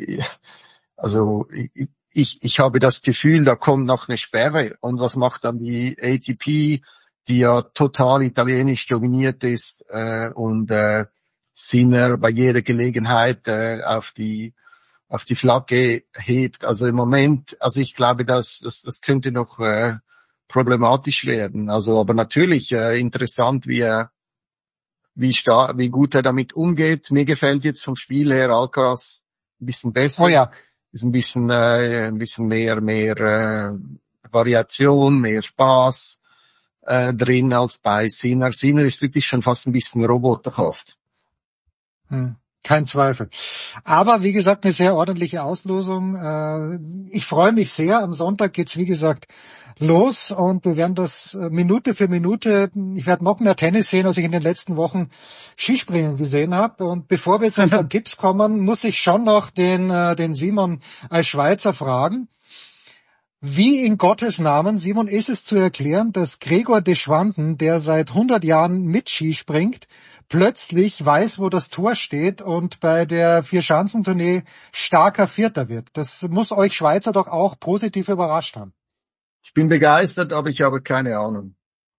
ich habe das Gefühl, da kommt noch eine Sperre und was macht dann die ATP, die ja total italienisch dominiert ist und Sinner bei jeder Gelegenheit auf die Flagge hebt. Also im Moment, also ich glaube, das könnte noch problematisch werden. Also, aber natürlich interessant, wie gut er damit umgeht. Mir gefällt jetzt vom Spiel her Alcaraz ein bisschen besser. Oh ja. Ist ein bisschen mehr Variation, mehr Spaß drin als bei Sinner. Sinner ist wirklich schon fast ein bisschen roboterhaft. Kein Zweifel. Aber wie gesagt, eine sehr ordentliche Auslosung. Ich freue mich sehr. Am Sonntag geht's wie gesagt los und wir werden das Minute für Minute. Ich werde noch mehr Tennis sehen, als ich in den letzten Wochen Skispringen gesehen habe. Und bevor wir jetzt ein paar Tipps kommen, muss ich schon noch den Simon als Schweizer fragen. Wie in Gottes Namen, Simon, ist es zu erklären, dass Gregor Deschwanden, der seit 100 Jahren mit Ski springt, plötzlich weiß, wo das Tor steht und bei der Vierschanzentournee starker Vierter wird? Das muss euch Schweizer doch auch positiv überrascht haben. Ich bin begeistert, aber ich habe keine Ahnung.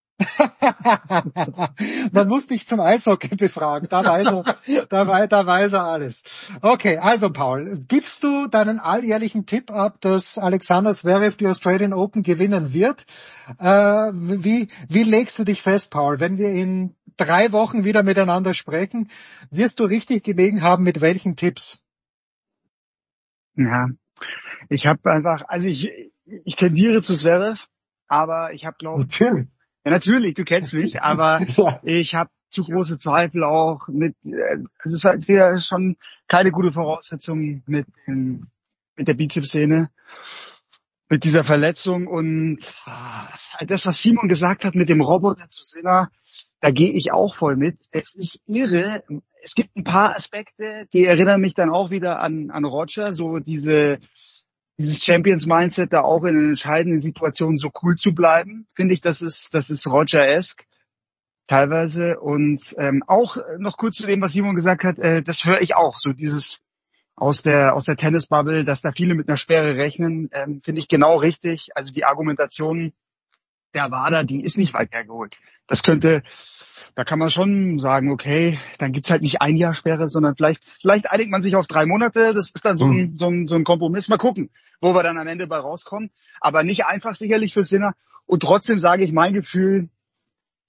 Man muss dich zum Eishockey befragen, da weiß er alles. Okay, also Paul, gibst du deinen alljährlichen Tipp ab, dass Alexander Zverev die Australian Open gewinnen wird? Wie legst du dich fest, Paul? Wenn wir in 3 Wochen wieder miteinander sprechen, wirst du richtig gelegen haben, mit welchen Tipps? Ja, ich habe einfach, also ich tendiere zu Zverev, aber ich habe glaube ich, ja, natürlich, du kennst mich, aber ich habe zu große Zweifel auch mit, es ist halt wieder schon keine gute Voraussetzung mit der Bizepssehne, mit dieser Verletzung und das, was Simon gesagt hat mit dem Roboter zu Sinner, da gehe ich auch voll mit. Es ist irre. Es gibt ein paar Aspekte, die erinnern mich dann auch wieder an Roger, so dieses Champions-Mindset, da auch in entscheidenden Situationen so cool zu bleiben, finde ich, das ist Roger-esque teilweise. Und auch noch kurz zu dem, was Simon gesagt hat, das höre ich auch, so dieses aus der Tennisbubble, dass da viele mit einer Sperre rechnen, finde ich genau richtig. Also die Argumentation der WADA, die ist nicht weit hergeholt. Da kann man schon sagen, okay, dann gibt's halt nicht 1 Jahr Sperre, sondern vielleicht einigt man sich auf 3 Monate. Das ist dann so ein Kompromiss. Mal gucken, wo wir dann am Ende bei rauskommen. Aber nicht einfach sicherlich für Sinner. Und trotzdem sage ich, mein Gefühl,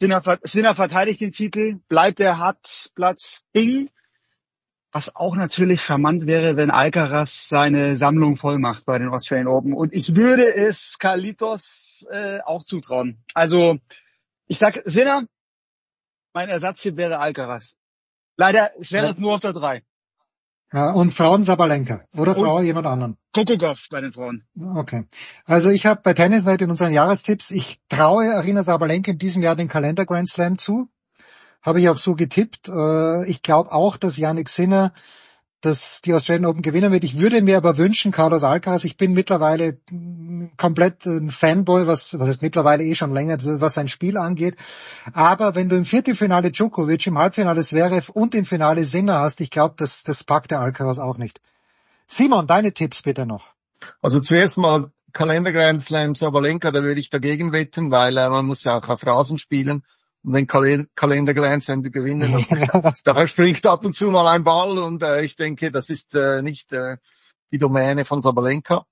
Sinner verteidigt den Titel, bleibt der Hartplatz Ding. Was auch natürlich charmant wäre, wenn Alcaraz seine Sammlung voll macht bei den Australian Open. Und ich würde es Carlitos auch zutrauen. Also, ich sag Sinner, mein Ersatz hier wäre Alcaraz. Leider, es wäre nur auf der 3. Ja, und Frauen Sabalenka. Oder Frau jemand anderen. Coco Gauff bei den Frauen. Okay. Also ich habe bei Tennis Night in unseren Jahrestipps, ich traue Aryna Sabalenka in diesem Jahr den Kalender Grand Slam zu. Habe ich auch so getippt. Ich glaube auch, dass Jannik Sinner die Australian Open gewinnen wird. Ich würde mir aber wünschen, Carlos Alcaraz, ich bin mittlerweile komplett ein Fanboy, was ist mittlerweile schon länger, was sein Spiel angeht. Aber wenn du im Viertelfinale Djokovic, im Halbfinale Zverev und im Finale Sinner hast, ich glaube, das packt der Alcaraz auch nicht. Simon, deine Tipps bitte noch. Also zuerst mal Kalender Grand Slam Sabalenka, da würde ich dagegen wetten, weil man muss ja auch auf Rasen spielen. Und den Kalender Grand Slam gewinnen. Da springt ab und zu mal ein Ball und ich denke, das ist nicht die Domäne von Sabalenka.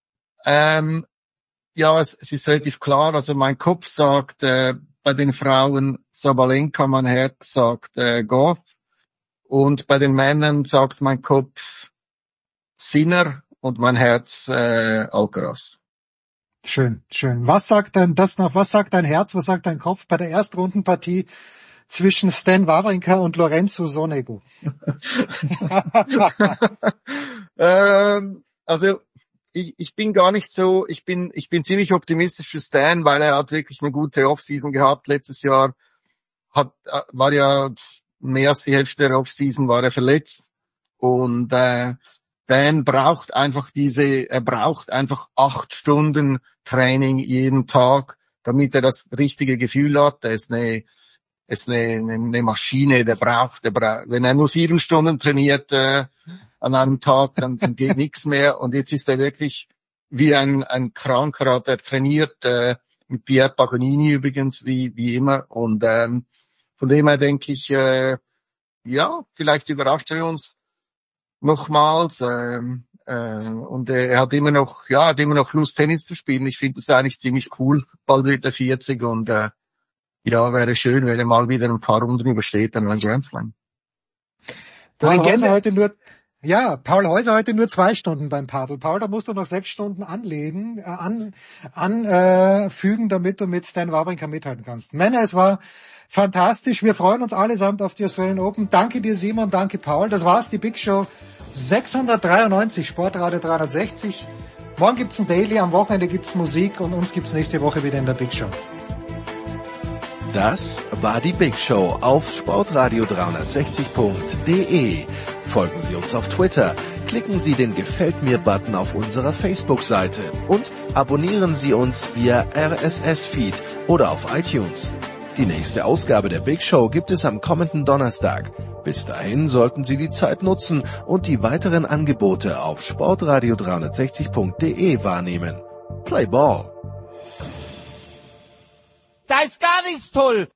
Ja, es ist relativ klar. Also mein Kopf sagt bei den Frauen Sabalenka, mein Herz sagt Gauff. Und bei den Männern sagt mein Kopf Sinner und mein Herz Alcaraz. Schön, schön. Was sagt denn das noch? Was sagt dein Herz? Was sagt dein Kopf bei der Erstrundenpartie zwischen Stan Wawrinka und Lorenzo Sonego? Also ich bin gar nicht so, ich bin ziemlich optimistisch für Stan, weil er hat wirklich eine gute Offseason gehabt. Letztes Jahr war ja mehr als die Hälfte der Offseason war er verletzt und Stan braucht einfach er braucht einfach 8 Stunden Training jeden Tag, damit er das richtige Gefühl hat. Er ist eine Maschine, der braucht, wenn er nur 7 Stunden trainiert an einem Tag, dann geht nichts mehr. Und jetzt ist er wirklich wie ein Kranker, der trainiert mit Pierre Paganini übrigens, wie immer. Und von dem her denke ich, ja, vielleicht überrascht er uns nochmals. Und er hat immer noch Lust, Tennis zu spielen. Ich finde das eigentlich ziemlich cool. Bald wird er 40 und ja, wäre schön, wenn er mal wieder ein paar Runden übersteht an einem Grand Slam. Paul Häuser heute nur 2 Stunden beim Paddel. Paul, da musst du noch 6 Stunden anfügen, damit du mit Stan Wawrinka mithalten kannst. Männer, es war fantastisch. Wir freuen uns allesamt auf die Australian Open. Danke dir, Simon. Danke, Paul. Das war's, die Big Show 693, Sportradio 360. Morgen gibt's ein Daily, am Wochenende gibt's Musik und uns gibt's nächste Woche wieder in der Big Show. Das war die Big Show auf sportradio360.de. Folgen Sie uns auf Twitter, klicken Sie den Gefällt mir-Button auf unserer Facebook-Seite und abonnieren Sie uns via RSS-Feed oder auf iTunes. Die nächste Ausgabe der Big Show gibt es am kommenden Donnerstag. Bis dahin sollten Sie die Zeit nutzen und die weiteren Angebote auf sportradio360.de wahrnehmen. Play Ball! Da ist gar nichts toll!